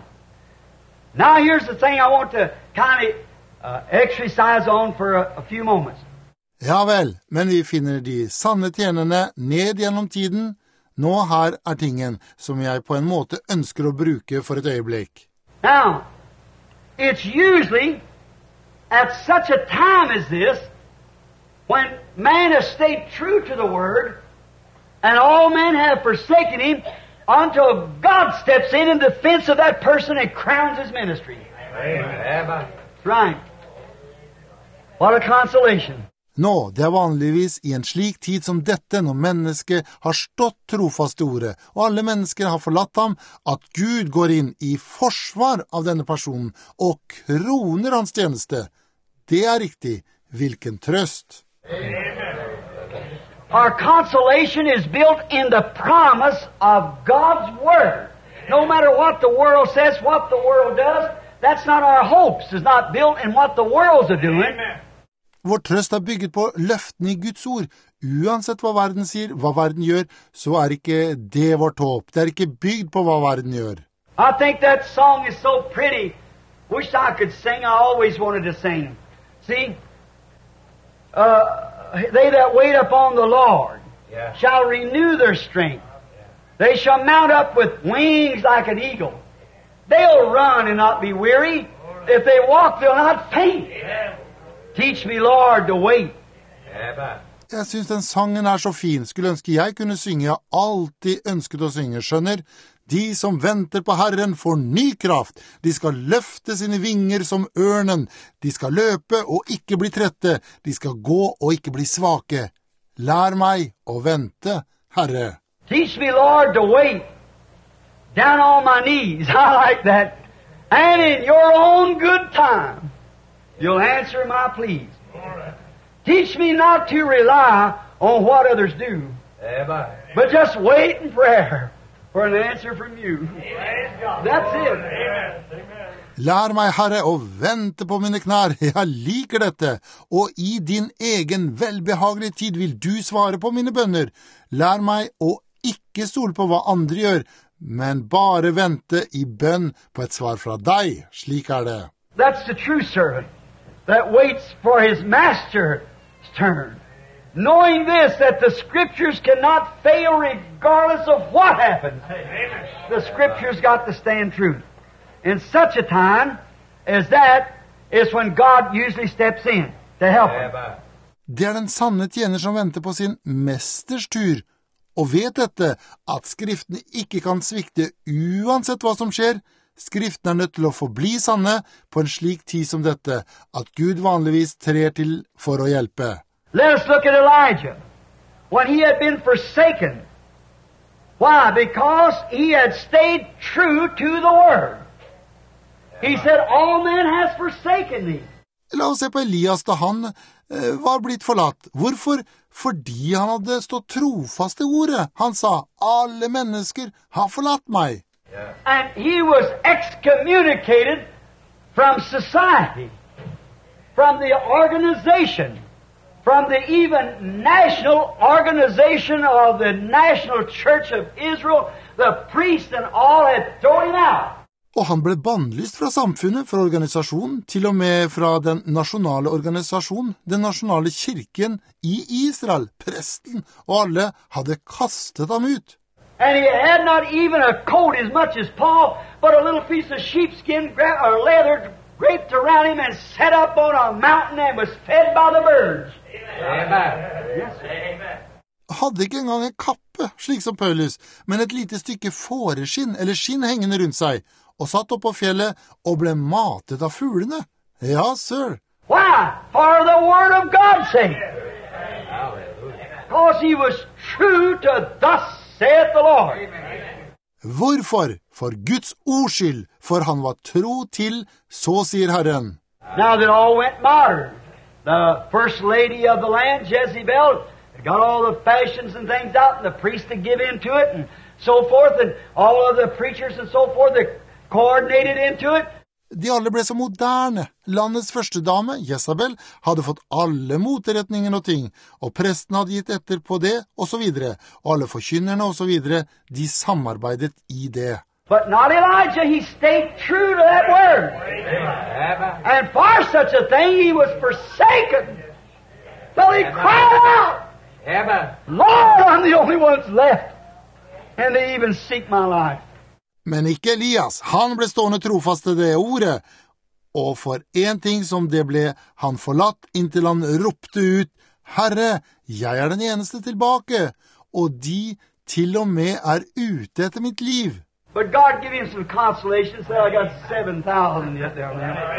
Now here's the thing I want to kind of exercise on for a few moments. Ja vel, men vi finner de sanne tjenerne ned gjennom tiden. Nå her tingen som jeg på en måte ønsker å bruke for et øyeblikk. Now, it's usually at such a time as this, when man has stayed true to the Word, and all men have forsaken Him, until God steps in defense of that person and crowns his ministry. Amen. Right. What a consolation. Nå, det vanligvis i en slik tid som dette, når mennesket har stått trofast til ordet, og alle mennesker har forlatt ham, at Gud går inn i forsvar av denne personen og kroner hans tjeneste. Det riktig. Hvilken trøst. Our consolation is built in the promise of God's Word. No matter what the world says, what the world does, that's not our hopes. It's not built in what the worlds are doing. Vår trøst bygget på løftene i Guds ord. Uansett hva verden sier, hva verden gjør, så ikke det vårt håp. Det ikke bygd på hva verden gjør. I think that song is so pretty. Wish I could sing. I always wanted to sing. See? They that wait upon the Lord shall renew their strength. They shall mount up with wings like an eagle. They'll run and not be weary. If they walk, they'll not faint. Teach me, Lord, to wait. Jeg synes den sangen så fin. Skulle ønske jeg kunne synge. Jeg har alltid ønsket å synge, skjønner. De som venter på Herren får ny kraft. De skal løfte sine vinger som ørnen. De skal løpe og ikke bli trette. De skal gå og ikke bli svake. Lær meg å vente, Herre. Teach me, Lord, to wait down on my knees. I like that. And in your own good time, you'll answer my pleas. Teach me not to rely on what others do, but just wait in prayer for an answer from you. That's it. Lær meg, Herre, å vente på mine knær. Jeg liker dette. Og i din egen velbehagelige tid vil du svare på mine bønner. Lær meg å ikke stole på hva andre gjør, men bare vente i bønn på et svar fra deg. Slik det. That's the true servant that waits for his master's turn, knowing this, that the Scriptures cannot fail regardless of what happens. The Scriptures got to stand true. In such a time as that is when God usually steps in to help him. Det den sanne tjener som venter på sin mesters tur, og vet dette, at skriftene ikke kan svikte uansett hva som skjer. Skriftene nødt til å forbli sanne på en slik tid som dette, at Gud vanligvis trer til for å hjelpe. Let us look at Elijah. When he had been forsaken. Why? Because he had stayed true to the Word. He said, all men has forsaken me. La oss se på Elias da han var blitt forlatt. Hvorfor? Fordi han hadde stått trofast til ordet. Han sa, alle mennesker har forlatt meg. And he was excommunicated from society, from the organization, from the even national organization of the National Church of Israel. The priests and all had thrown him out. Og han ble bannlyst fra samfunnet, fra organisasjonen, til og med fra den nasjonale organisasjonen, den nasjonale kirken i Israel, presten, og alle hadde kastet ham ut. And he had not even a coat as much as Paul, but a little piece of sheepskin or leather draped around him and set up on a mountain and was fed by the birds. Amen. Yes. Amen. Hadde ikke engang en kappe, slik som Paulus, men et lite stykke fåreskinn eller skinn hengende rundt seg, og satt opp på fjellet og ble matet av fuglene. Ja, sir. Why? For the word of God's sake. Because he was true to thus saith the Lord. Hvorfor? For Guds ords skyld, for han var tro til, så sier Herren. Now that all went modern, the first lady of the land, Jezebel, got all the fashions and things out, and the priests to give into it, and so forth, and all of the preachers and so forth, they coordinated into it. De alle ble så moderne. Landets første dame, Jezabel, hadde fått alle moteretninger og ting, og presten hadde gitt etter på det, og så videre. Og alle forkynnerne og så videre, de samarbeidet i det. But not Elijah, he stayed true to that word. And for such a thing, he was forsaken. So he cried out, Lord, I'm the only one that's left. And they even seek my life. Men ikke Elias, han ble stående trofast til det ordet, og for en ting som det ble han forlatt inntil han ropte ut, Herre, jeg den eneste tilbake, og de til og med ute etter mitt liv. But God gave him some consolation, so I got 7,000 yet there.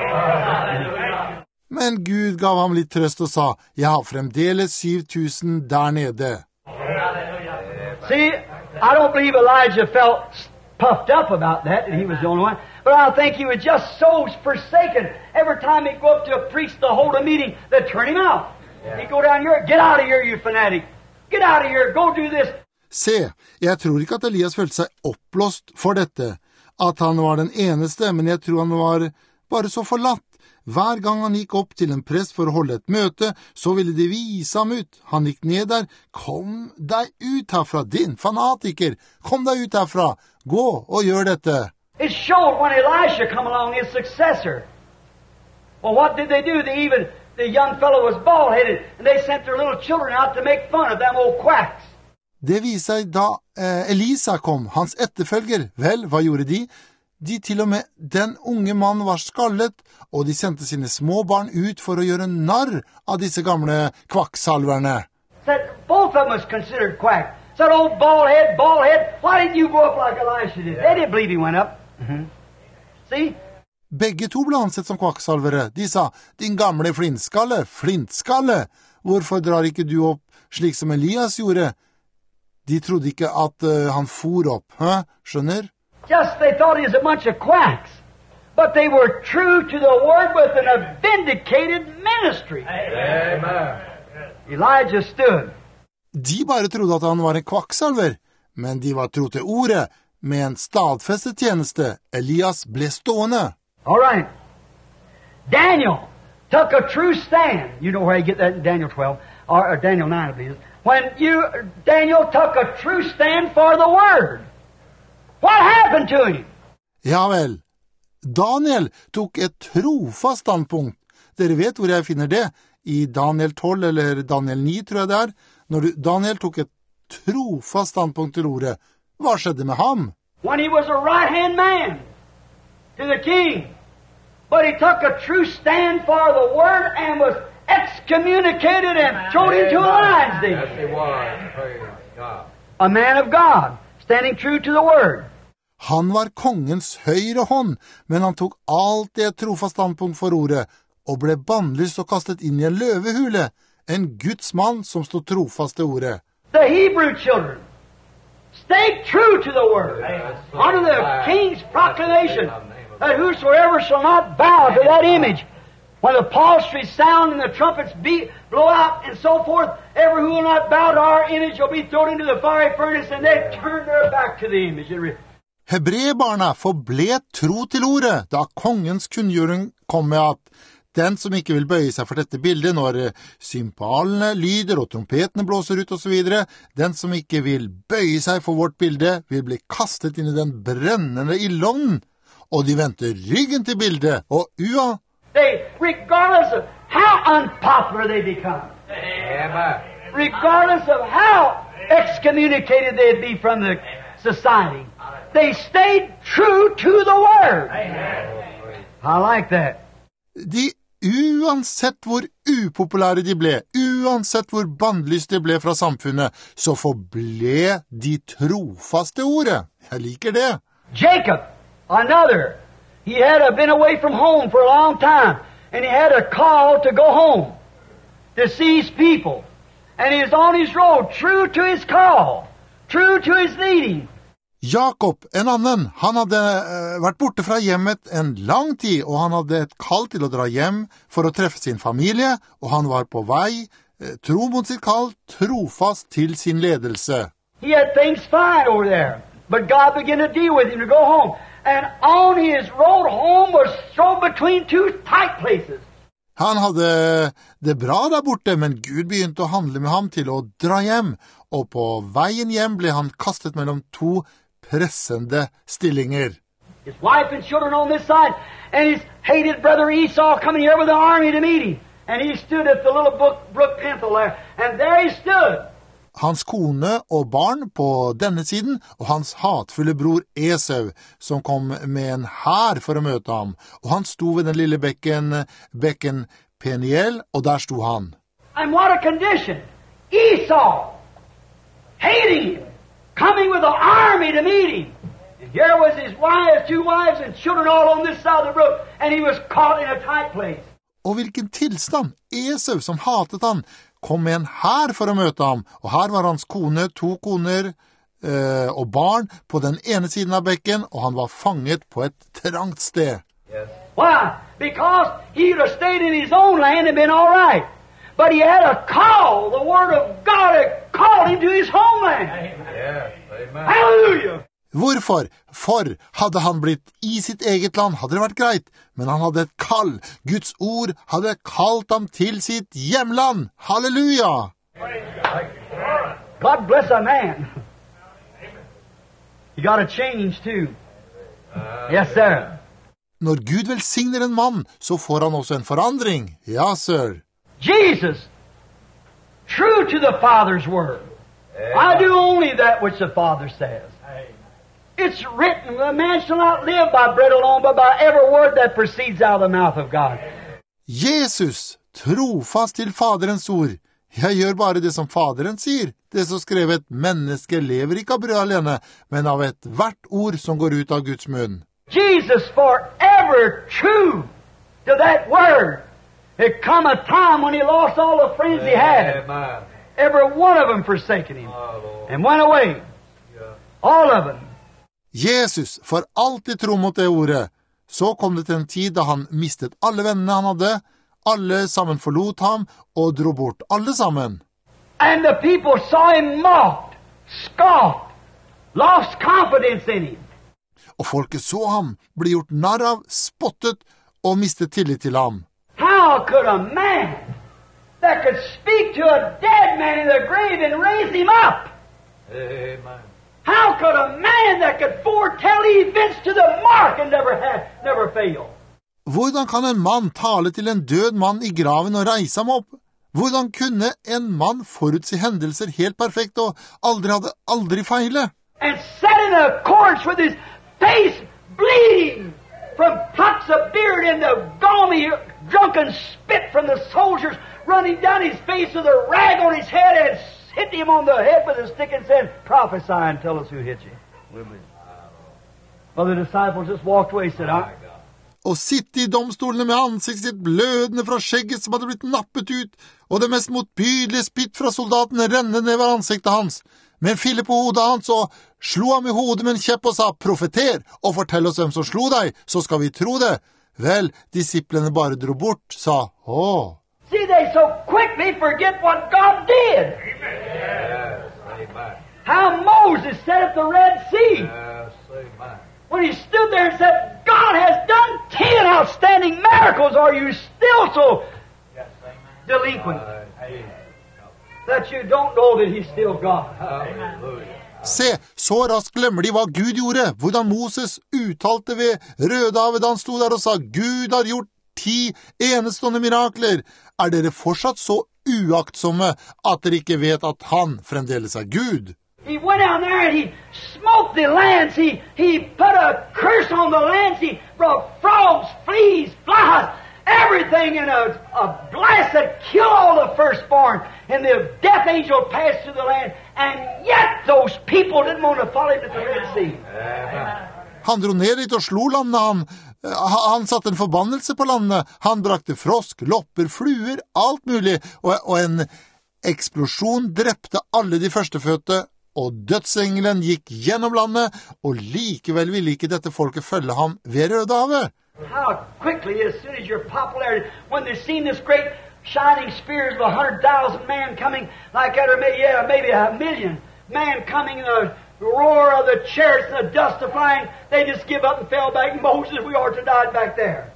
Men Gud gav ham litt trøst og sa, jeg har fremdeles 7,000 der nede. See, I don't believe Elijah felt puffed up about that he was the only one. But I think he was just so forsaken. Every time he'd go up to a priest to hold a meeting, they'd turn him out. He'd go down here, get out of here, you fanatic. Get out of here, go do this. Se, jeg tror ikke at Elias følte seg oppblåst for dette, at han var den eneste, men jeg tror han var bare så forlatt. Hver gang han gikk opp til en prest for å holde et møte, så ville de vise ham ut. Han gikk ned der. Kom deg ut herfra, din fanatiker! Kom deg ut herfra! Gå og gjør dette! It showed when Elisha come along, his successor. Well, what did they do? The young fellow was bald-headed, and they sent their little children out to make fun of them old quacks. Det viser seg da Elisa kom, hans etterfølger. Vel, hva gjorde de? De til og med den unge mannen var skallet, og de sendte sine små barn ut for å gjøre narr av disse gamle kvakksalverne. Said both of them was considered quack. Said, oh, bald head, why didn't you go up like Elisha did? They didn't believe he went up. See? Begge to ble ansett som kvakksalvere. De sa, din gamle flintskalle, hvorfor drar ikke du opp slik som Elias gjorde? De trodde ikke at han for opp, skjønner? Just they thought he was a bunch of quacks. But they were true to the word with a vindicated ministry. Amen. Elijah stood. De bare trodde at han var en kvakksalver, men de var tro til ordet. Med en stadfestet tjeneste, Elias ble stående. All right. Daniel took a true stand. You know where you get that in Daniel 12, or Daniel 9, I believe. When Daniel took a true stand for the word. What happened to him? Ja vel. Daniel tok et trofast standpunkt. Dere vet hvor jeg finner det? I Daniel 12 eller Daniel 9, tror jeg det er. Når Daniel tok et trofast standpunkt til ordet, hva skjedde med ham? When he was a right-hand man to the king. But he took a true stand for the word and was excommunicated and thrown into a lion's den. Yes, he was. Praise God. A man of God, standing true to the word. Han var kongens høyre hånd, men han tok alltid et trofast standpunkt for ordet, og ble bannlyst og kastet inn i en løvehule, en Guds mann som stod trofast til ordet. The Hebrew children stayed true to the word. Under the king's proclamation that whosoever shall not bow to that image, when the psalteries sound and the trumpets blow out and so forth, every who will not bow to our image will be thrown into the fiery furnace, and they turned their back to the image. Hebreerbarna forble tro til ordet, da kongens kunngjøring kom med at den som ikke vil bøye seg for dette bildet når symbalene lyder og trompetene blåser ut og så videre, den som ikke vil bøye seg for vårt bilde, vil bli kastet inn i den brennende ildovnen. Og de vendte ryggen til bildet, og regardless of how unpopular they become, Amen. regardless of how excommunicated they'd be from the society, they stayed true to the word. I like that. De, uansett hvor upopulære de ble, uansett hvor bannlyst de ble fra samfunnet, så forble de trofaste ordet. Jeg liker det. Jacob, another, he had been away from home for a long time, and he had a call to go home to see his people. And he was on his road, true to his call, true to his leading. Jakob, en annen, han hadde vært borte fra hjemmet en lang tid, og han hadde et kall til å dra hjem for å treffe sin familie, og han var på vei, tro mot sitt kall, trofast til sin ledelse. He had things fine over there, but God began to deal with him to go home. And on his road home was thrown between two tight places. Han hadde det bra der borte, men Gud begynte å handle med ham til å dra hjem, og på veien hjem ble han kastet mellom to pressende stillinger. His wife and children on this side, and his hated brother Esau coming here with an army to meet him. And he stood at the little brook Pinthel there, and there he stood. Hans kone og barn på denne siden, og hans hatfulle bror Esau, som kom med en hær for å møte ham. Og han sto ved den lille bekken Peniel, og der sto han. And what a condition! Esau, hating him, coming with an army to meet him. And here was his wives, two wives, and children all on this side of the brook, and he was caught in a tight place. Og hvilken tilstand! Esau, som hatet han, kom med en hær for å møte ham, og her var hans kone, to koner og barn på den ene siden av bekken, og han var fanget på et trangt sted. Yes. Why? Because he would have stayed in his own land and been all right. But he had a call. The Word of God had called him to his homeland. Yes. Amen. Hallelujah! Hvorfor? For hadde han blitt i sitt eget land, hadde det vært greit, men han hadde et kall. Guds ord hadde kalt ham til sitt hjemland. Halleluja! God bless a man. You got to change too. Yes, sir. Når Gud velsigner en mann, så får han også en forandring. Ja, sir. Jesus, true to the Father's word. I do only that which the Father says. It's written, a man shall not live by bread alone, but by every word that proceeds out of the mouth of God. Jesus, trofast til Faderens ord. Jeg gjør bare det som Faderen sier. Det som skrevet, mennesker lever ikke av brød alene, men av et hvert ord som går ut av Guds munn. Jesus, forever true to that word. There come a time when he lost all the friends he had. Amen. Every one of them forsaken him and went away. All of them. Jesus får alltid tro mot det ordet. Så kom det til en tid da han mistet alle vennene han hadde. Alle sammen forlot ham og dro bort. Alle sammen. And the people saw him mocked, scoffed, lost confidence in him. Og folket så ham, ble gjort narr av, spottet og mistet tillit til ham. How could a man that could speak to a dead man in the grave and raise him up? Amen. How could a man that could foretell events to the mark and never fail? Hvordan kan en mann tale til en død mann i graven og reise ham opp? Hvordan kunne en mann forutsi hendelser helt perfekt og aldri feile? And sat in accordance with his face bleeding from plucks of beard and the gaumy drunken spit from the soldiers running down his face with a rag on his head and hit him on the head with a stick and said, prophesy and tell us who hit you. Well, the disciples just walked away and said, Og sitte i domstolene med ansiktet sitt blødende fra skjegget som hadde blitt nappet ut, og det mest motbydelige spytt fra soldatene renne ned ved ansiktet hans. Med en fille på hodet hans og slo ham i hodet med en kjepp og sa, profeter, og fortell oss hvem som slo deg, så skal vi tro det. Vel, disiplene bare dro bort, sa, åh. See, they so quickly forget what God did. Yes, amen. How Moses set up the Red Sea. Yes, amen. When he stood there and said, God has done 10 outstanding miracles, are you still so delinquent that you don't know that he's still God? Hallelujah. Se, så raskt glemmer de hva Gud gjorde, hvordan Moses uttalte ved Rødehavet da han sto der og sa, Gud har gjort 10 enestående mirakler. Er dere fortsatt så uaktsomme at dere ikke vet at han fremdeles er Gud? He went down there and he smoked the lands. He put a curse on the lands. He brought frogs, fleas, flies, everything in a blast that killed all the firstborn. And the death angel passed through the land. And yet those people didn't want to follow him to the Red Sea. Han dro ned dit og slo landet. Han satte en forbannelse på landet. Han brakte frosk, lopper, fluer, alt mulig. Og en eksplosjon drepte alle de førstefødte. Og dødsengelen gikk gjennom landet, og likevel ville ikke dette folket følge ham ved Rødehavet. How quickly, as soon as your popularity, when they've seen this great shining spears of 100,000 men coming like that, or maybe a million men coming, the roar of the chariots and the dust of flying, they just give up and fell back. Moses, we ought to die back there.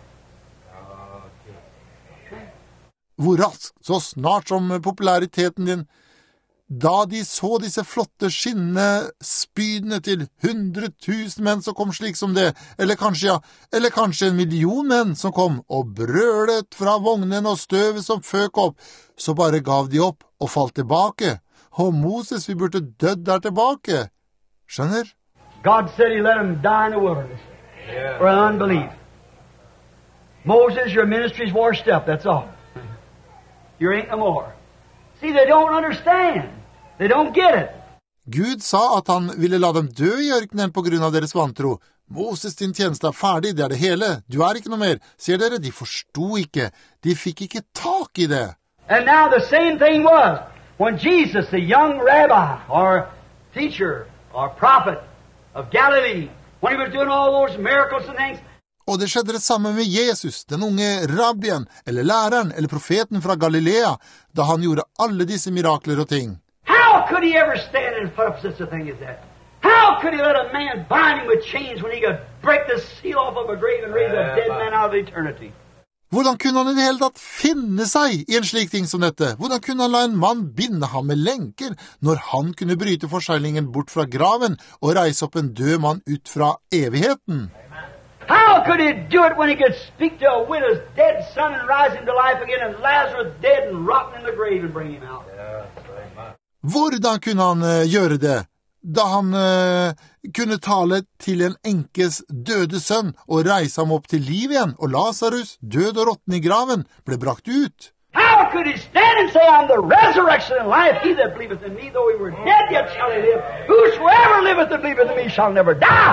Hvor raskt, så snart som populariteten din, da de så disse flotte skinnende spydene til 100,000 menn som kom slik som det, eller kanskje 1 million menn som kom og brølet fra vognen og støvet som føk opp, så bare gav de opp og falt tilbake. Og Moses, vi burde dødd der tilbake. Skjønner? God said he let him die in the wilderness for unbelief. Moses, your ministry's washed up, that's all. You ain't no more. See, they don't understand. They don't get it. Gud sa at han ville la dem dø i ørkenen på grunn av deres vantro. Moses, din tjeneste er ferdig, det er det hele. Du er ikke noe mer. Ser dere, de forstod ikke. De fikk ikke tak i det. And now the same thing was when Jesus, the young rabbi or teacher or prophet of Galilee, when he was doing all those miracles and things. Og det skjedde det samme med Jesus, den unge rabbien, eller læreren, eller profeten fra Galilea, da han gjorde alle disse mirakler og ting. How could he ever stand and put up such a thing as that? How could he let a man bind him with chains when he could break the seal off of a grave and raise a dead man out of eternity? Hvordan kunne han i det hele tatt finne seg i en slik ting som dette? Hvordan kunne han la en mann binde ham med lenker, når han kunne bryte forseglingen bort fra graven og reise opp en død mann ut fra evigheten? How could he do it when he could speak to a widow's dead son and rise him to life again, and Lazarus dead and rotten in the grave and bring him out? Hvordan kunne han gjøre det, da han kunne tale til en enkes døde sønn og reise ham opp til liv igjen, og Lazarus, død og råtten i graven, ble brakt ut? How could he stand and say, I'm the resurrection and life, he that believeth in me, though he were dead, yet shall he live. Whosoever liveth and believeth in me shall never die.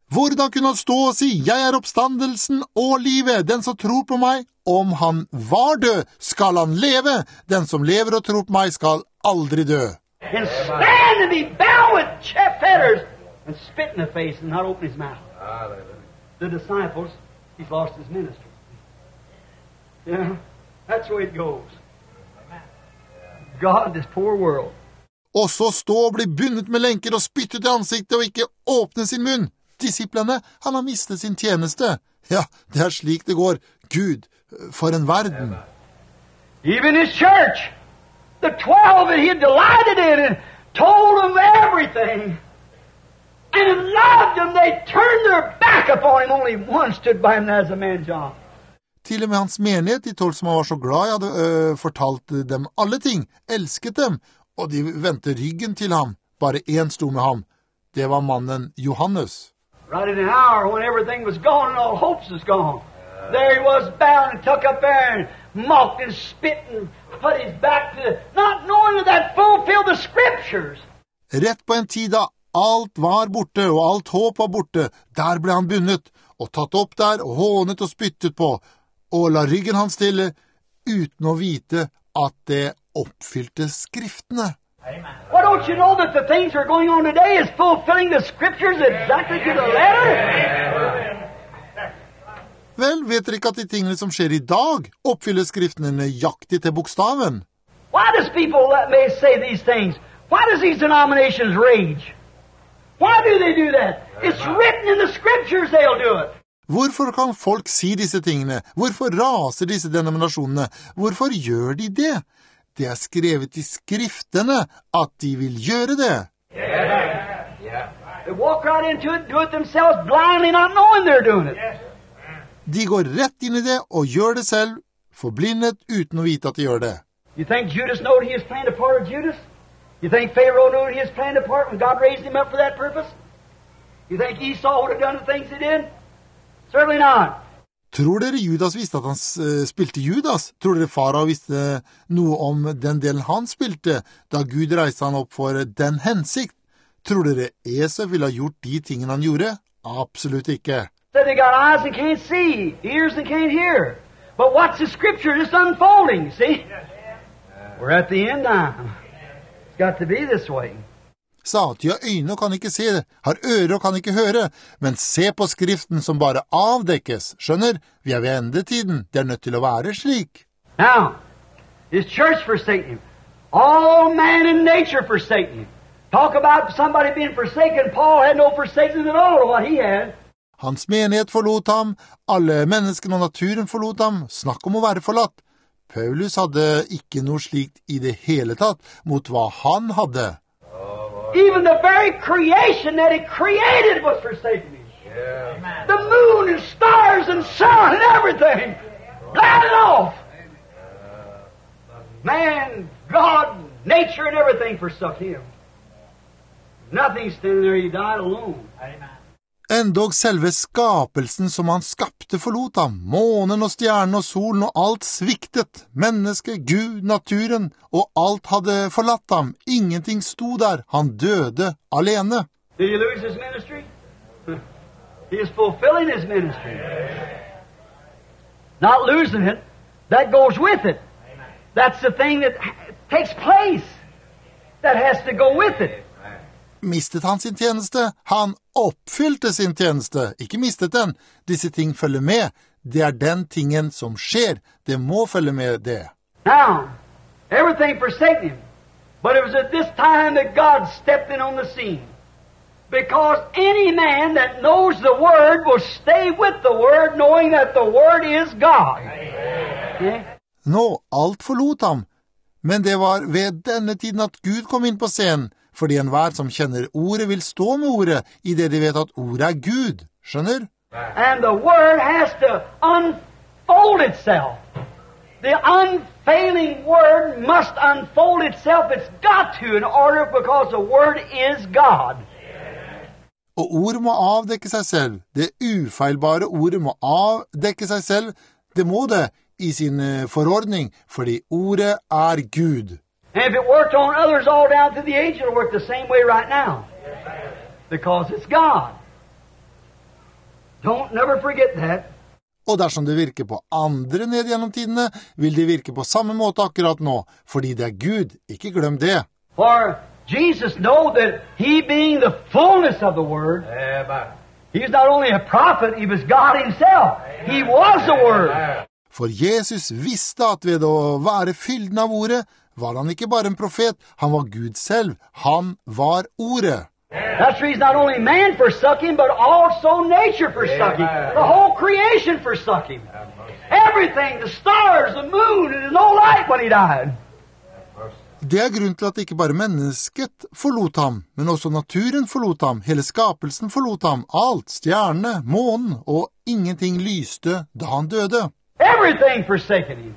Hvordan kunne han stå og si, jeg er oppstandelsen og livet, den som tror på meg, om han var død, skal han leve, den som lever og tror på meg skal aldri dø. And stand and be bound with fetters and spit in the face and not open his mouth. The disciples, he's lost his ministry. Yeah, that's the way it goes. God, this poor world. Og så stå og bli bundet med lenker og spytte til ansiktet og ikke åpne sin munn. Disiplene, han har mistet sin tjeneste. Ja, det er slik det går. Gud, for en verden. Even his church, the 12 that he had delighted in and told them everything and loved them, they turned their back upon him. Only one stood by him, and that's a man, John. Til og med hans menighet, de 12 som han var så glad i, hadde fortalt dem alle ting, elsket dem, og de vendte ryggen til ham. Bare én sto med ham. Det var mannen Johannes. Right in an hour when everything was gone and all hopes was gone. There he was bound and tucked up there and mocked and spit and put his back to not knowing that fulfilled the scriptures. Rett på en tid da alt var borte og alt håp var borte, der ble han bundet og tatt opp der og hånet og spyttet på, og la ryggen hans stille uten å vite at det oppfylte skriftene. Well, don't you know that the things that are going on today is fulfilling the scriptures exactly to the letter? Vel, vet dere ikke at de tingene som skjer i dag oppfyller skriftene nøyaktig til bokstaven? Why does people that may say these things? Why does these denominations rage? Why do they do that? It's written in the scriptures they'll do it. Hvorfor kan folk si disse tingene? Hvorfor raser disse denominasjonene? Hvorfor gjør de det? Det er skrevet i skriftene at de vil gjøre det. They walk right into it, do it themselves blindly, not knowing they're doing it. De går rett inn i det og gjør det selv, forblindet uten å vite at de gjør det. You think Judas knew he was playing a part of Judas? You think Pharaoh knew he was playing a part when God raised him up for that purpose? You think Esau would have done the things he did? Certainly not. Tror dere Judas visste at han spilte Judas? Tror dere Farao visste noe om den delen han spilte, da Gud reiste han opp for den hensikt? Tror dere Esau ville ha gjort de tingene han gjorde? Absolutt ikke. Said they got eyes and can't see, ears and can't hear. But what's the scripture just unfolding, see? We're at the end time. It's got to be this way. Sa at de har øyne og kan ikke se, har ører og kan ikke høre, men se på skriften som bare avdekkes. Skjønner, vi er ved endetiden, det er nødt til å være slik. Now, his church forsaken him. All man in nature forsaken him. Talk about somebody being forsaken. Paul had no forsaken at all of what he had. Hans menighet forlot ham, alle menneskene og naturen forlot ham, snakk om å være forlatt. Paulus hadde ikke noe slikt i det hele tatt mot hva han hadde. Even the very creation that he created was forsaken him. Yeah. The moon and stars and sun and everything. Blinded off. Man, God, nature and everything forsook him. Nothing standing there, he died alone. Amen. Endog selve skapelsen som han skapte forlot ham, månen og stjernen og solen og alt sviktet, mennesket, Gud, naturen, og alt hadde forlatt ham, ingenting sto der, han døde alene. Did he lose his ministry? He is fulfilling his ministry. Not losing it, that goes with it. That's the thing that takes place, that has to go with it. Mistet han sin tjeneste? Han oppfylte sin tjeneste, ikke mistet den. Disse ting følger med. Det er den tingen som skjer. Det må følge med det. Now, everything forsaken him. But it was at this time that God stepped in on the scene. Because any man that knows the Word will stay with the Word, knowing that the Word is God. Okay? Nå, alt forlot ham. Men det var ved denne tiden at Gud kom inn på scenen. Fordi enhver som kjenner ordet vil stå med ordet, i det de vet at ordet er Gud. Skjønner? And the word has to unfold itself. The unfailing word must unfold itself. It's got to in order because the word is God. Og ordet må avdekke seg selv. Det ufeilbare ordet må avdekke seg selv. Det må det i sin forordning, fordi ordet er Gud. And if it worked on others all down through the age, it'll work the same way right now. Because it's God. Don't never forget that. Og dersom det virker på andre ned gjennom tidene, vil det virke på samme måte akkurat nå, fordi det er Gud. Ikke glem det. For Jesus know that he being the fullness of the Word, Amen. he was not only a prophet, he was God himself. He was the Word. For Jesus visste at ved å være fylden av ordet, var han ikke bare en profet, han var Gud selv. Han var ordet. That's the reason not only man forsook him, but also nature forsook him. The whole creation forsook him. Everything, the stars, the moon, and there's no light when he died. Det er grunn til at ikke bare mennesket forlot ham, men også naturen forlot ham, hele skapelsen forlot ham, alt, stjerne, månen, og ingenting lyste da han døde. Everything forsaken him.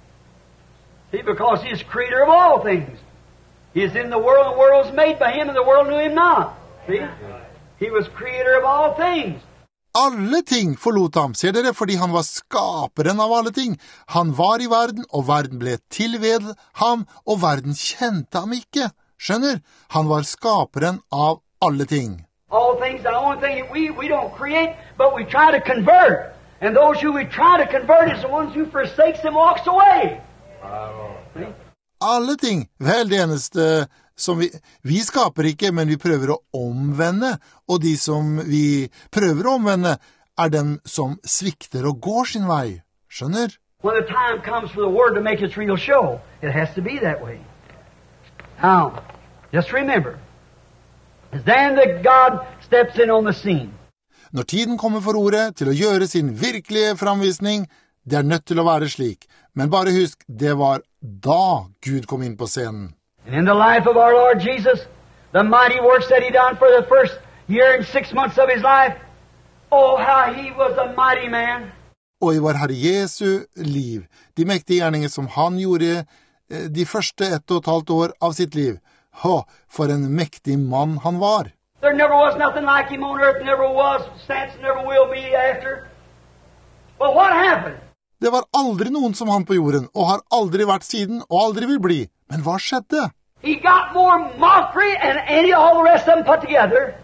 See, because he is creator of all things. He is in the world was made by him, and the world knew him not. See? He was creator of all things. Alle ting forlot ham, ser dere, fordi han var skaperen av alle ting. Han var i verden, og verden ble til ved ham, og verden kjente ham ikke. Skjønner? Han var skaperen av alle ting. All things, the only thing we don't create, but we try to convert. And those who we try to convert is the ones who forsakes and walks away. See? Alle ting, vel det eneste som vi skaper ikke, men vi prøver å omvende, og de som vi prøver å omvende, er dem som svikter og går sin vei. Skjønner? When the time comes for the Word to make its real show, it has to be that way. Now, just remember, it's then that God steps in on the scene. Når tiden kommer for ordet til å gjøre sin virkelige framvisning, det er nødt til å være slik. Men bare husk, det var da Gud kom inn på scenen. And in the life of our Lord Jesus, the mighty works that he done for the first year and 6 months of his life, oh, how he was a mighty man. Og i vår Herre Jesu liv, de mektige gjerninger som han gjorde de første 1,5 år av sitt liv. For en mektig mann han var. There never was nothing like him on earth, never was, since, never will be after. Well, what happened? Det var aldri noen som han på jorden, og har aldri vært siden, og aldri vil bli. Men hva skjedde? He got more mockery than all the rest of them put together.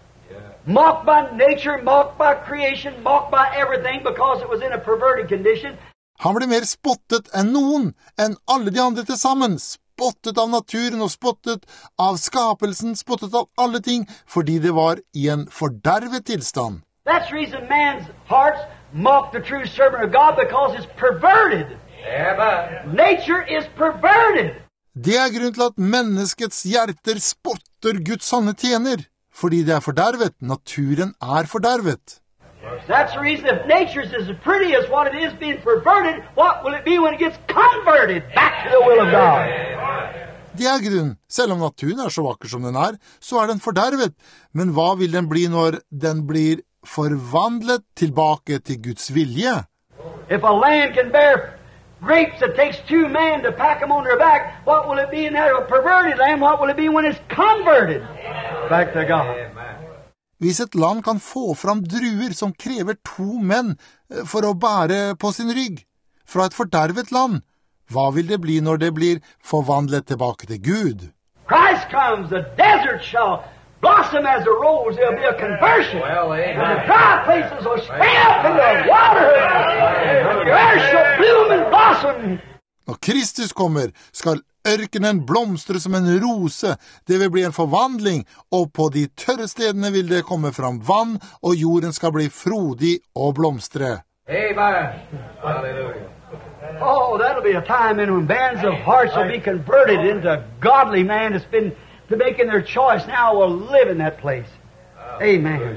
Mocked by nature, mocked by creation, mocked by everything because it was in a perverted condition. Han ble mer spottet enn noen, enn alle de andre til sammen. Spottet av naturen og spottet av skapelsen, spottet av alle ting, fordi det var i en fordervet tilstand. That's the reason man's hearts mock the true servant of God, because it's perverted. Amen. Nature is perverted. Det er grunn til at menneskets hjerter spotter Guds sanne tjener, fordi det er fordervet. Naturen er fordervet. That's the reason if nature is as pretty as what it is being perverted, what will it be when it gets converted back to the will of God? Det er grunn. Selv om naturen er så vakker som den er, så er den fordervet. Men hva vil den bli når den blir forvandlet tilbake til Guds vilje? If a land can bear grapes that takes 2 men to pack them on their back, what will it be in that perverted land? What will it be when it's converted back to God? Hvis et land kan få fram druer som krever 2 menn for å bære på sin rygg, fra et fordervet land, hva vil det bli når det blir forvandlet tilbake til Gud? Christ comes, the desert shall blossom as a rose. There'll be a conversion. Well, amen. And the dry places will spring up in the water. And the earth shall bloom and blossom. Når Kristus kommer, skal ørkenen blomstre som en rose. Det vil bli en forvandling, og på de tørre stedene vil det komme fram vann, og jorden skal bli frodig og blomstre. Amen. Hallelujah. Oh, that'll be a time when bands of hearts will be converted into godly man that's been making their choice now will live in that place. Amen.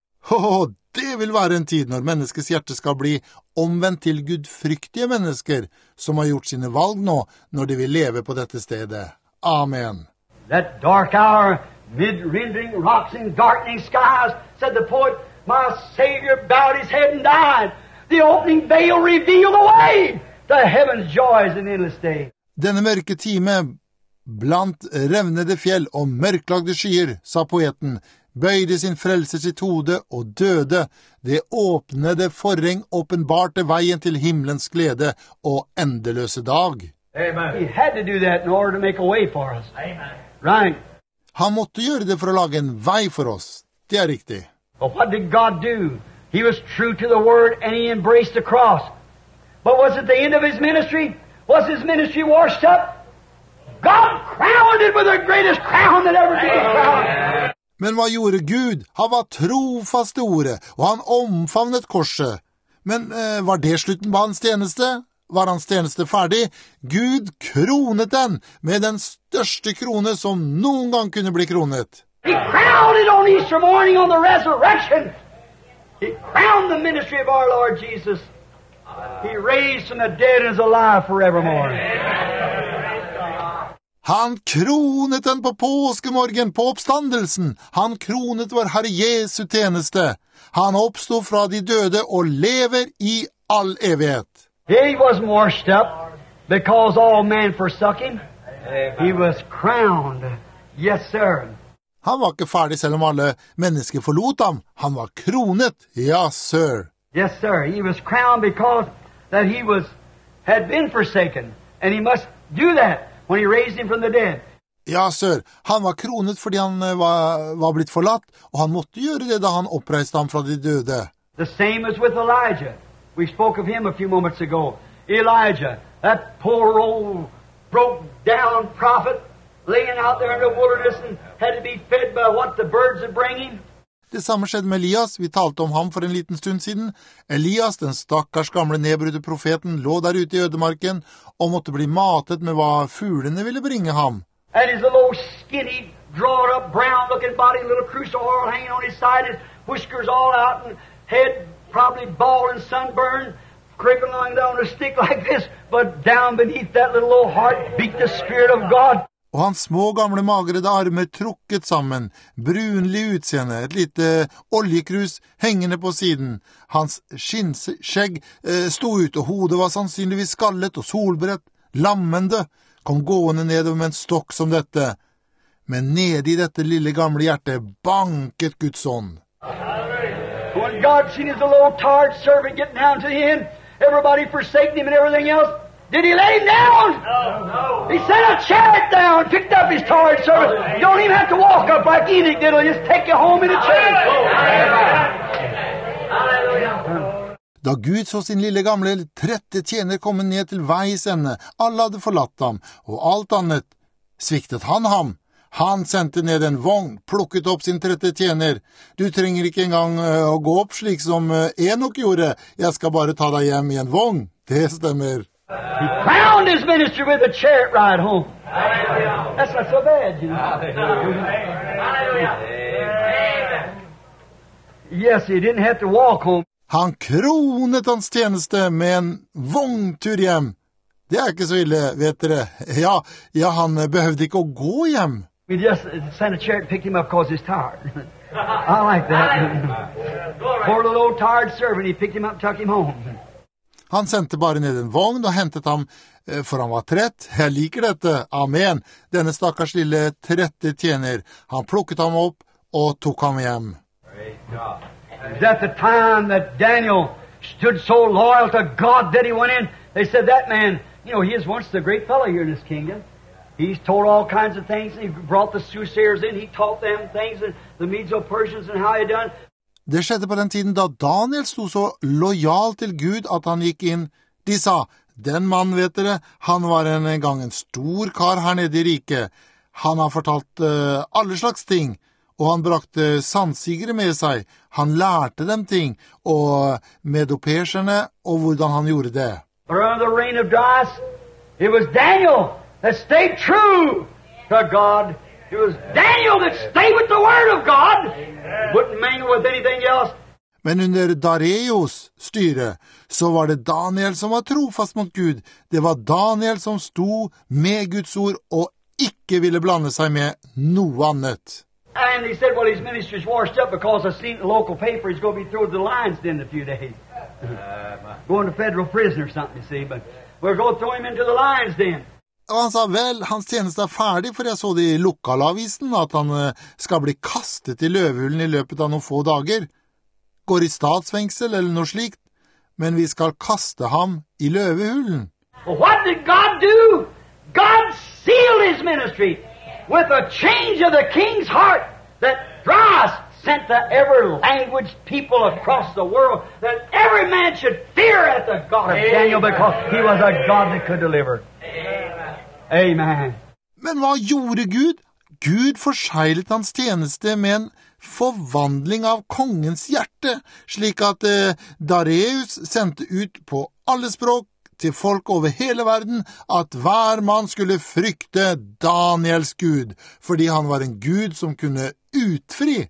Det vil være en tid når menneskets hjerte skal bli omvendt til gudfryktige mennesker som har gjort sine valg nå, når de vil leve på dette stedet. Amen. That dark hour, mid-rending rocks and darkening skies, said the poet, my Savior bowed his head and died. The opening veil revealed the way to heaven's joys and endless day. Denne mørke time blant revnede fjell og mørklagde skyer, sa poeten, bøyde sin frelser sitt hode og døde. Det åpnede forheng åpenbarte veien til himmelens glede og endeløse dag. Amen. He had to do that in order to make a way for us. Amen. Right. Han måtte gjøre det for å lage en vei for oss. Det er riktig. But what did God do? He was true to the Word, and he embraced the cross. But was it the end of his ministry? Was his ministry washed up? God crowned it with the greatest crown that ever could be crowned. Men hva gjorde Gud? Han var trofast til ordet, og han omfavnet korset. Men var det slutten på hans tjeneste? Var hans tjeneste ferdig? Gud kronet den med den største krone som noen gang kunne bli kronet. He crowned it on Easter morning on the resurrection. He crowned the ministry of our Lord Jesus. He raised from the dead and is alive forevermore. Han kronet den på påskemorgen, på oppstandelsen. Han kronet vår Herre Jesu tjeneste. Han oppstod fra de døde og lever i all evighet. He wasn't washed up because all men forsook him. He was crowned. Yes, sir. Han var ikke ferdig selv om alle mennesker forlot ham. Han var kronet. Ja, sir. Yes, sir. He was crowned because that he had been forsaken. And he must do that when he raised him from the dead. Ja, sir. Han var kronet fordi han var blitt forlatt, og han måtte gjøre det da han oppreiste ham fra de døde. The same as with Elijah. We spoke of him a few moments ago. Elijah, that poor old broke down prophet, laying out there in the wilderness and had to be fed by what the birds would bring him. Det samme skjedde med Elias. Vi talte om ham for en liten stund siden. Elias, den stakkars gamle nedbrudte profeten, lå der ute i ødemarken og måtte bli matet med hva fuglene ville bringe ham. And his little skinny, drawn up, brown-looking body, little cruse of oil hanging on his side, his whiskers all out, and head probably bald and sunburned, creeping along down a stick like this, but down beneath that little old heart beat the Spirit of God. Og hans små gamle magrede armer trukket sammen, brunlig utseende, et lite oljekrus hengende på siden. Hans skinnskjegg stod ut, og hodet var sannsynligvis skallet og solbrett, lammende, kom gående nedover med en stokk som dette. Men nede i dette lille gamle hjertet banket Guds ånd. When God seen his little tired servant getting down to the end, everybody forsaking him and everything else, did he let him down? No. He sent a chariot down, picked up his tired servant. You don't even have to walk up like Enoch did. He'll just take you home in a chariot. Da Gud så sin lille gamle trette tjener komme ned til veis ende, alle hadde forlatt ham, og alt annet, sviktet han ham. Han sendte ned en vogn, plukket opp sin trette tjener. Du trenger ikke engang å gå opp slik som Enoch gjorde. Jeg skal bare ta deg hjem i en vogn. Det stemmer. He crowned his ministry with a chariot ride home. That's not so bad, you know. Yes, he didn't have to walk home. Han kronet hans tjeneste med en vogntur hjem. Det ikke så ille, vet dere. Ja, han behøvde ikke å gå hjem. We just sent a chariot and picked him up because he's tired. I like that. Poor little old tired servant, he picked him up and took him home. Han sendte bare ned en vogn og hentet ham, for han var trett. Jeg liker dette. Amen. Denne stakkars lille trette tjener. Han plukket ham opp og tok ham hjem. It was at the time that Daniel stood so loyal to God that he went in. They said, that man, you know, he is once the great fellow here in this kingdom. He's told all kinds of things. He brought the soothsayers in. He taught them things, and the Medo-Persians and how he done. Det skjedde på den tiden da Daniel sto så lojal til Gud at han gikk inn. De sa, den mann, vet dere, han var en gang en stor kar her nede i riket. Han har fortalt alle slags ting, og han brakte sannsigere med seg. Han lærte dem ting, og Medo-perserne, og hvordan han gjorde det. Around the reign of Darius, it was Daniel that stayed true to God. It was Daniel that stayed with the Word of God. Wouldn't mingle with anything else. Men under Dareios styre, så var det Daniel som var trofast mot Gud. Det var Daniel som sto med Guds ord og ikke ville blande seg med noe annet. And he said, well, his ministry's washed up because I've seen the local paper he's going to be thrown to the lions in a few days. Going to federal prison or something, you see. But we're going to throw him into the lions den. Og han sa, vel, hans tjeneste ferdig, for jeg så det i lokalavisen at han skal bli kastet i løvehulen i løpet av noen få dager. Går i statsfengsel eller noe slikt, men vi skal kaste ham i løvehulen. Well, what did God do? God sealed his ministry with a change of the king's heart that Darius sent to every language people across the world, that every man should fear at the God of Daniel, because He was a God that could deliver. Amen. Men hva gjorde Gud? Gud forseglet hans tjeneste med en forvandling av kongens hjerte, slik at Dareus sendte ut på alle språk til folk over hele verden at hver mann skulle frykte Daniels Gud, fordi han var en Gud som kunne utfri.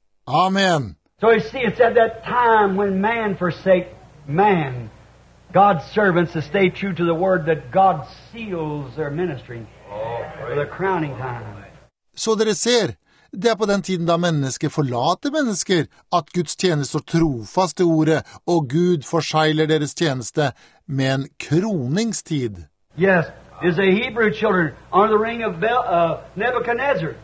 Amen. So you see, it's at that time when man forsake man, God's servants to stay true to the word, that God seals their ministry for the crowning time. Så dere ser, det på den tiden da mennesker forlater mennesker, at Guds tjeneste står trofast til ordet, og Gud forsegler deres tjeneste med en kroningstid. Yes, is the Hebrew children under the ring of Nebuchadnezzar.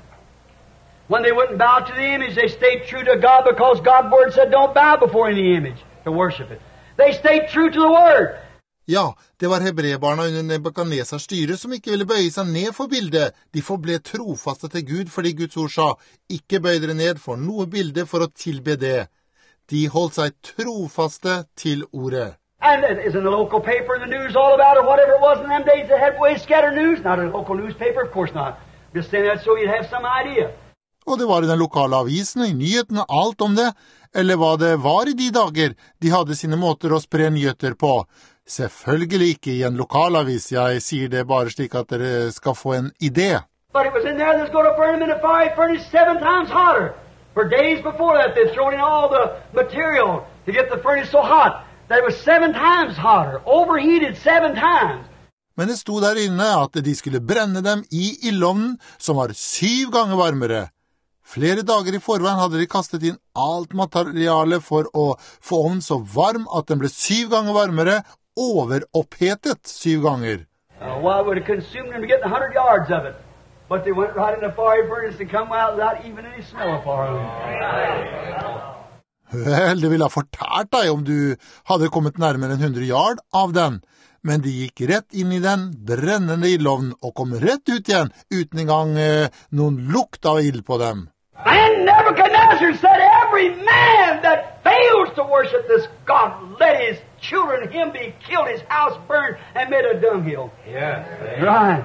When they wouldn't bow to the image, they stayed true to God, because God's word said don't bow before any image to worship it. They stayed true to the word. Ja, det var hebreerbarna under Nebukadnesars styre som ikke ville bøye seg ned for bildet. De forble trofaste til Gud fordi Guds ord sa, ikke bøy dere ned for noe bilde for å tilbe det. De holdt seg trofaste til ordet. And it is in the local paper, the news all about it, whatever it was in them days, that had way scattered news. Not a local newspaper, of course not. Just saying that so you'd have some idea. Og det var i den lokale avisen, i nyhetene, alt om det, eller hva det var i de dager. De hadde sine måter å spre nyheter på. Selvfølgelig ikke i en lokalavis, jeg sier det bare slik at dere skal få en idé. But it was in there that's going to burn them in a fiery furnace 7 times hotter. For days before that, they'd thrown in all the material to get the furnace so hot that it was 7 times hotter, overheated 7 times. Men det sto der inne at de skulle brenne dem i ildovnen, som var 7 ganger varmere. Flere dager i forveien hadde de kastet inn alt materiale for å få ovnen så varm at den ble 7 ganger varmere, overopphetet 7 ganger. Well, it would have consumed them to get 100 yards of it. But they went right in the fiery furnace and come out without even any smell of fire. Vel, det ville ha fortært deg om du hadde kommet nærmere en 100 yard av den. Men de gikk rett inn i den brennende ildovnen og kom rett ut igjen uten engang noen lukt av ild på dem. And Nebuchadnezzar said, every man that fails to worship this God, let his children, him be killed, his house burned, and made a dunghill. Yes. Right.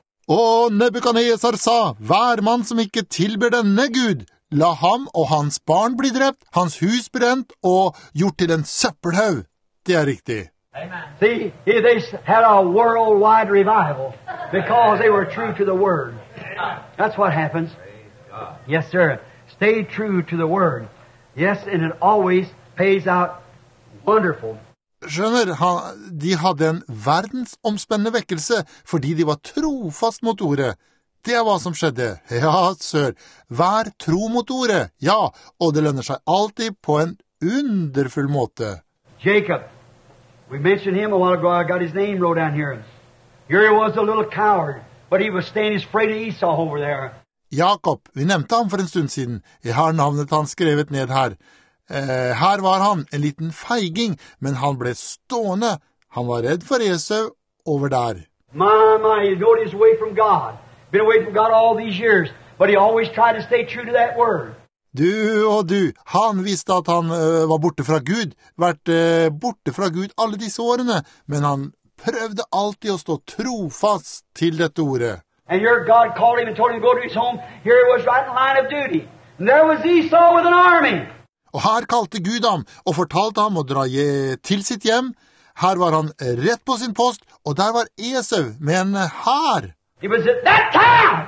Og Nebukadnesar sa, hver mann som ikke tilber denne Gud, la ham og hans barn bli drept, hans hus brent og gjort til en søppelhaug. Det er riktig. Amen. See, they had a worldwide revival because they were true to the Word. That's what happens. Yes, sir. Stay true to the Word. Yes, and it always pays out wonderful. Skjønner, de hadde en verdensomspennende vekkelse fordi de var trofast mot ordet. Det er hva som skjedde. Ja, sør. Vær tro mot ordet. Ja, og det lønner seg alltid på en underfull måte. Jacob. We mentioned him a while ago. I got his name wrote down here. Here he was a little coward, but he was staying afraid of Esau over there. Jakob, vi nevnte ham for en stund siden. Jeg har navnet han skrevet ned her. Her var han, en liten feiging, men han ble stående. Han var redd for Esau over der. My, he's going his way from God. Been away from God all these years, but he always tried to stay true to that word. Du og du, han visste at han var borte fra Gud, vært borte fra Gud alle disse årene, men han prøvde alltid å stå trofast til dette ordet. And here God called him and told him to go to his home. Here he was right in line of duty. And there was Esau with an army. Og her kalte Gud ham og fortalte ham å dra til sitt hjem. Her var han rett på sin post, og der var Esau med en hær. It was at that time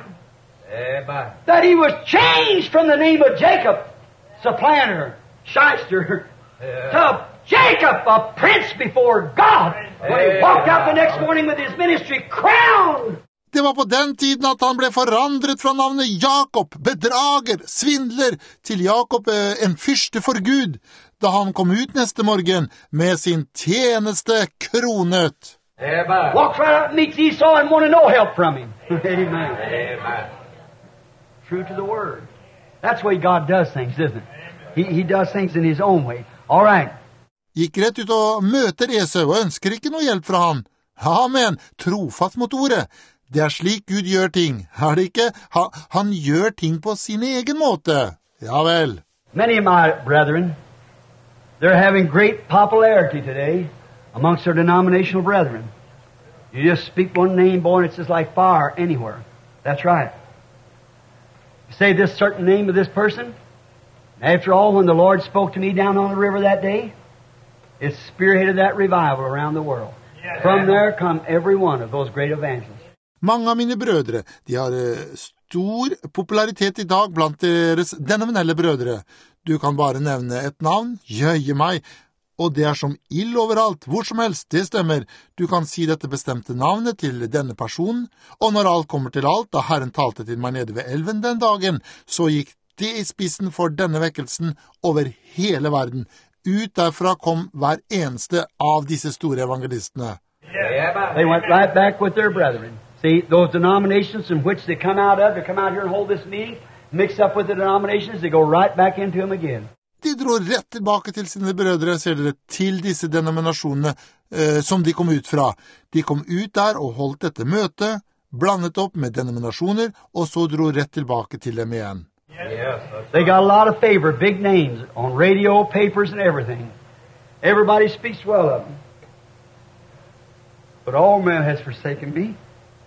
that he was changed from the name of Jacob, supplanter, shyster, to Jacob, a prince before God, when he walked out the next morning with his ministry crowned. Det var på den tiden at han ble forandret fra navnet Jakob, bedrager, svindler, til Jakob, en fyrste for Gud, da han kom ut neste morgen med sin tjeneste kronet. Walks right up and meets Esau and wanted no help from him. Amen. Amen. True to the word. That's the way God does things, isn't it? He does things in his own way. All right. Gikk rett ut og møter Esau og ønsker ikke noe hjelp fra han. Amen, trofast mot ordet. Det er slik Gud gjør ting, er det ikke? Han gjør ting på sin egen måte. Ja vel. Many of my brethren, they're having great popularity today amongst their denominational brethren. You just speak one name, boy, and it's just like fire anywhere. That's right. You say this certain name of this person. After all, when the Lord spoke to me down on the river that day, it spearheaded that revival around the world. From there come every one of those great evangelists. Mange av mine brødre, de har stor popularitet i dag blant deres denominelle brødre. Du kan bare nevne et navn, jøye meg, og det som ild overalt, hvor som helst, det stemmer. Du kan si dette bestemte navnet til denne personen, og når alt kommer til alt, da Herren talte til meg nede ved elven den dagen, så gikk det i spissen for denne vekkelsen over hele verden. Ut derfra kom hver eneste av disse store evangelistene. They went right back with their brethren. See, those denominations in which they come out of, to come out here and hold this meeting, mix up with the denominations, they go right back into them again. De dro rett tilbake til sine brødre, ser dere, til disse denominasjonene som de kom ut fra. De kom ut der og holdt dette møtet, blandet opp med denominasjoner, og så dro rett tilbake til dem igjen. They got a lot of favor, big names, on radio, papers, and everything. Everybody speaks well of them. But all man has forsaken me,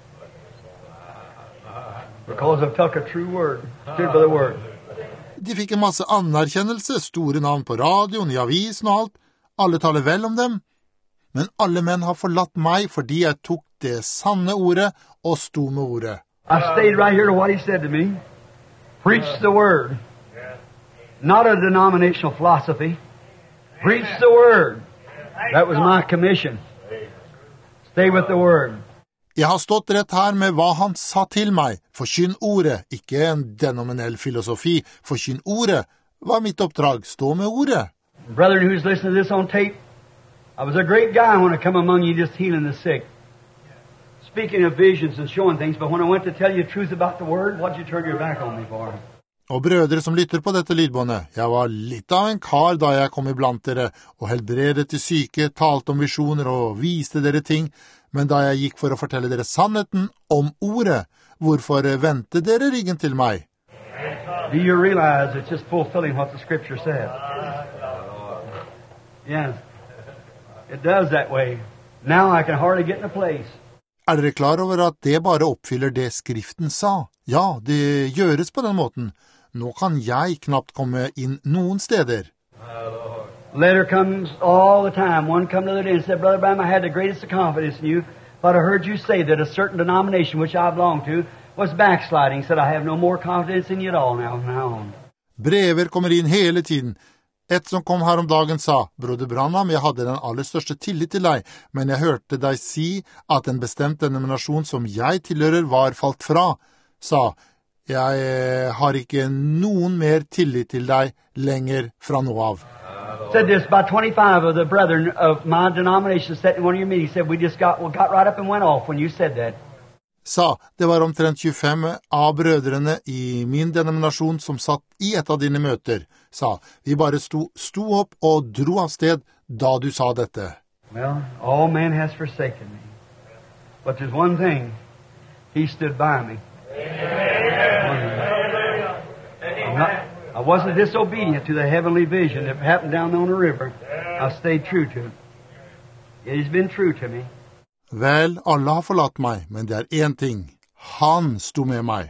because I took a true word, stood by the word. De fikk en masse anerkjennelse, store navn på radioen, i avisen og alt. Alle taler vel om dem. Men alle menn har forlatt meg fordi jeg tok det sanne ordet og sto med ordet. I stayed right here to what he said to me. Preach the word. Not a denominational philosophy. Preach the word. That was my commission. Stay with the word. Jeg har stått rett her med hva han sa til meg. Forkynn ordet, ikke en denominell filosofi. Forkynn ordet. Hva mitt oppdrag? Stå med ordet. Brother who's listening to this on tape, I was a great guy when I come among you just healing the sick. Speaking of visions and showing things, but when I went to tell you the truth about the word, what did you turn your back on me for? Og brødre som lytter på dette lydbåndet, jeg var litt av en kar da jeg kom iblant dere, og helbredet til syke, talte om visjoner og viste dere ting, men da jeg gikk for å fortelle dere sannheten om ordet, hvorfor vendte dere ryggen til meg? Do you realize it's just fulfilling what the scripture says? Yes. It does that way. Now I can hardly get in a place. Dere klar over at det bare oppfyller det Skriften sa? Ja, det gjøres på den måten. Nå kan jeg knapt komme inn noen steder. Letter comes all the time. One come the other day and said, Brother Branham, I had the greatest confidence in you, but I heard you say that a certain denomination which I belong to was backsliding. Said, I have no more confidence in you at all now on. Brever kommer inn hele tiden. Et som kom her om dagen sa, Broder Branham, jeg hadde den aller største tillit til deg, men jeg hørte deg si at en bestemt denominasjon som jeg tilhører var falt fra. Sa, jeg har ikke noen mer tillit til deg lenger fra nå av. Said this, about 25 of the brethren of my denomination sat in one of your meetings, said we got right up and went off when you said that. Sa, det var omtrent 25 av brødrene i min denominasjon som satt i et av dine møter. Sa, vi bare sto opp og dro av sted da du sa dette. Well, all man has forsaken me. But there's one thing, he stood by me. I wasn't disobedient to the heavenly vision that happened down on the river. I stayed true to it. He's been true to me. Vel, alle har forlatt meg, men det er en ting. Han sto med meg.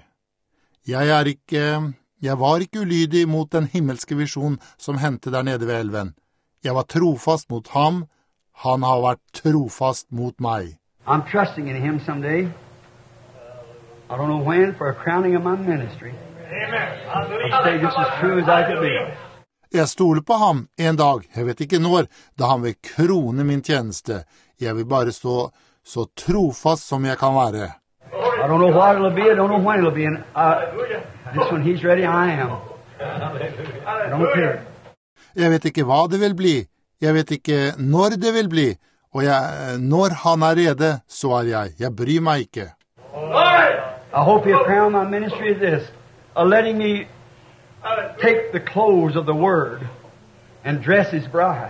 Jeg var ikke ulydig mot den himmelske visjon som hendte der nede ved elven. Jeg var trofast mot ham. Han har vært trofast mot meg. I'm trusting in him someday. I don't know when, for a crowning of my ministry. I'll stay just as true as I could be. Jeg stoler på ham en dag, jeg vet ikke når, da han vil krone min tjeneste. Jeg vil bare stå så trofast som jeg kan være. I don't know what it'll be, I don't know when it'll be, and just when he's ready, I am. I don't care. Jeg vet ikke hva det vil bli, jeg vet ikke når det vil bli, og når han er rede, så er jeg. Jeg bryr meg ikke. I hope he'll crown my ministry of this, letting me take the clothes of the Word and dress His bride.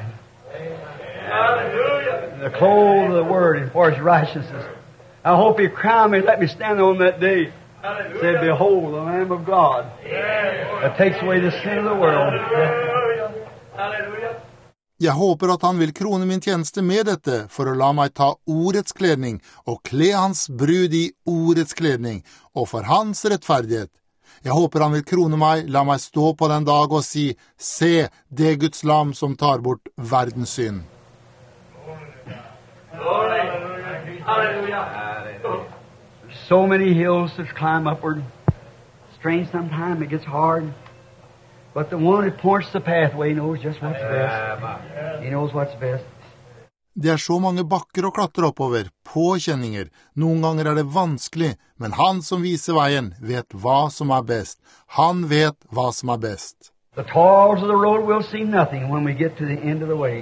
The clothes of the Word and for His righteousness. I hope He'll crown me and let me stand on that day Said, behold, the Lamb of God that takes away the sin of the world. Jeg håper at han vil krone min tjeneste med dette, for å la meg ta ordets kledning og kle hans brud i ordets kledning, og for hans rettferdighet. Jeg håper han vil krone meg, la meg stå på den dag og si, se, det Guds lam som tar bort verdens synd. So many hills to climb upward. Strange sometimes, it gets hard. But the one that points the pathway knows just what's best. He knows what's best. Det så mange bakker å klatre oppover, påkjenninger. Noen ganger det vanskelig, men han som viser veien vet hva som best. Han vet hva som best. The toils of the road will see nothing when we get to the end of the way.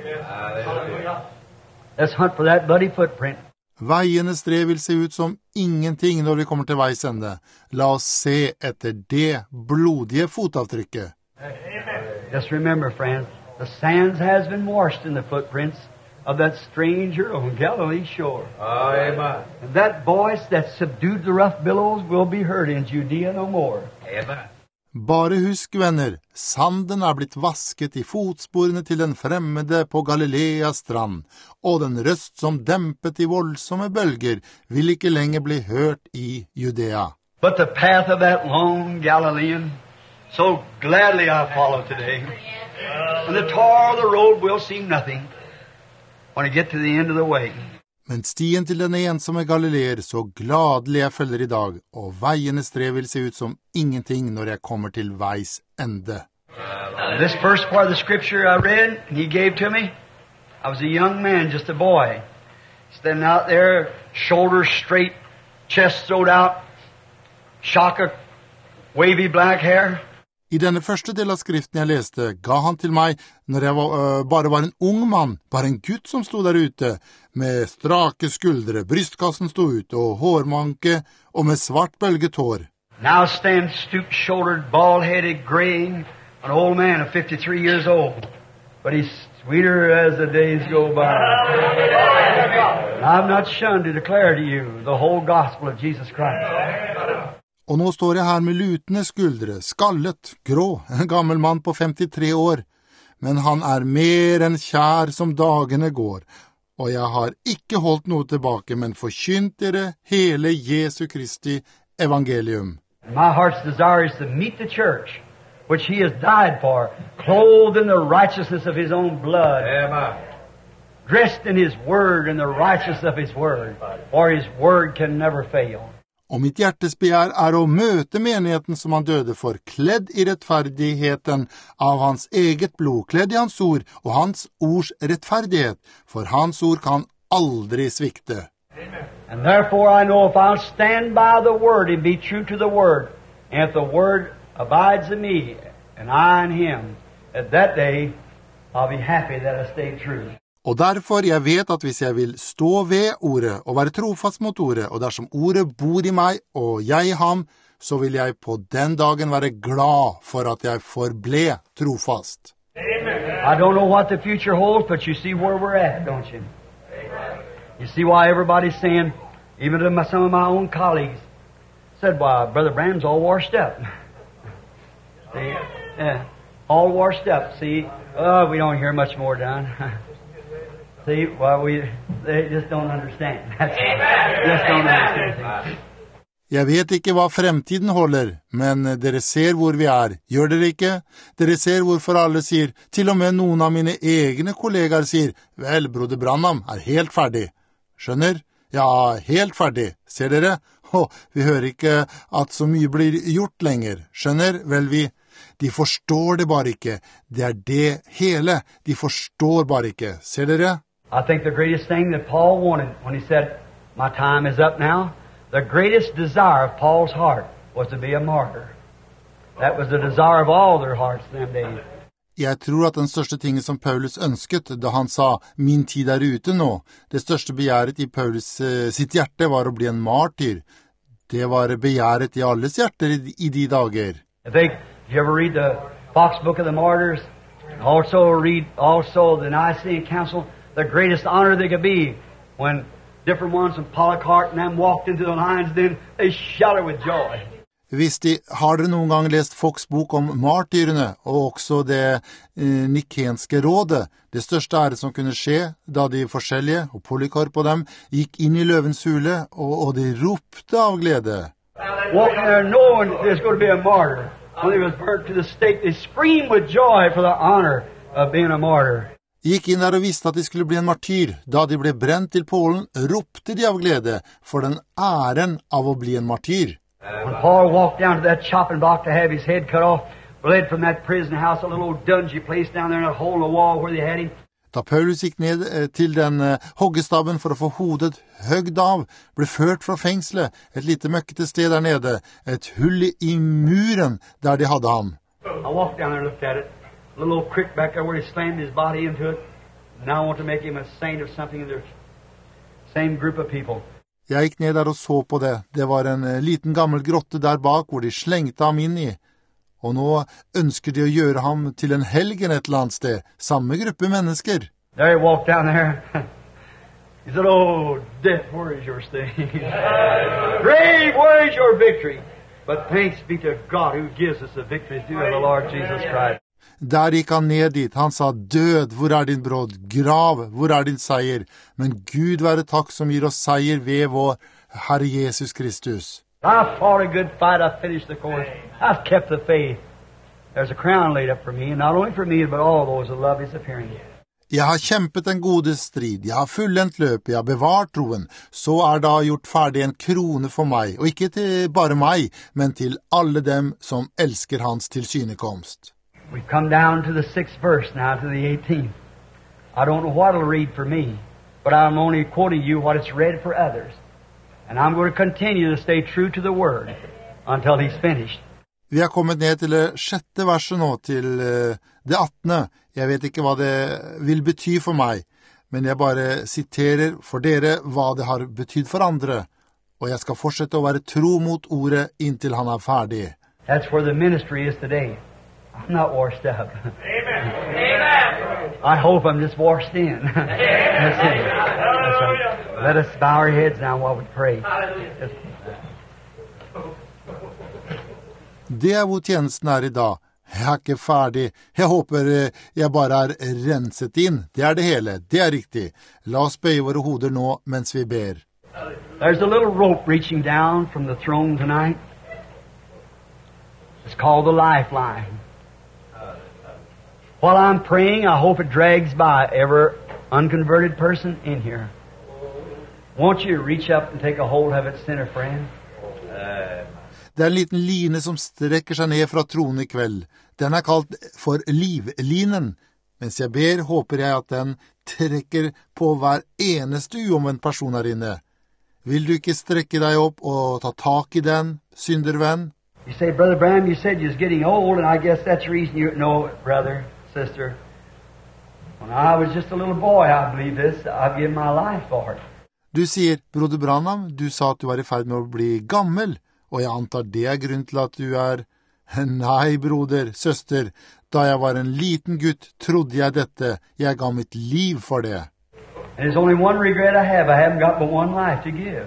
Let's hunt for that bloody footprint. Veienes strev vil se ut som ingenting når vi kommer til veis ende. La oss se etter det blodige fotavtrykket. Just remember, friends, the sands has been washed in the footprints of that stranger on Galilee's shore. Amen. And that voice that subdued the rough billows will be heard in Judea no more. Amen. Bare husk, venner, sanden blitt vasket i fotsporene til den fremmede på Galileas strand, og den røst som dempet de voldsomme bølger vil ikke lenger bli hørt i Judea. But the path of that lone Galilean, so gladly I follow today. And the toil of the road will seem nothing when I get to the end of the way. Men stien til denne ensomme Galileer så gladelig jeg følger i dag, og veiene strev vil se ut som ingenting når jeg kommer til veis ende. This first part of the scripture I read, he gave to me. I was a young man, just a boy, standing out there, shoulders straight, chest thrown out, shock of wavy black hair. I denne første del av skriften jeg leste, ga han til meg når jeg bare var en ung mann, bare en gutt som sto der ute, med strake skuldre, brystkassen sto ut, og hårmanke, og med svart bølget hår. Now stands stoop-shouldered, bald-headed, graying, an old man of 53 years old. But he's sweeter as the days go by. And I'm not shunned to declare to you the whole gospel of Jesus Christ. Og nå står jeg her med lutende skuldre, skallet, grå, en gammel mann på 53 år. Men han mer enn kjær som dagene går, og jeg har ikke holdt noe tilbake, men forkynt dere hele Jesu Kristi evangelium. My heart's desire is to meet the church, which he has died for, clothed in the righteousness of his own blood, dressed in his word and the righteousness of his word, for his word can never fail. Og mitt hjertes begjær å møte menigheten som han døde for, kledd i rettferdigheten av hans eget blod, kledd i hans ord og hans ords rettferdighet, for hans ord kan aldri svikte. And therefore I know if I'll stand by the word and be true to the word, and if the word abides in me, and I in him, at that day I'll be happy that I stayed true. Og derfor jeg vet at hvis jeg vil stå ved ordet og være trofast mot ordet, og dersom ordet bor i meg og jeg i ham, så vil jeg på den dagen være glad for at jeg forble trofast. I don't know what the future holds, but you see where we're at, don't you? You see why everybody's saying, even to some of my own colleagues, said, well, Brother Branham's all washed up. See? Yeah, all washed up. See? Oh, we don't hear much more done. See, well, they just don't understand. Just don't understand. Jeg vet ikke hva fremtiden holder, men dere ser hvor vi Gjør dere ikke? Dere ser hvorfor alle sier, til og med noen av mine egne kollegaer sier, vel, broder Branham helt ferdig. Skjønner? Ja, helt ferdig. Ser dere? Vi hører ikke at så mye blir gjort lenger. Skjønner? Vel, de forstår det bare ikke. Det det hele. De forstår bare ikke. Ser dere? I think the greatest thing that Paul wanted when he said, my time is up now, the greatest desire of Paul's heart was to be a martyr. That was the desire of all their hearts in them days. Jeg tror at den største tingen som Paulus ønsket da han sa, min tid ute nå, det største begjæret i Paulus sitt hjerte var å bli en martyr. Det var begjæret i alles hjerter i de dager. I think, if you ever read the Fox Book of the Martyrs, also read the Nicene Council, the greatest honor they could be when different ones from Polycarp and them walked into the lines, then they shouted with joy. Har dere noen gang lest Fox bok om martyrene, og også det nikenske rådet? Det største ære som kunne skje, da de forskjellige, og Polycarp og dem, gikk inn i løvens hule, og de ropte av glede. Walking there knowing there's going to be a martyr. When he was burnt to the stake, they screamed with joy for the honor of being a martyr. Gikk inn der og visste at de skulle bli en martyr. Da de ble brent til pålen, ropte de av glede for den æren av å bli en martyr. When Paul walked down to that chopping block to have his head cut off, fled from that prison house, a little old dungy place down there in a hole in the wall where they had him. Da Paulus gikk ned til den hoggestaben for å få hodet høgd av, ble ført fra fengselet, et lite møkkete sted der nede, et hull i muren der de hadde ham. I walked down there and looked at it. A little old creek back there where he slammed his body into it. Now I want to make him a saint of something in the same group of people. Jeg gikk ned der og så på det. Det var en liten gammel grotte der bak hvor de slengte ham inn i. Og nå ønsker de å gjøre ham til en helgen et eller annet sted, samme gruppe mennesker. There he walked down there. He said, "Oh, death, where is your sting? Grave, where is your victory? But thanks be to God who gives us the victory through the Lord Jesus Christ." Der gikk han ned dit. Han sa, død, hvor er din brodd? Grav, hvor er din seier? Men Gud være takk som gir oss seier ved vår Herre Jesus Kristus. I fought a good fight. I finished the course. I've kept the faith. There's a crown laid up for me, and not only for me, but all those who love his appearing. Jeg har kjempet den gode strid, jeg har fullendt løpet, jeg har bevart troen. Så er da gjort ferdig en krone for meg, og ikke til bare meg, men til alle dem som elsker hans tilsynekomst. We've come down to the 6th verse now, to the 18th. I don't know what it'll read for me, but I'm only quoting you what it's read for others. And I'm going to continue to stay true to the Word until he's finished. Vi har kommet ned til det 6. verset nå, til det 18. Jeg vet ikke hva det vil bety for meg, men jeg bare siterer for dere hva det har betydd for andre, og jeg skal fortsette å være tro mot ordet inntil han er ferdig. That's where the ministry is today. I'm not washed up. Amen. Amen. I hope I'm just washed in. That's it. That's right. Let us bow our heads now while we pray. Det er hvor tjenesten er i dag. Jeg er ikke ferdig. Jeg håper jeg bare er renset inn. Det er det hele. Det er riktig. La oss bøye våre hoder nå mens vi ber. There's a little rope reaching down from the throne tonight. It's called the lifeline. While I'm praying, I hope it drags by every unconverted person in here. Won't you reach up and take a hold of it, sinner friend? Det er en liten line som strekker seg ned fra tronen i kveld. Den er kalt for livlinen. Mens jeg ber, håper jeg at den trekker på hver eneste uomvendt person her inne. Vil du ikke strekke deg opp og ta tak i den, syndervenn? You say, Brother Branham, you said you was getting old, and I guess that's the reason you... No, brother, sister. When I was just a little boy, I believe this. I've given my life for it. Du sier, Broder Branham, du sa at du var i ferd med å bli gammel, og jeg antar det er grunn til at du er... Nei, broder, søster, da jeg var en liten gutt, trodde jeg dette. Jeg ga mitt liv for det. And there's only one regret I have. I haven't got but one life to give.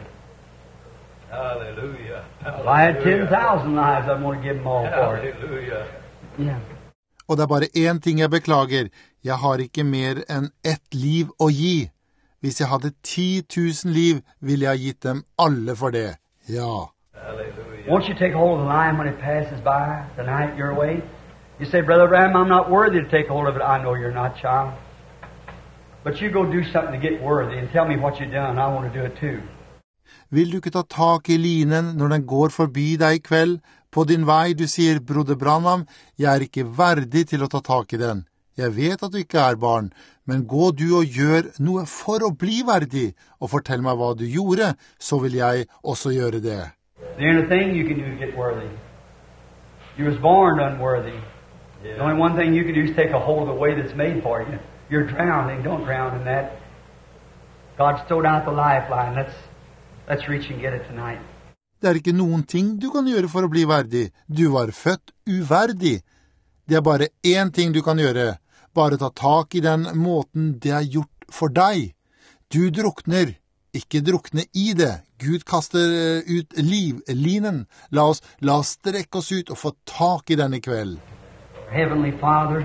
Hallelujah. If I had 10,000 lives, I'd want to give them all for it. Hallelujah. Yeah. Og det er bare én ting jeg beklager. Jeg har ikke mer enn ett liv å gi. Hvis jeg hadde 10 000 liv, ville jeg gitt dem alle for det. Ja. Hallelujah. Won't you take hold of the line when it passes by tonight your way? You say, Brother Ram, I'm not worthy to take hold of it. I know you're not, child. But you go do something to get worthy and tell me what you've done. I want to do it too. Vil du ikke ta tak i linen når den går forbi deg i kveld? På din vei, du sier, Broder Branham, jeg er ikke verdig til å ta tak i den. Jeg vet at du ikke er barn, men gå du og gjør noe for å bli verdig, og fortell meg hva du gjorde, så vil jeg også gjøre det. The only thing you can do to get worthy. You was born unworthy. The only one thing you can do is take a hold of the way that's made for you. You're drowning. Don't drown in that. God's thrown out the lifeline. Let's reach and get it tonight. Det er ikke noen ting du kan gjøre for å bli verdig. Du var født uverdig. Det er bare én ting du kan gjøre. Bare ta tak i den måten det er gjort for deg. Du drukner. ikke drukne i det. Gud kaster ut livlinen. La oss strekke oss ut og få tak i denne kveld. Heavenly Father,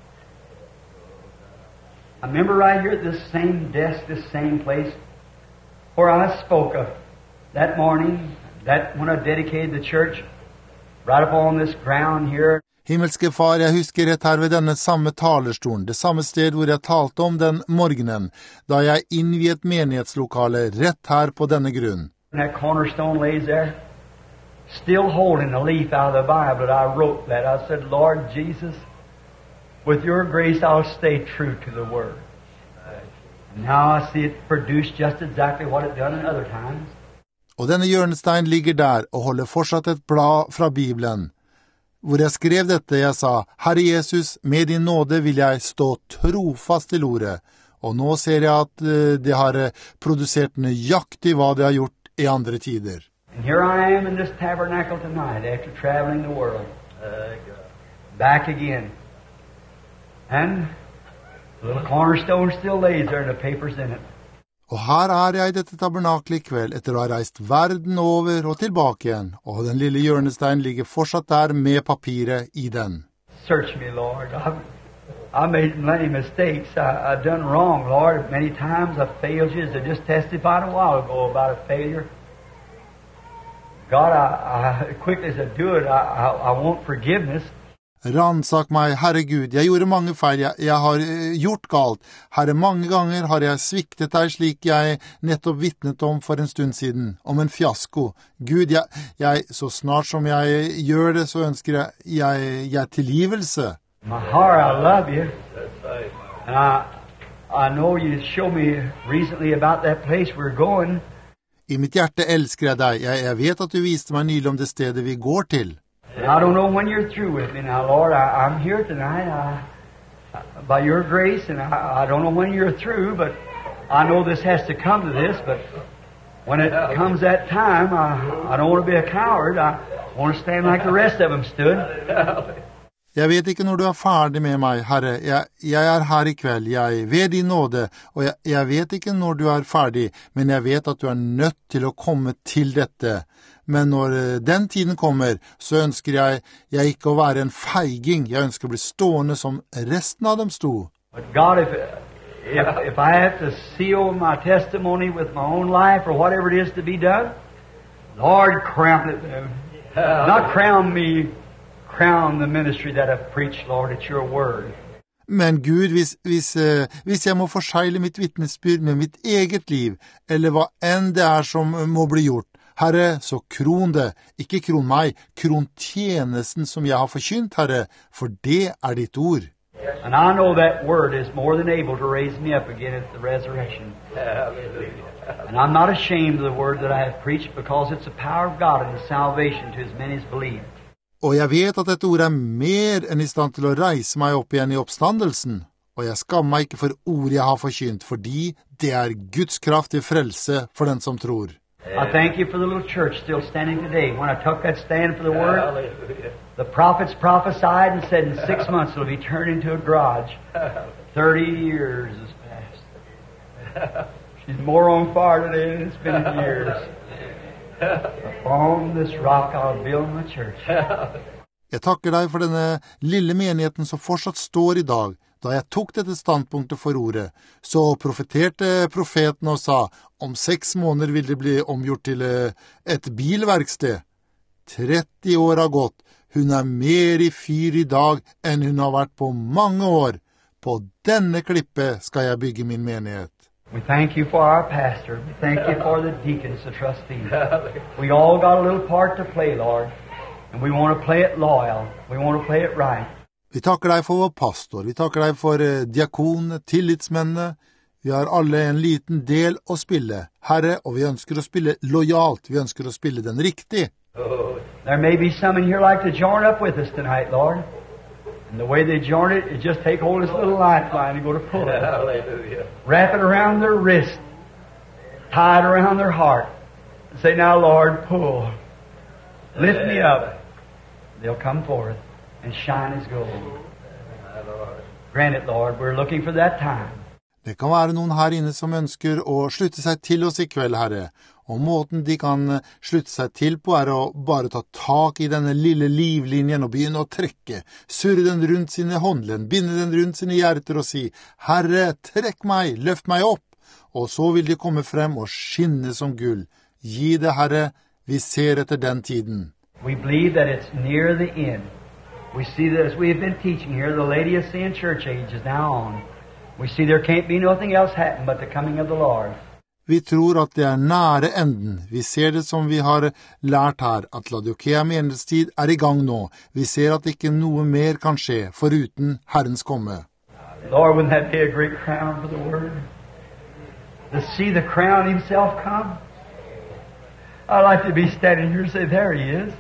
I remember right here at this same desk, this same place, where I spoke of that morning, that when I dedicated the church, right up on this ground here. Himmelske Far, jeg husker rett her ved denne samme talerstolen, det samme sted hvor jeg talte om den morgenen, da jeg innviet menighetslokale rett her på denne grunn. And that cornerstone lays there, still holding the leaf out of the Bible that I wrote that. I said, Lord Jesus, with your grace I'll stay true to the Word. And now I see it produced just exactly what it done in other times. Og denne hjørnestein ligger der og holder fortsatt et blad fra Bibelen. Hvor jeg skrev dette, jeg sa, Herre Jesus, med din nåde vil jeg stå trofast til ordet. Og nå ser jeg at det har produsert nøyaktig hva det har gjort i andre tider. And here I am in this tabernacle tonight after traveling the world. Back again. And the little cornerstone still lays there and the paper's in it. Og her er jeg i dette tabernaklet i kveld, etter å ha reist verden over og tilbake igjen, og den lille hjørnesteinen ligger fortsatt der med papiret i den. Search me, Lord. I made many mistakes. I've done wrong, Lord. Many times I've failed you, as I just testified a while ago about a failure. God, I quickly as I do it, I want forgiveness. Ransak meg, Herre Gud, jeg gjorde mange feil, jeg har gjort galt. Herre, mange ganger har jeg sviktet deg slik jeg nettopp vittnet om for en stund siden, om en fiasko. Gud, jeg så snart som jeg gjør det, så ønsker jeg tilgivelse. My heart, I love you. And I know you showed me recently about that place we're going. I mitt hjerte elsker jeg deg. Jeg vet at du viste meg nylig om det stedet vi går til. I don't know when you're through with me now, Lord. I'm here tonight by your grace, and I don't know when you're through, but I know this has to come to this, but when it comes that time, I don't want to be a coward. I want to stand like the rest of them stood. Jeg vet ikke når du er ferdig med meg, Herre. Jeg er her i kveld, jeg ved din nåde, og jeg vet ikke når du er ferdig, men jeg vet at du er nødt til å komme til dette. Men når den tiden kommer, så ønsker jeg ikke å være en feiging. Jeg ønsker å bli stående som resten av dem sto. But God, if I have to seal my testimony with my own life or whatever it is to be done, Lord, crown it. Not crown me, crown the ministry that I've preached, Lord, it's your word. Men Gud, hvis jeg må forsegle mitt vittnesbyrd med mitt eget liv, eller hva enn det er som må bli gjort, Herre, så kron det, ikke kron meg, kron tjenesten som jeg har forkynt, Herre, for det er ditt ord. And I know that word is more than able to raise me up again at the resurrection. And I'm not ashamed of the word that I have preached because it's the power of God and the salvation to as many as believe. Og jeg vet at dette ordet er mer enn i stand til å reise meg opp igjen i oppstandelsen. Og jeg skammer meg ikke for ordet jeg har forkynt, fordi det er Guds kraft til frelse for den som tror. I thank you for the little church still standing today. When I took that stand for the word, the prophets prophesied and said in 6 months it'll be turned into a garage. 30 years has passed. She's more on fire today than it's been in years. Upon this rock I'll build my church. Jeg takker deg for denne lille menigheten som fortsatt står i dag. Da jeg tok dette standpunktet for ordet, så profeterte profeten og sa, om 6 måneder vil det bli omgjort til et bilverksted. 30 år har gått. Hun er mer i fyr i dag enn hun har vært på mange år. På denne klippet skal jeg bygge min menighet. We thank you for our pastor. We thank you for the deacons, the trustees. We all got a little part to play, Lord. And we want to play it loyal. We want to play it right. Vi takker deg for vår pastor, vi takker deg for diakonene, tillitsmennene. Vi har alle en liten del å spille, Herre, og vi ønsker å spille lojalt, vi ønsker å spille den riktig. There may be some in here like to join up with us tonight, Lord. And the way they join it is just take hold of this little lifeline and go to pull it. Hallelujah. Wrap it around their wrist, tie it around their heart, and say, now, Lord, pull. Lift me up. They'll come forth and shine as gold. Grant it, Lord. We're looking for that time. Det kan være noen her inne som ønsker å slutte seg til oss i kveld, Herre, og måten de kan slutte seg til på å bare ta tak i denne lille livlinjen og begynne å trekke, surre den rundt sine håndledd, binde den rundt sine hjerter og si, Herre, trekk meg, løft meg opp, og så vil de komme frem og skinne som gull. Gi det, Herre, vi ser etter den tiden. We believe that it's near the end. We see that as we have been teaching here, the Laodicean church age is now on. We see there can't be nothing else happen but the coming of the Lord. Vi tror at det nære enden. Vi ser det som vi har lært her, at Laodikea menighetstid i gang nå. Vi ser at ikke noe mer kan skje, foruten Herrens komme. Lord, wouldn't that be a great crown for the Word? To see the crown himself come? I'd like to be standing here and say, there he is.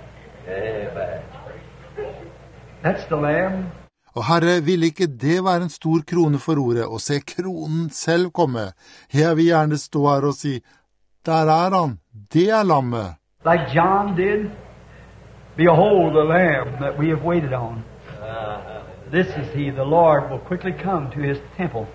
That's the Lamb. Og Herre, vil ikke det være en stor krone for ordet, og se kronen selv komme? Jeg vil gjerne stå her og si, der han, det lammet. Like John did, behold the Lamb that we have waited on. This is he, the Lord will quickly come to his temple,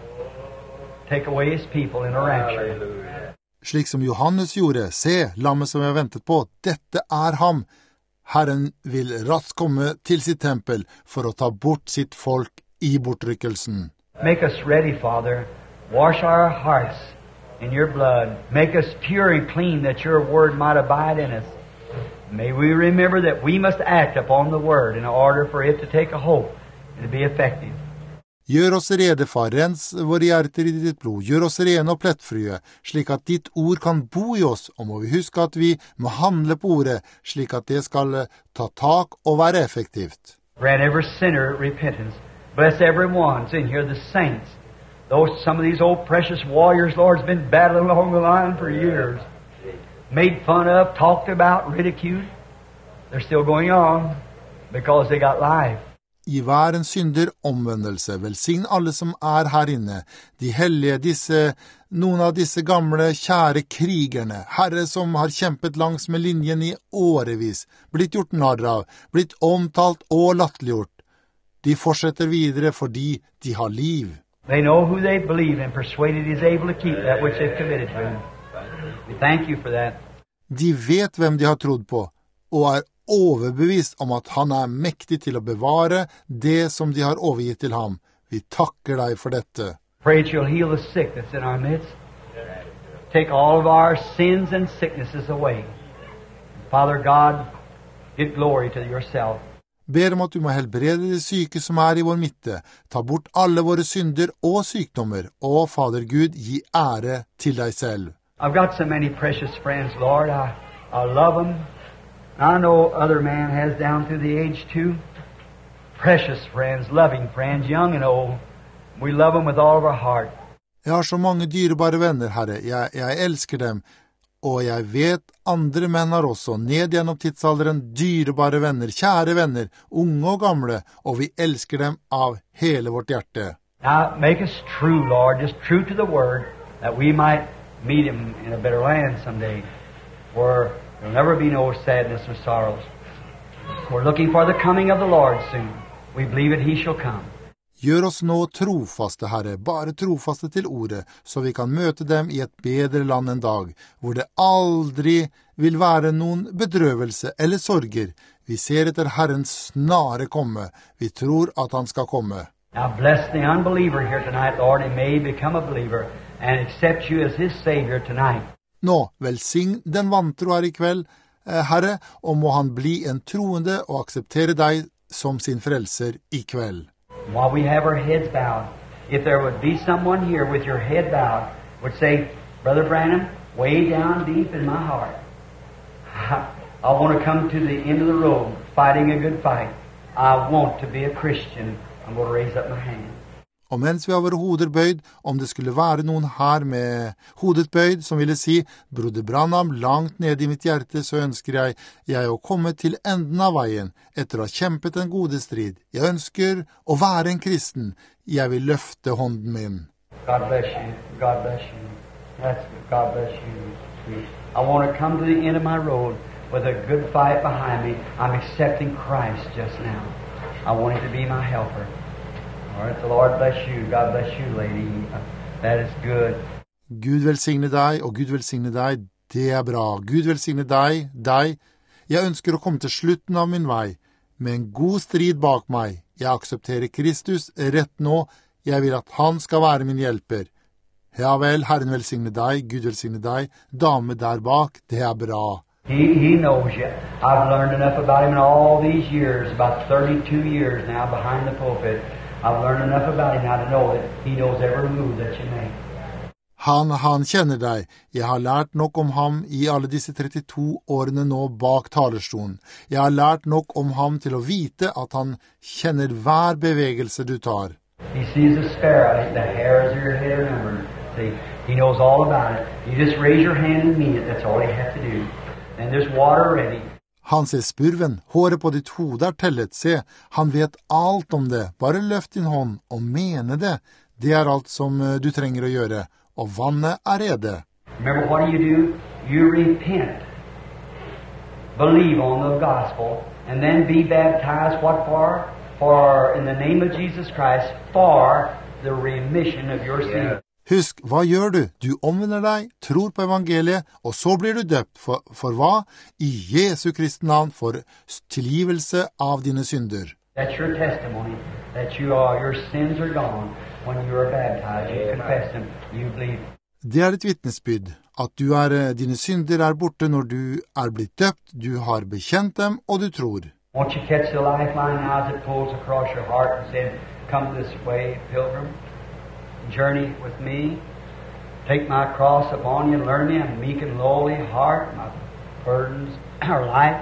take away his people in a rapture. Slik som Johannes gjorde, se, lammet som vi har ventet på, dette ham. Herren vil raskt komme til sitt tempel for å ta bort sitt folk i bortrykkelsen. Make us ready, Father. Wash our hearts in your blood. Make us pure and clean that your word might abide in us. May we remember that we must act upon the word in order for it to take a hold and to be effective. Gjør oss rede, far, rens våre hjerter i ditt blod. Gjør oss rene og plettfrie, slik at ditt ord kan bo i oss, og må vi huske at vi må handle på ordet, slik at det skal ta tak og være effektivt. Grant every sinner repentance. Bless everyone in here, the saints. Though some of these old precious warriors, Lord, has been battling along the line for years. Made fun of, talked about, ridiculed. They're still going on because they got life. I hver en synder omvendelse, velsign alle som her inne, de hellige, noen av disse gamle, kjære krigerne, Herre som har kjempet langs med linjen i årevis, blitt gjort narr av, blitt omtalt og latterliggjort. De fortsetter videre fordi de har liv. They know who they believe and persuaded is able to keep that which they've committed to him. We thank you for that. De vet hvem de har trodd på, og overbevist om at han mektig til å bevare det som de har overgitt til ham. Vi takker deg for dette. Pray that you'll heal the sick that's in our midst. Take all of our sins and sicknesses away. Father God, get glory to yourself. Ber om at du må helbrede de syke som i vår midte. Ta bort alle våre synder og sykdommer. Og Fader Gud, gi ære til deg selv. I've got so many precious friends, Lord. I love them. I know other man has down through the age too. Precious friends, loving friends, young and old. We love them with all of our heart. Jeg har så mange dyrebare venner, Herre. Jeg elsker dem. Og jeg vet andre menn har også, ned gjennom tidsalderen, dyrebare venner, kjære venner, unge og gamle, og vi elsker dem av hele vårt hjerte. Now make us true, Lord, just true to the word, that we might meet him in a better land someday, where there'll never be no sadness or sorrows. We're looking for the coming of the Lord soon. We believe that he shall come. Gjør oss nå trofaste, Herre, bare trofaste til ordet, så vi kan møte dem i et bedre land en dag, hvor det aldri vil være noen bedrøvelse eller sorger. Vi ser etter Herrens snare komme. Vi tror at han skal komme. Now bless the unbeliever here tonight, Lord, and may he become a believer and accept you as his Savior tonight. Nå, velsign den vantro her i kveld, Herre, og må han bli en troende og akseptere deg som sin frelser i kveld. While we have our heads bowed, if there would be someone here with your head bowed, would say, Brother Branham, way down deep in my heart, I want to come to the end of the road, fighting a good fight. I want to be a Christian. I'm going to raise up my hand. Og mens vi har våre hoder bøyd, om det skulle være noen her med hodet bøyd, som ville si, Broder Branham, langt ned i mitt hjerte, så ønsker jeg å komme til enden av veien, etter å ha kjempet en gode strid. Jeg ønsker å være en kristen. Jeg vil løfte hånden min. God bless you. God bless you. That's good. God bless you. I want to come to the end of my road with a good fight behind me. I'm accepting Christ just now. I want him to be my helper. All right, the Lord bless you. God bless you, lady. That is good. Gud velsigne deg, og Gud velsigne deg, det er bra. Gud velsigne deg, deg. Jeg ønsker å komme til slutten av min vei, med en god strid bak meg. Jeg aksepterer Kristus rett nå. Jeg vil at han skal være min hjelper. Ja vel, Herren velsigne deg, Gud velsigne deg, dame der bak, det er bra. He knows you. I've learned enough about him in all these years, about 32 years now behind the pulpit. I've learned enough about him now to know that he knows every move that you make. Han kjenner deg. Jeg har lært nok om ham i alle disse 32 årene nå bak talerstolen. Jeg har lært nok om ham til å vite at han kjenner hver bevegelse du tar. He sees a sparrow, the hairs of your head are numbered. See, he knows all about it. You just raise your hand and mean it. That's all you have to do. And there's water ready. Han ser spurven, håret på ditt hode er tellet. Se, han vet alt om det. Bare løft din hånd og mene det. Det er alt som du trenger å gjøre. Og vannet er rede. Remember, what do? You repent. Believe on the gospel. And then be baptized. What for? For, in the name of Jesus Christ, for the remission of your sins. Husk, hva gjør du? Du omvender deg, tror på evangeliet, og så blir du døpt. For hva? I Jesu Kristi navn, for tilgivelse av dine synder. That's your testimony, that your sins are gone when you are baptized. You confess them, you believe. Det er et vitnesbyrd, at dine synder er borte når du er blitt døpt, du har bekjent dem, og du tror. Won't you catch the lifeline now as it pulls across your heart and say, come this way, pilgrim. Journey with me. Take my cross upon you. Learn me a meek and lowly heart. My burdens are light.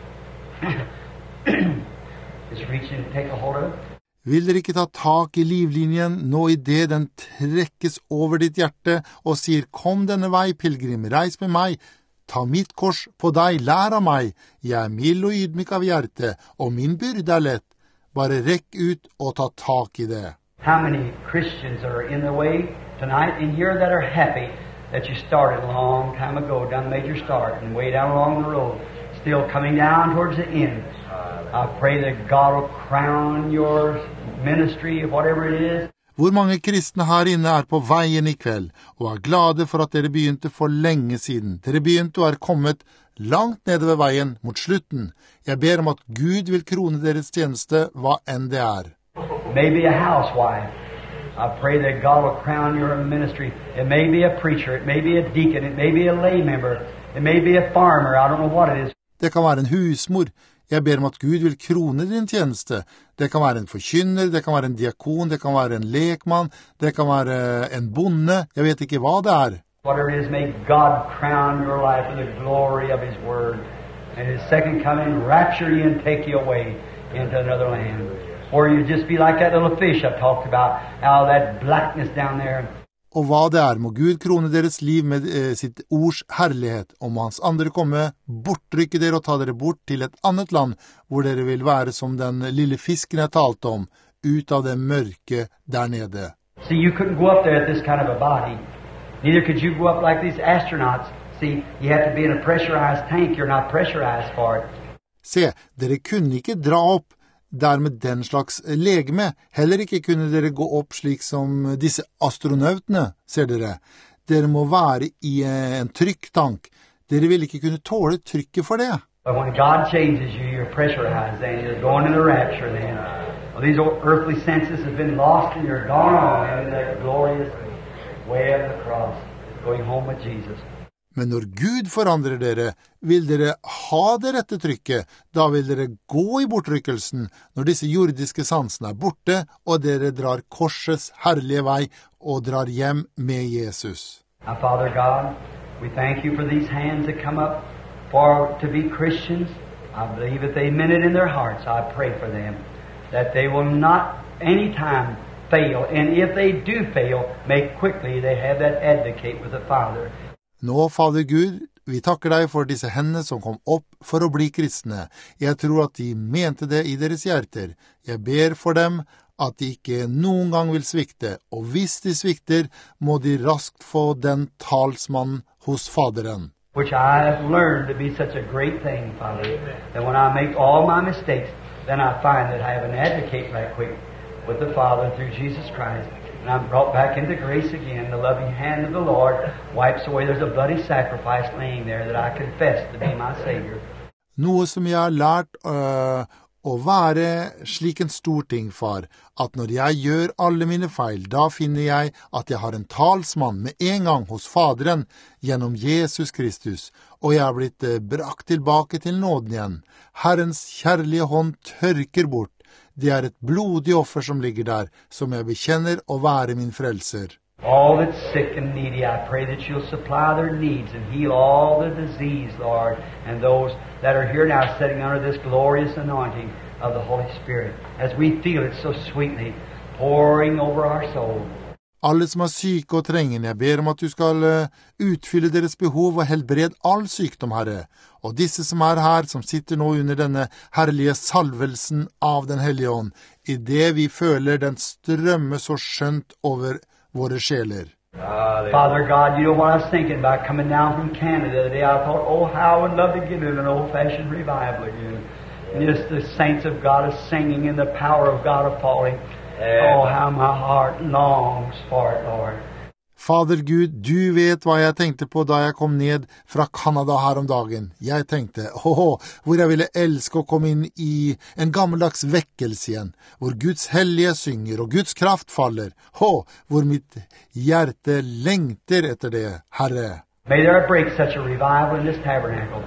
Just reach in and take a hold of it. Vil dere ikke ta tak i livlinjen nå i det den trekkes over ditt hjerte og sier, kom denne vei, pilgrim, reis med meg, ta mitt kors på deg, lær av meg, jeg er mild og ydmyk av hjerte, og min byrde er lett. Bare rekk ut og ta tak i det. How many Christians are in the way tonight in here that are happy that you started a long time ago, done made your start, and way down along the road, still coming down towards the end. I pray that God will crown your ministry, whatever it is. Hvor mange kristne her inne er på veien i kveld, og er glade for at dere begynte for lenge siden. Dere begynte og er kommet langt nede ved veien mot slutten. Jeg ber om at Gud vil krone deres tjeneste, hva enn det er. Maybe a housewife. I pray that God will crown your ministry. It may be a preacher, it may be a deacon, it may be a lay member, it may be a farmer, I don't know what it is. Det kan være en husmor. Jeg ber om at Gud vil krone din tjeneste. Det kan være en forkynner, det kan være en diakon, det kan være en lekmann, det kan være en bonde. Jeg vet ikke hva det er. Whatever it is, may God crown your life with the glory of His Word. And His second coming, rapture you and take you away into another land. Or you just be like that little fish I talked about, out of that blackness down there. Og hva det er, må Gud krone deres liv med sitt ords herlighet, og må Hans andre komme, bortrykke dere og ta dere bort til et annet land, hvor dere vil være som den lille fisken jeg talte om, ut av det mørke der nede. See, you couldn't go up there at this kind of a body. Neither could you go up like these astronauts. See, you have to be in a pressurized tank. You're not pressurized for it. Se, dere kunne ikke dra opp der med den slags legeme. Heller ikke kunne dere gå opp slik som disse astronautene, ser dere. Dere må være i en trykktank. Dere vil ikke kunne tåle trykket for det. But when God changes you, you're pressurized then. You're going in the rapture then. Well, these old earthly senses have been lost and you're gone on into that glorious way of the cross, going home with Jesus. Men når Gud forandrer dere, vil dere ha det rette trykket. Da vil dere gå i bortrykkelsen når disse jordiske sansene er borte, og dere drar korsets herlige vei og drar hjem med Jesus. Now, Father God, we thank you for these hands that come up for to be Christians. I believe that they meant it in their hearts. I pray for them that they will not any time fail. And if they do fail, make quickly they have that advocate with the Father. Nå, Fader Gud, vi takker deg for disse hendene som kom opp for å bli kristne. Jeg tror at de mente det i deres hjerter. Jeg ber for dem at de ikke noen gang vil svikte, og hvis de svikter, må de raskt få den talsmannen hos Faderen. Which I have learned to be such a great thing, Father, that when I make all my mistakes, then I find that I have an advocate right quick with the Father through Jesus Christ. And I'm brought back into grace again. The loving hand of the Lord wipes away. There's a bloody sacrifice laying there that I confess to be my Savior. Noe som jeg har lært å være slik en stor ting, far, at når jeg gjør alle mine feil, da finner jeg at jeg har en talsmann med en gang hos Faderen gjennom Jesus Kristus, og jeg har blitt brakt tilbake til nåden igjen. Herrens kjærlige hånd tørker bort. Det er et blodig offer som ligger der, som jeg bekjenner å være min frelser. All that's sick and needy, I pray that you'll supply their needs and heal all the disease, Lord, and those that are here now sitting under this glorious anointing of the Holy Spirit, as we feel it so sweetly pouring over our soul. Alle som er syke og trengende, jeg ber om at du skal utfylle deres behov og helbred all sykdom, Herre. Og disse som er her, som sitter nå under denne herlige salvelsen av den Hellige Ånd, i det vi føler den strømme så skjønt over våre sjeler. Father God, you know what I was thinking about coming down from Canada today. I thought, oh, how I would love to get in an old-fashioned revival again. And just the saints of God is singing and the power of God is falling. Oh, how my heart longs for it, Lord. Fader Gud, du vet hva jeg tenkte på da jeg kom ned fra Canada her om dagen. Jeg tenkte, hvor jeg ville elske å komme inn i en gammeldags vekkelse igjen, hvor Guds hellige synger og Guds kraft faller. Hvor mitt hjerte lengter etter det, Herre. May there break such a revival in this tabernacle.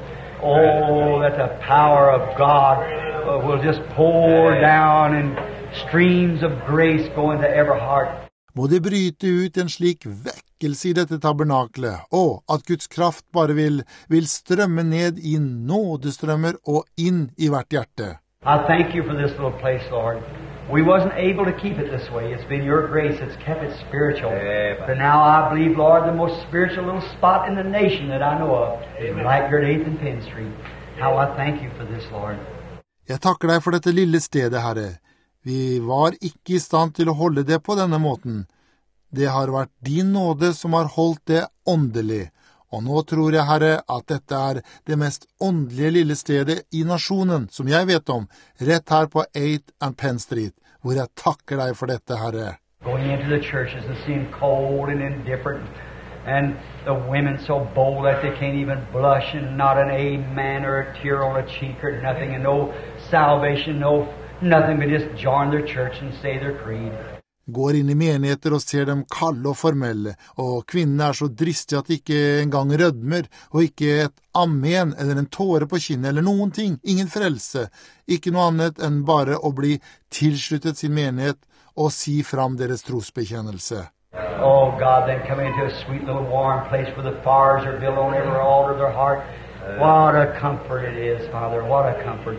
Oh, that the power of God will just pour down and streams of grace go into every heart. Må det bryte ut en slik vekkelse i dette tabernaklet, og at Guds kraft bare vil strømme ned i nådestrømmer og inn i hvert hjerte. I thank you for this little place, Lord. We wasn't able to keep it this way. It's been your grace that's kept it spiritual. But now I believe, Lord, the most spiritual little spot in the nation that I know of is right here at 8th and Penn Street. How I thank you for this, Lord. Jeg takker deg for dette lille stedet, Herre. Vi var ikke i stand til å holde det på denne måten. Det har vært din nåde som har holdt det åndelig. Og nå tror jeg, Herre, at dette er det mest åndelige lille stedet i nasjonen, som jeg vet om, rett her på 8th and Penn Street, hvor jeg takker deg for dette, Herre. Going into the churches and seeing cold and indifferent, and the women so bold that they can't even blush, and not an amen or a tear on a cheek or nothing, and no salvation, nothing but just join their church and say their creed. Går inn i menigheter og ser dem kalde og formelle, og kvinnene er så dristige at de ikke engang rødmer, og ikke et amen eller en tåre på kinnet eller noen ting, ingen frelse, ikke noe annet enn bare å bli tilsluttet sin menighet og si fram deres trosbekjennelse. Oh God, then come into a sweet little warm place where the fires are built on every altar of their heart. What a comfort it is, Father, what a comfort.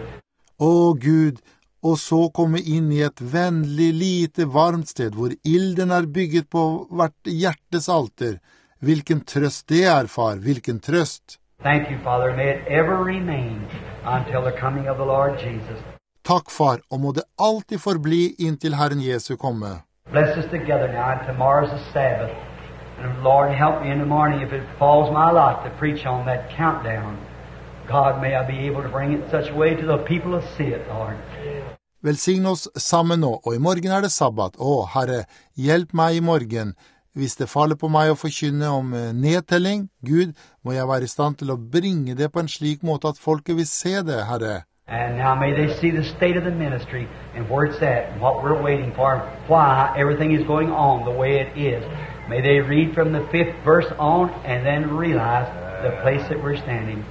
Å Gud, og så komme inn i et vennlig, lite, varmt sted, hvor ilden er bygget på hvert hjertes alter. Hvilken trøst det er, far, hvilken trøst. Thank you, Father, may it ever remain until the coming of the Lord Jesus. Takk, far, og må det alltid forbli inntil Herren Jesu komme. Bless us together now, and tomorrow's the Sabbath. And Lord, help me in the morning if it falls my lot to preach on that countdown. God, may I be able to bring it in such a way to the people to see it, Lord. Velsign oss sammen nå, og i morgen er det sabbat. Å, Herre, hjelp meg i morgen. Hvis det faller på meg å forkynne om nedtelling, Gud, må jeg være i stand til å bringe det på en slik måte at folket vil se det, Herre. And now may they see the state of the ministry and where it's at and what we're waiting for and why everything is going on the way it is. May they read from the 5th verse on and then realize the place that we're standing.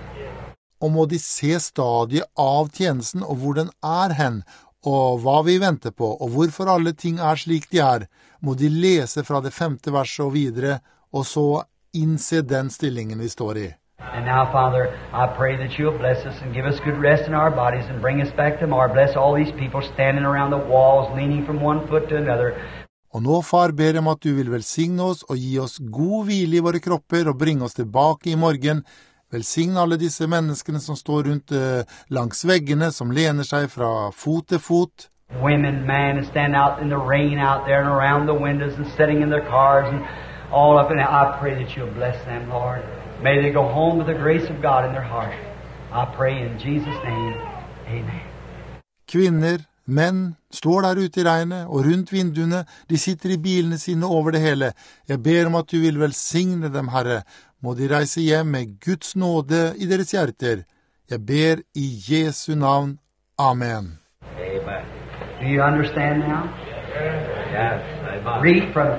Og må de se stadiet av tjenesten og hvor den er hen, og hva vi venter på, og hvorfor alle ting er slik de er, må de lese fra det 5. verset og videre, og så innse den stillingen vi står i. And now, Father, I pray that you'll bless us and give us good rest in our bodies and bring us back tomorrow. Bless all these people standing around the walls, leaning from one foot to another. Og nå, far, ber jeg om at du vil velsigne oss og gi oss god hvile i våre kropper og bringe oss tilbake i morgen. Velsigne alle disse menneskene som står rundt langs veggene, som lener seg fra fot til fot. Women, man, and stand out in the rain out there and around the windows and sitting in their cars and all up in it. I pray that you'll bless them, Lord. May they go home with the grace of God in their heart. I pray in Jesus' name. Amen. Kvinner, Menn står der ute i regnet og rundt vinduene, de sitter i bilene sine over det hele. Jeg ber om at du vil velsigne dem, Herre. Må de reise hjem med Guds nåde i deres hjerter. Jeg ber i Jesu navn. Amen. Amen. Do you understand now? Yes. Amen. Read from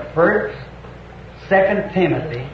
2 Timothy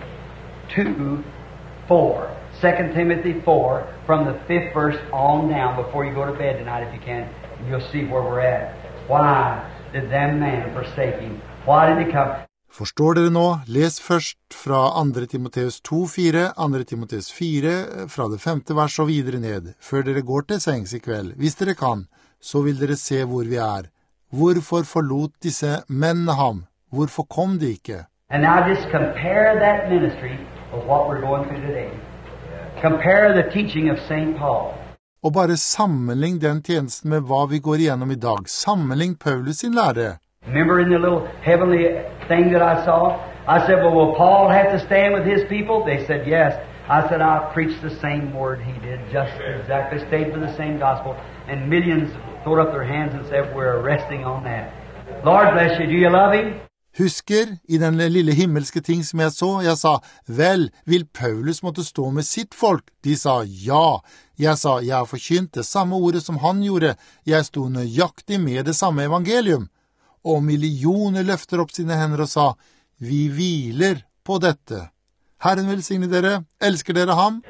2:4. 2 Timothy 4, from the 5th verse on down before you go to bed tonight if you can. You'll see where we're at. Why did that man forsake him? Why did he come? Forstår dere nå? Les først fra 2. Timoteus 2:4, 2. Timoteus 4, fra det 5. vers og videre ned, før dere går til sengs i kveld. Hvis dere kan, så vil dere se hvor vi er. Hvorfor forlot disse mennene ham? Hvorfor kom de ikke? And now just compare that ministry with what we're going through today. Compare the teaching of St. Paul. Og bare sammenlign den tjenesten med hva vi går igjennom i dag. Sammenlign Paulus sin lære. Remember in the little heavenly thing that I saw? I said, well, will Paul have to stand with his people? They said, yes. I said, I'll preach the same word he did, just exactly, stayed for the same gospel. And millions threw up their hands and said, we're resting on that. Lord bless you. Do you love him? Husker i den lille himmelske ting som jeg så, jeg sa, vel, vil Paulus måtte stå med sitt folk? De sa, ja. Jeg sa, jeg har forkynt det samme ordet som han gjorde. Jeg sto nøyaktig med det samme evangelium. Og millioner løfter opp sine hender og sa, vi hviler på dette. Herren velsigne dere. Elsker dere ham?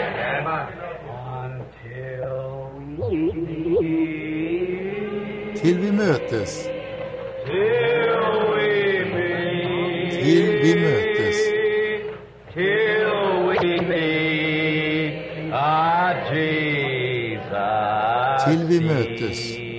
Til vi møtes. Til vi møtes. Til vi møtes.